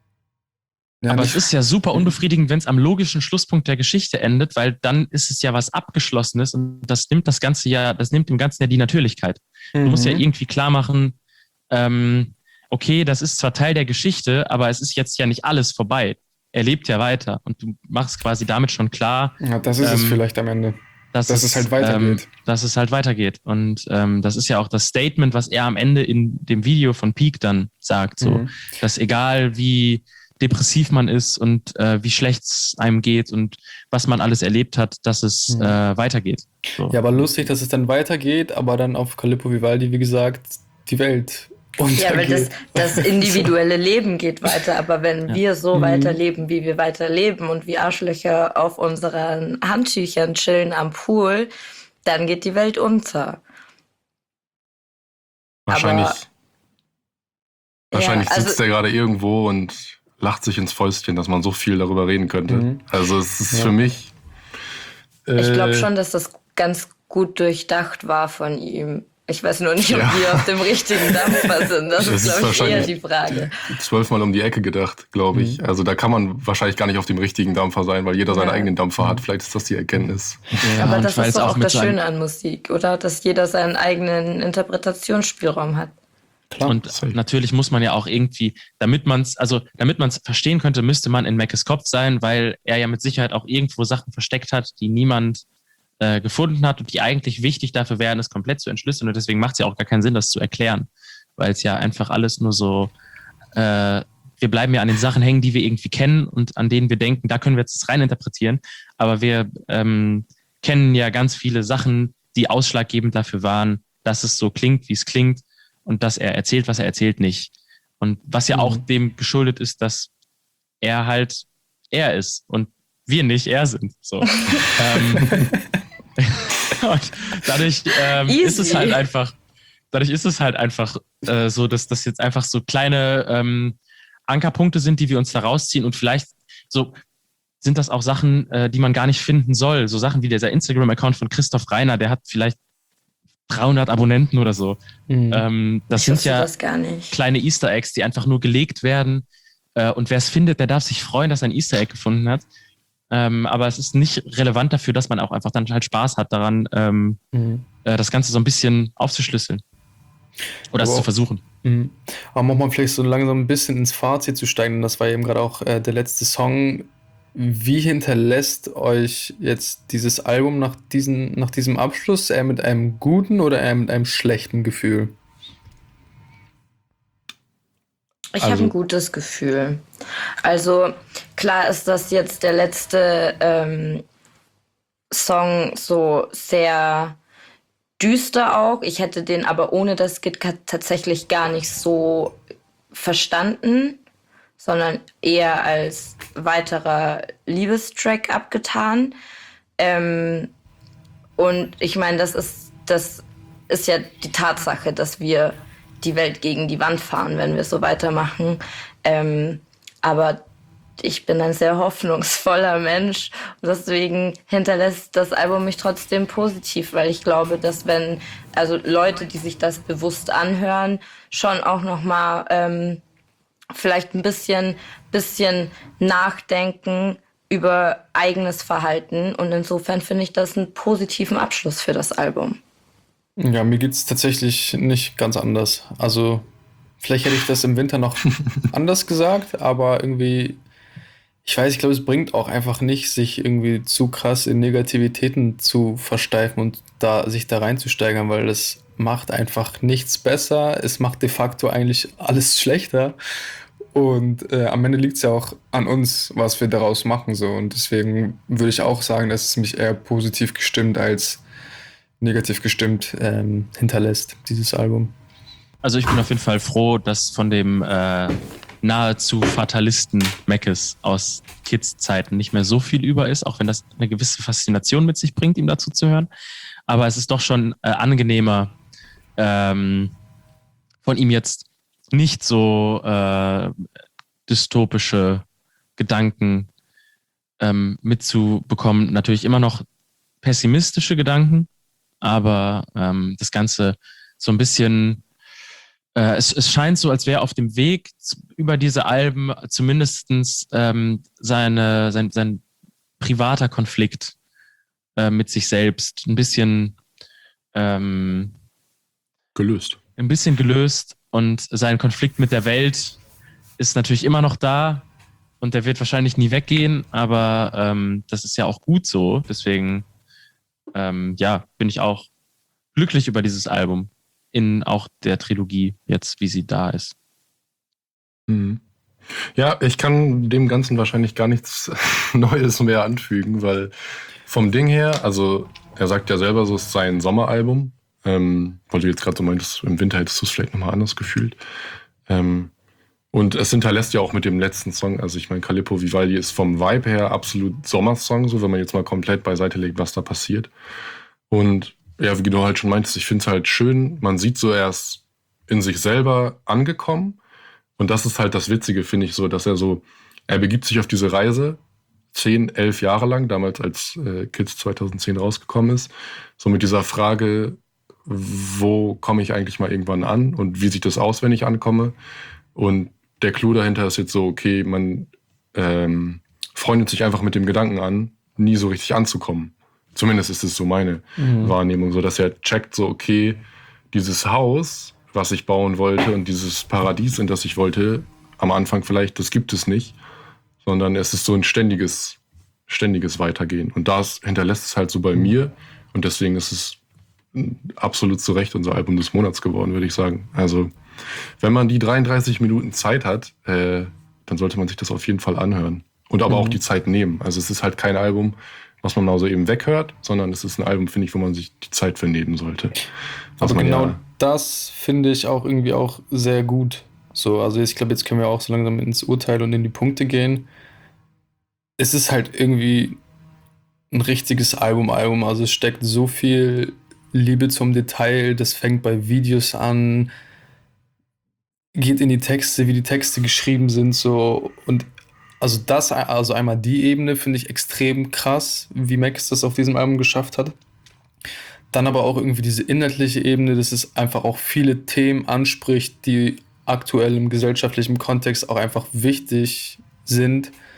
Ja, aber nicht- es ist ja super unbefriedigend, wenn es am logischen Schlusspunkt der Geschichte endet, weil dann ist es ja was Abgeschlossenes und das nimmt das Ganze ja, das nimmt dem Ganzen ja die Natürlichkeit. Du musst ja Mhm. irgendwie klar machen, ähm, okay, das ist zwar Teil der Geschichte, aber es ist jetzt ja nicht alles vorbei. Er lebt ja weiter und du machst quasi damit schon klar, Ja, das ist es ähm, vielleicht am Ende. dass, Dass es halt weitergeht. Ähm, dass es halt weitergeht. Und ähm, das ist ja auch das Statement, was er am Ende in dem Video von Peak dann sagt, so, Mhm. dass egal wie depressiv man ist und äh, wie schlecht es einem geht und was man alles erlebt hat, dass es Mhm. äh, weitergeht. So. Ja, aber lustig, dass es dann weitergeht, aber dann auf Calippo Vivaldi, wie gesagt, die Welt untergeht. ja, weil das, das individuelle Leben geht weiter. Aber wenn Ja. wir so Mhm. weiterleben, wie wir weiterleben und wie Arschlöcher auf unseren Handtüchern chillen am Pool, dann geht die Welt unter. Wahrscheinlich, Aber- wahrscheinlich Ja, also- sitzt er gerade irgendwo und lacht sich ins Fäustchen, dass man so viel darüber reden könnte. Mhm. Also es ist Ja. für mich. Ich glaube äh, schon, dass das ganz gut durchdacht war von ihm. Ich weiß nur nicht, ob Ja. wir auf dem richtigen Dampfer sind. Das, Das ist, ist glaube ich, eher wahrscheinlich- die Frage. zwölfmal um die Ecke gedacht, glaube ich. Mhm. Also da kann man wahrscheinlich gar nicht auf dem richtigen Dampfer sein, weil jeder seinen Ja. eigenen Dampfer hat. Vielleicht ist das die Erkenntnis. Ja, Aber und das weil ist es doch auch mit das so einem- Schöne an Musik, oder? Dass jeder seinen eigenen Interpretationsspielraum hat. Klar. Und safe. natürlich muss man ja auch irgendwie, damit man es, also damit man es verstehen könnte, müsste man in Mackes Kopf sein, weil er ja mit Sicherheit auch irgendwo Sachen versteckt hat, die niemand äh, gefunden hat und die eigentlich wichtig dafür wären, es komplett zu entschlüsseln. Und deswegen macht es ja auch gar keinen Sinn, das zu erklären, weil es ja einfach alles nur so, äh, wir bleiben ja an den Sachen hängen, die wir irgendwie kennen und an denen wir denken, da können wir jetzt das rein interpretieren. Aber wir ähm, kennen ja ganz viele Sachen, die ausschlaggebend dafür waren, dass es so klingt, wie es klingt und dass er erzählt, was er erzählt, nicht. Und was ja Mhm. auch dem geschuldet ist, dass er halt er ist und wir nicht er sind. So. ähm, und dadurch ähm, ist es Easy. halt einfach, dadurch ist es halt einfach äh, so, dass das jetzt einfach so kleine ähm, Ankerpunkte sind, die wir uns da rausziehen und vielleicht so sind das auch Sachen, äh, die man gar nicht finden soll. So Sachen wie dieser Instagram-Account von Christoph Reiner, der hat vielleicht dreihundert Abonnenten oder so. Mhm. Ähm, das ich sind wusste ja das gar nicht. kleine Easter Eggs, die einfach nur gelegt werden. Äh, und wer es findet, der darf sich freuen, dass er ein Easter Egg gefunden hat. Ähm, aber es ist nicht relevant dafür, dass man auch einfach dann halt Spaß hat daran, ähm, Mhm. äh, das Ganze so ein bisschen aufzuschlüsseln. Oder es Aber zu auch- versuchen. Mhm. Aber um mal vielleicht so langsam ein bisschen ins Fazit zu steigen, das war eben gerade auch äh, der letzte Song. Wie hinterlässt euch jetzt dieses Album nach, diesen, nach diesem Abschluss? Eher mit einem guten oder eher mit einem schlechten Gefühl? Ich Also- habe ein gutes Gefühl. Also klar ist das jetzt der letzte ähm, Song so sehr düster auch. Ich hätte den aber ohne das Skit tatsächlich gar nicht so verstanden, sondern eher als weiterer Liebestrack abgetan. Ähm, und ich meine, das ist, das ist ja die Tatsache, dass wir die Welt gegen die Wand fahren, wenn wir so weitermachen. Ähm, aber ich bin ein sehr hoffnungsvoller Mensch und deswegen hinterlässt das Album mich trotzdem positiv, weil ich glaube, dass wenn also Leute, die sich das bewusst anhören, schon auch noch mal ähm, vielleicht ein bisschen, bisschen nachdenken über eigenes Verhalten und insofern finde ich das einen positiven Abschluss für das Album. Ja, mir geht's tatsächlich nicht ganz anders. Also, vielleicht hätte ich das im Winter noch anders gesagt, aber irgendwie, ich weiß, ich glaube, es bringt auch einfach nicht, sich irgendwie zu krass in Negativitäten zu versteifen und da sich da reinzusteigern, weil das macht einfach nichts besser. Es macht de facto eigentlich alles schlechter. Und äh, am Ende liegt es ja auch an uns, was wir daraus machen. So. Und deswegen würde ich auch sagen, dass es mich eher positiv gestimmt als negativ gestimmt ähm, hinterlässt, dieses Album. Also ich bin auf jeden Fall froh, dass von dem äh, nahezu Fatalisten Meckes aus Kids-Zeiten nicht mehr so viel über ist, auch wenn das eine gewisse Faszination mit sich bringt, ihm dazu zu hören. Aber es ist doch schon äh, angenehmer, ähm, von ihm jetzt nicht so äh, dystopische Gedanken ähm, mitzubekommen. Natürlich immer noch pessimistische Gedanken, aber ähm, das Ganze so ein bisschen, äh, es, es scheint so, als wäre auf dem Weg zu, über diese Alben zumindestens ähm, seine, sein, sein privater Konflikt äh, mit sich selbst ein bisschen ähm, Gelöst. ein bisschen gelöst und sein Konflikt mit der Welt ist natürlich immer noch da und der wird wahrscheinlich nie weggehen, aber ähm, das ist ja auch gut so, deswegen Ähm, ja, bin ich auch glücklich über dieses Album in auch der Trilogie jetzt, wie sie da ist. Mhm. Ja, ich kann dem Ganzen wahrscheinlich gar nichts Neues mehr anfügen, weil vom Ding her, also er sagt ja selber, so ist sein Sommeralbum, ähm, weil du jetzt gerade so meintest, im Winter hättest du es vielleicht nochmal anders gefühlt. Ähm, und es hinterlässt ja auch mit dem letzten Song, also ich meine, Calippo Vivaldi ist vom Vibe her absolut Sommersong, so wenn man jetzt mal komplett beiseite legt, was da passiert. Und ja, wie du halt schon meintest, ich finde es halt schön, man sieht so erst in sich selber angekommen. Und das ist halt das Witzige, finde ich so, dass er so, er begibt sich auf diese Reise, zehn, elf Jahre lang, damals als äh, Kids zweitausendzehn rausgekommen ist, so mit dieser Frage, wo komme ich eigentlich mal irgendwann an und wie sieht das aus, wenn ich ankomme? Und der Clou dahinter ist jetzt so, okay, man ähm, freundet sich einfach mit dem Gedanken an, nie so richtig anzukommen. Zumindest ist es so meine mhm. Wahrnehmung, so dass er checkt, so okay, dieses Haus, was ich bauen wollte und dieses Paradies, in das ich wollte, am Anfang vielleicht, das gibt es nicht, sondern es ist so ein ständiges, ständiges Weitergehen. Und das hinterlässt es halt so bei mhm. mir und deswegen ist es absolut zu Recht unser Album des Monats geworden, würde ich sagen. Also wenn man die dreiunddreißig Minuten Zeit hat, äh, dann sollte man sich das auf jeden Fall anhören. Und aber mhm. auch die Zeit nehmen. Also es ist halt kein Album, was man mal so eben weghört, sondern es ist ein Album, finde ich, wo man sich die Zeit für nehmen sollte. Was aber genau ja das finde ich auch irgendwie auch sehr gut. So, also ich glaube, jetzt können wir auch so langsam ins Urteil und in die Punkte gehen. Es ist halt irgendwie ein richtiges Album-Album. Also es steckt so viel Liebe zum Detail. Das fängt bei Videos an, geht in die Texte, wie die Texte geschrieben sind, so. Und also das, also einmal die Ebene finde ich extrem krass, wie Max das auf diesem Album geschafft hat. Dann aber auch irgendwie diese inhaltliche Ebene, dass es einfach auch viele Themen anspricht, die aktuell im gesellschaftlichen Kontext auch einfach wichtig sind.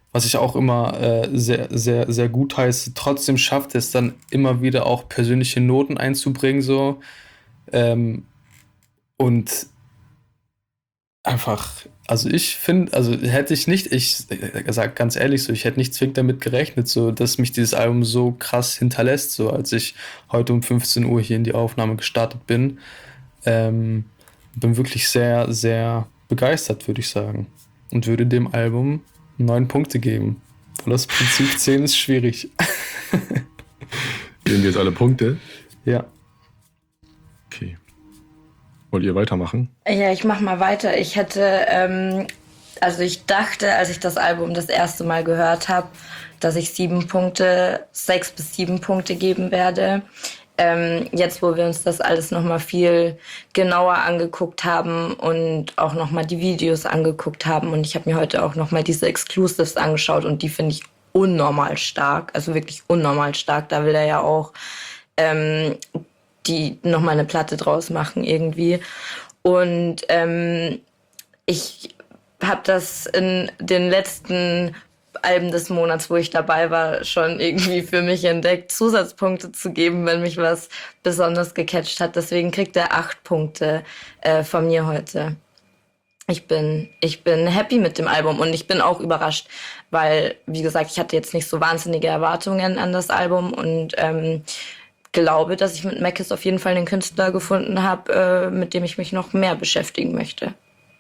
was ich auch immer äh, sehr, sehr, sehr gut heiße. Trotzdem schafft es dann immer wieder auch persönliche Noten einzubringen, so. Ähm, und einfach, also ich finde, also hätte ich nicht, ich sag ganz ehrlich so, ich hätte nicht zwingend damit gerechnet, so, dass mich dieses Album so krass hinterlässt, so, als ich heute um fünfzehn Uhr hier in die Aufnahme gestartet bin. Ähm, bin wirklich sehr, sehr begeistert, würde ich sagen. Und würde dem Album neun Punkte geben. Weil das Prinzip zehn ist schwierig. Geben wir jetzt alle Punkte? Ja. Okay. Wollt ihr weitermachen? Ja, ich mach mal weiter. Ich hätte, ähm, also ich dachte, als ich das Album das erste Mal gehört habe, dass ich sieben Punkte, sechs bis sieben Punkte geben werde. Ähm, jetzt, wo wir uns das alles nochmal viel genauer angeguckt haben und auch nochmal die Videos angeguckt haben, und ich habe mir heute auch nochmal diese Exclusives angeschaut und die finde ich unnormal stark, also wirklich unnormal stark. Da will er ja auch ähm, die nochmal eine Platte draus machen irgendwie. Und ähm, ich habe das in den letzten Alben des Monats, wo ich dabei war, schon irgendwie für mich entdeckt, Zusatzpunkte zu geben, wenn mich was besonders gecatcht hat. Deswegen kriegt er acht Punkte äh, von mir heute. Ich bin, ich bin happy mit dem Album und ich bin auch überrascht, weil, wie gesagt, ich hatte jetzt nicht so wahnsinnige Erwartungen an das Album und ähm, glaube, dass ich mit Mekis auf jeden Fall einen Künstler gefunden habe, äh, mit dem ich mich noch mehr beschäftigen möchte.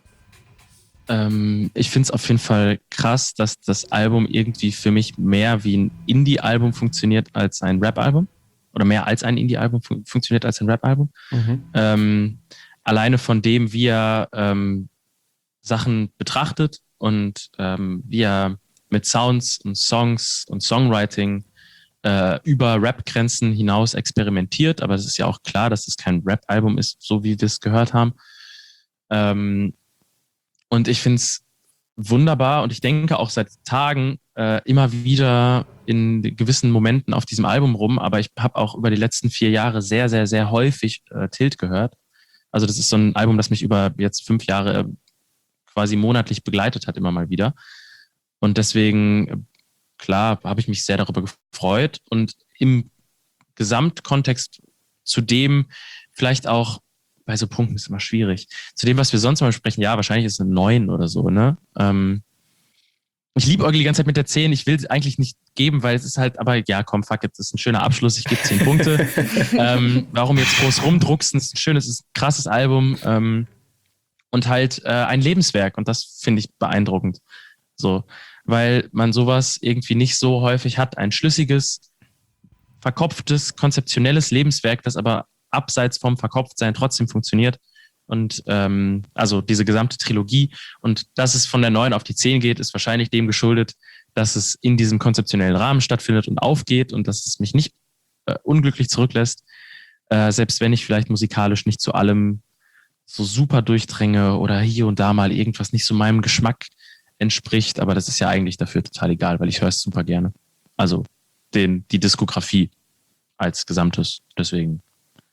Ähm, ich finde es auf jeden Fall krass, dass das Album irgendwie für mich mehr wie ein Indie-Album funktioniert als ein Rap-Album. Oder mehr als ein Indie-Album fun- funktioniert als ein Rap-Album. Mhm. Ähm, alleine von dem, wie er ähm, Sachen betrachtet und ähm, wie er mit Sounds und Songs und Songwriting äh, über Rap-Grenzen hinaus experimentiert. Aber es ist ja auch klar, dass es kein Rap-Album ist, so wie wir es gehört haben. Ähm, Und ich finde es wunderbar und ich denke auch seit Tagen äh, immer wieder in gewissen Momenten auf diesem Album rum, aber ich habe auch über die letzten vier Jahre sehr, sehr, sehr häufig äh, Tilt gehört. Also das ist so ein Album, das mich über jetzt fünf Jahre äh, quasi monatlich begleitet hat, immer mal wieder. Und deswegen, äh, klar, habe ich mich sehr darüber gefreut und im Gesamtkontext zu dem vielleicht auch, bei so Punkten ist immer schwierig. Zu dem, was wir sonst mal besprechen, ja, wahrscheinlich ist es eine neun oder so, ne? Ähm, ich liebäugle die ganze Zeit mit der zehn, ich will es eigentlich nicht geben, weil es ist halt, aber ja, komm, fuck it, das ist ein schöner Abschluss, ich gebe zehn Punkte. ähm, warum jetzt groß rumdrucksen, es ist ein schönes, es ist ein krasses Album ähm, und halt äh, ein Lebenswerk und das finde ich beeindruckend. So, weil man sowas irgendwie nicht so häufig hat, ein schlüssiges, verkopftes, konzeptionelles Lebenswerk, das aber abseits vom Verkopftsein trotzdem funktioniert. Und ähm, also diese gesamte Trilogie. Und dass es von der neun auf die zehn geht, ist wahrscheinlich dem geschuldet, dass es in diesem konzeptionellen Rahmen stattfindet und aufgeht und dass es mich nicht äh, unglücklich zurücklässt, äh, selbst wenn ich vielleicht musikalisch nicht zu allem so super durchdränge oder hier und da mal irgendwas nicht so meinem Geschmack entspricht. Aber das ist ja eigentlich dafür total egal, weil ich höre es super gerne. Also den, die Diskografie als Gesamtes. Deswegen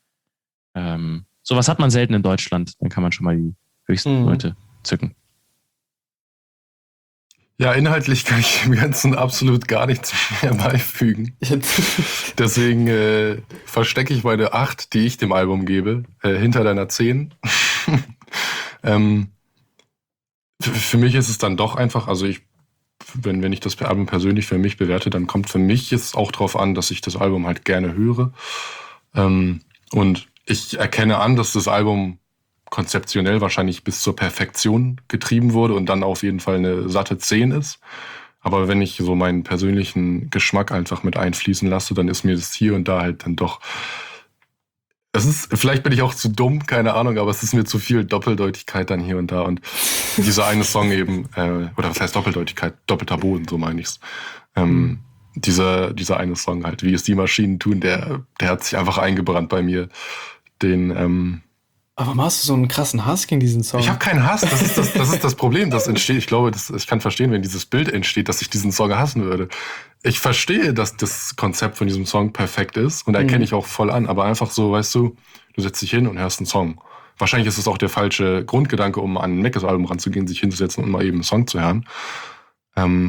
Ähm, sowas hat man selten in Deutschland, dann kann man schon mal die höchsten Mhm. Leute zücken. Ja, inhaltlich kann ich dem Ganzen absolut gar nichts mehr beifügen. Deswegen äh, verstecke ich meine acht, die ich dem Album gebe, äh, hinter deiner zehn. ähm, für, für mich ist es dann doch einfach, also ich, wenn, wenn ich das Album persönlich für mich bewerte, dann kommt für mich jetzt auch drauf an, dass ich das Album halt gerne höre. Ähm, und ich erkenne an, dass das Album konzeptionell wahrscheinlich bis zur Perfektion getrieben wurde und dann auf jeden Fall eine satte zehn ist. Aber wenn ich so meinen persönlichen Geschmack einfach mit einfließen lasse, dann ist mir das hier und da halt dann doch... Es ist, vielleicht bin ich auch zu dumm, keine Ahnung, aber es ist mir zu viel Doppeldeutigkeit dann hier und da. Und dieser eine Song eben, äh, oder was heißt Doppeldeutigkeit? Doppelter Boden, so meine ich's. Ähm, mhm. dieser, dieser eine Song halt, wie es die Maschinen tun, der, der hat sich einfach eingebrannt bei mir. Den, ähm Aber warum hast du so einen krassen Hass gegen diesen Song? Ich habe keinen Hass, das ist das, das ist das Problem, das entsteht. Ich glaube, das, ich kann verstehen, wenn dieses Bild entsteht, dass ich diesen Song hassen würde. Ich verstehe, dass das Konzept von diesem Song perfekt ist und erkenne Mhm. ich auch voll an, aber einfach so, weißt du, du setzt dich hin und hörst einen Song. Wahrscheinlich ist es auch der falsche Grundgedanke, um an ein Mekis-Album ranzugehen, sich hinzusetzen und mal eben einen Song zu hören. Ähm,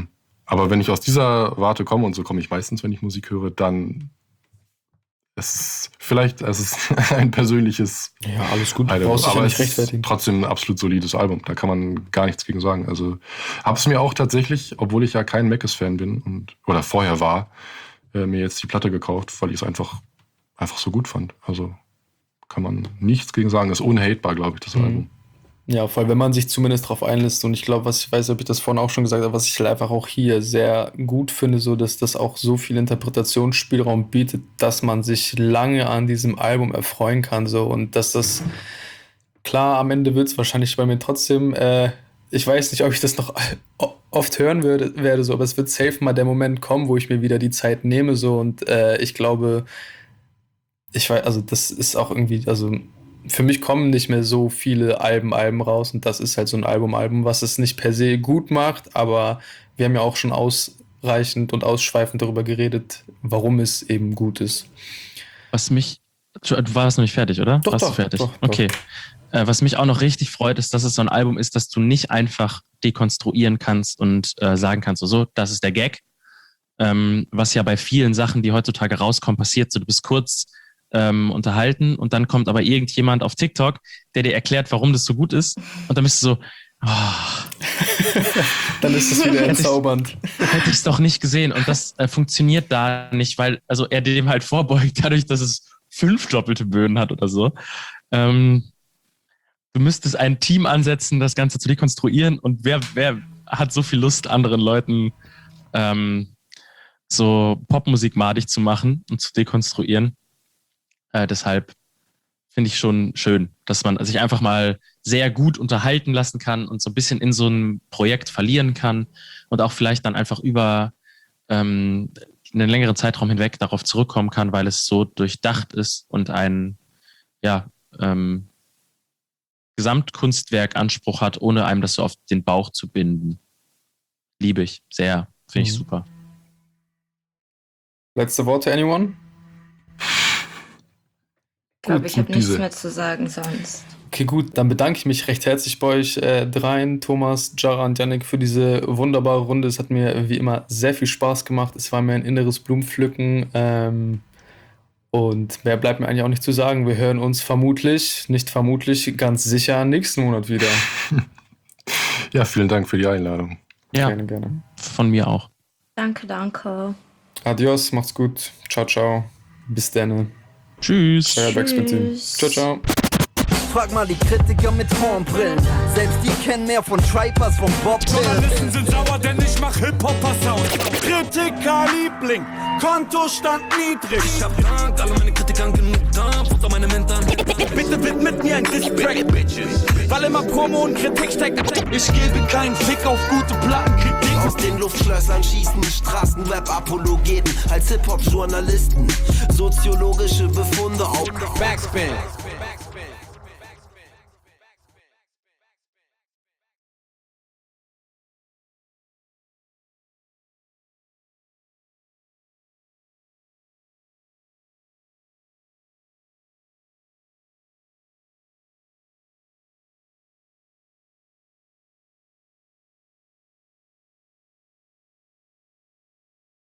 aber wenn ich aus dieser Warte komme, und so komme ich meistens, wenn ich Musik höre, dann ist es vielleicht, es ist ein persönliches... Ja, alles gut, du Album, brauchst dich ja aber nicht es ist rechtfertigen. trotzdem ein absolut solides Album, da kann man gar nichts gegen sagen. Also habe es mir auch tatsächlich, obwohl ich ja kein Meckes-Fan bin, und oder vorher war, äh, mir jetzt die Platte gekauft, weil ich es einfach, einfach so gut fand. Also kann man nichts gegen sagen, ist unhatebar, glaube ich, das Mhm. Album. Ja, vor allem, wenn man sich zumindest darauf einlässt. Und ich glaube, was ich weiß, ob ich das vorhin auch schon gesagt habe, was ich halt einfach auch hier sehr gut finde, so dass das auch so viel Interpretationsspielraum bietet, dass man sich lange an diesem Album erfreuen kann. So. Und dass das, klar, am Ende wird es wahrscheinlich bei mir trotzdem, äh, ich weiß nicht, ob ich das noch oft hören würde, werde, so, aber es wird safe mal der Moment kommen, wo ich mir wieder die Zeit nehme. So. Und äh, ich glaube, ich weiß, also das ist auch irgendwie, also für mich kommen nicht mehr so viele Alben, Alben raus, und das ist halt so ein Album, Album, was es nicht per se gut macht, aber wir haben ja auch schon ausreichend und ausschweifend darüber geredet, warum es eben gut ist. Was mich, du warst noch nicht fertig, oder? Doch, warst doch, du fertig? doch, doch. Okay. Äh, was mich auch noch richtig freut, ist, dass es so ein Album ist, das du nicht einfach dekonstruieren kannst und äh, sagen kannst, so, so, das ist der Gag. Ähm, was ja bei vielen Sachen, die heutzutage rauskommen, passiert. So, du bist kurz ähm, unterhalten und dann kommt aber irgendjemand auf TikTok, der dir erklärt, warum das so gut ist. Und dann bist du so, oh, Dann ist es wieder entzaubernd. hätte ich es doch nicht gesehen. Und das äh, funktioniert da nicht, weil also er dem halt vorbeugt, dadurch, dass es fünf doppelte Böden hat oder so. Ähm, du müsstest ein Team ansetzen, das Ganze zu dekonstruieren. Und wer, wer hat so viel Lust, anderen Leuten ähm, so Popmusik madig zu machen und zu dekonstruieren? Äh, deshalb finde ich schon schön, dass man sich einfach mal sehr gut unterhalten lassen kann und so ein bisschen in so ein Projekt verlieren kann und auch vielleicht dann einfach über ähm, einen längeren Zeitraum hinweg darauf zurückkommen kann, weil es so durchdacht ist und ein ja, ähm, Gesamtkunstwerk-Anspruch hat, ohne einem das so auf den Bauch zu binden. Liebe ich sehr, finde ich Mhm. super. Letzte Worte, anyone? Ich glaube, Gut, ich habe gut, nichts diese- mehr zu sagen sonst. Okay, gut, dann bedanke ich mich recht herzlich bei euch äh, dreien, Thomas, Jara und Yannick, für diese wunderbare Runde. Es hat mir wie immer sehr viel Spaß gemacht. Es war mir ein inneres Blumenpflücken. Ähm, und mehr bleibt mir eigentlich auch nicht zu sagen. Wir hören uns vermutlich, nicht vermutlich, ganz sicher nächsten Monat wieder. Ja, vielen Dank für die Einladung. Ja, Gerne, gerne. von mir auch. Danke, danke. Adios, macht's gut. Ciao, ciao. Bis dann. Tschüss. Euer Backspin-Team. Tschüss. Ciao, ciao. Frag mal die Kritiker mit Hornbrillen. Selbst die kennen mehr von Tripe als von Bob Dylan. Journalisten sind sauer, denn ich mach Hip-Hopper-Sound. Kritiker-Liebling, Kontostand niedrig. Ich hab Dank, alle meine Kritikern genug da, Futter meine Mentoren. Bitte widmet mir ein Distrack, Bitches. Weil immer Promo und Kritik steckt. Ich gebe keinen Fick auf gute Plattenkritik. Aus den Luftschlössern schießen Straßenrap-Apologeten als Hip-Hop-Journalisten. Soziologische Befunde auf Backspin.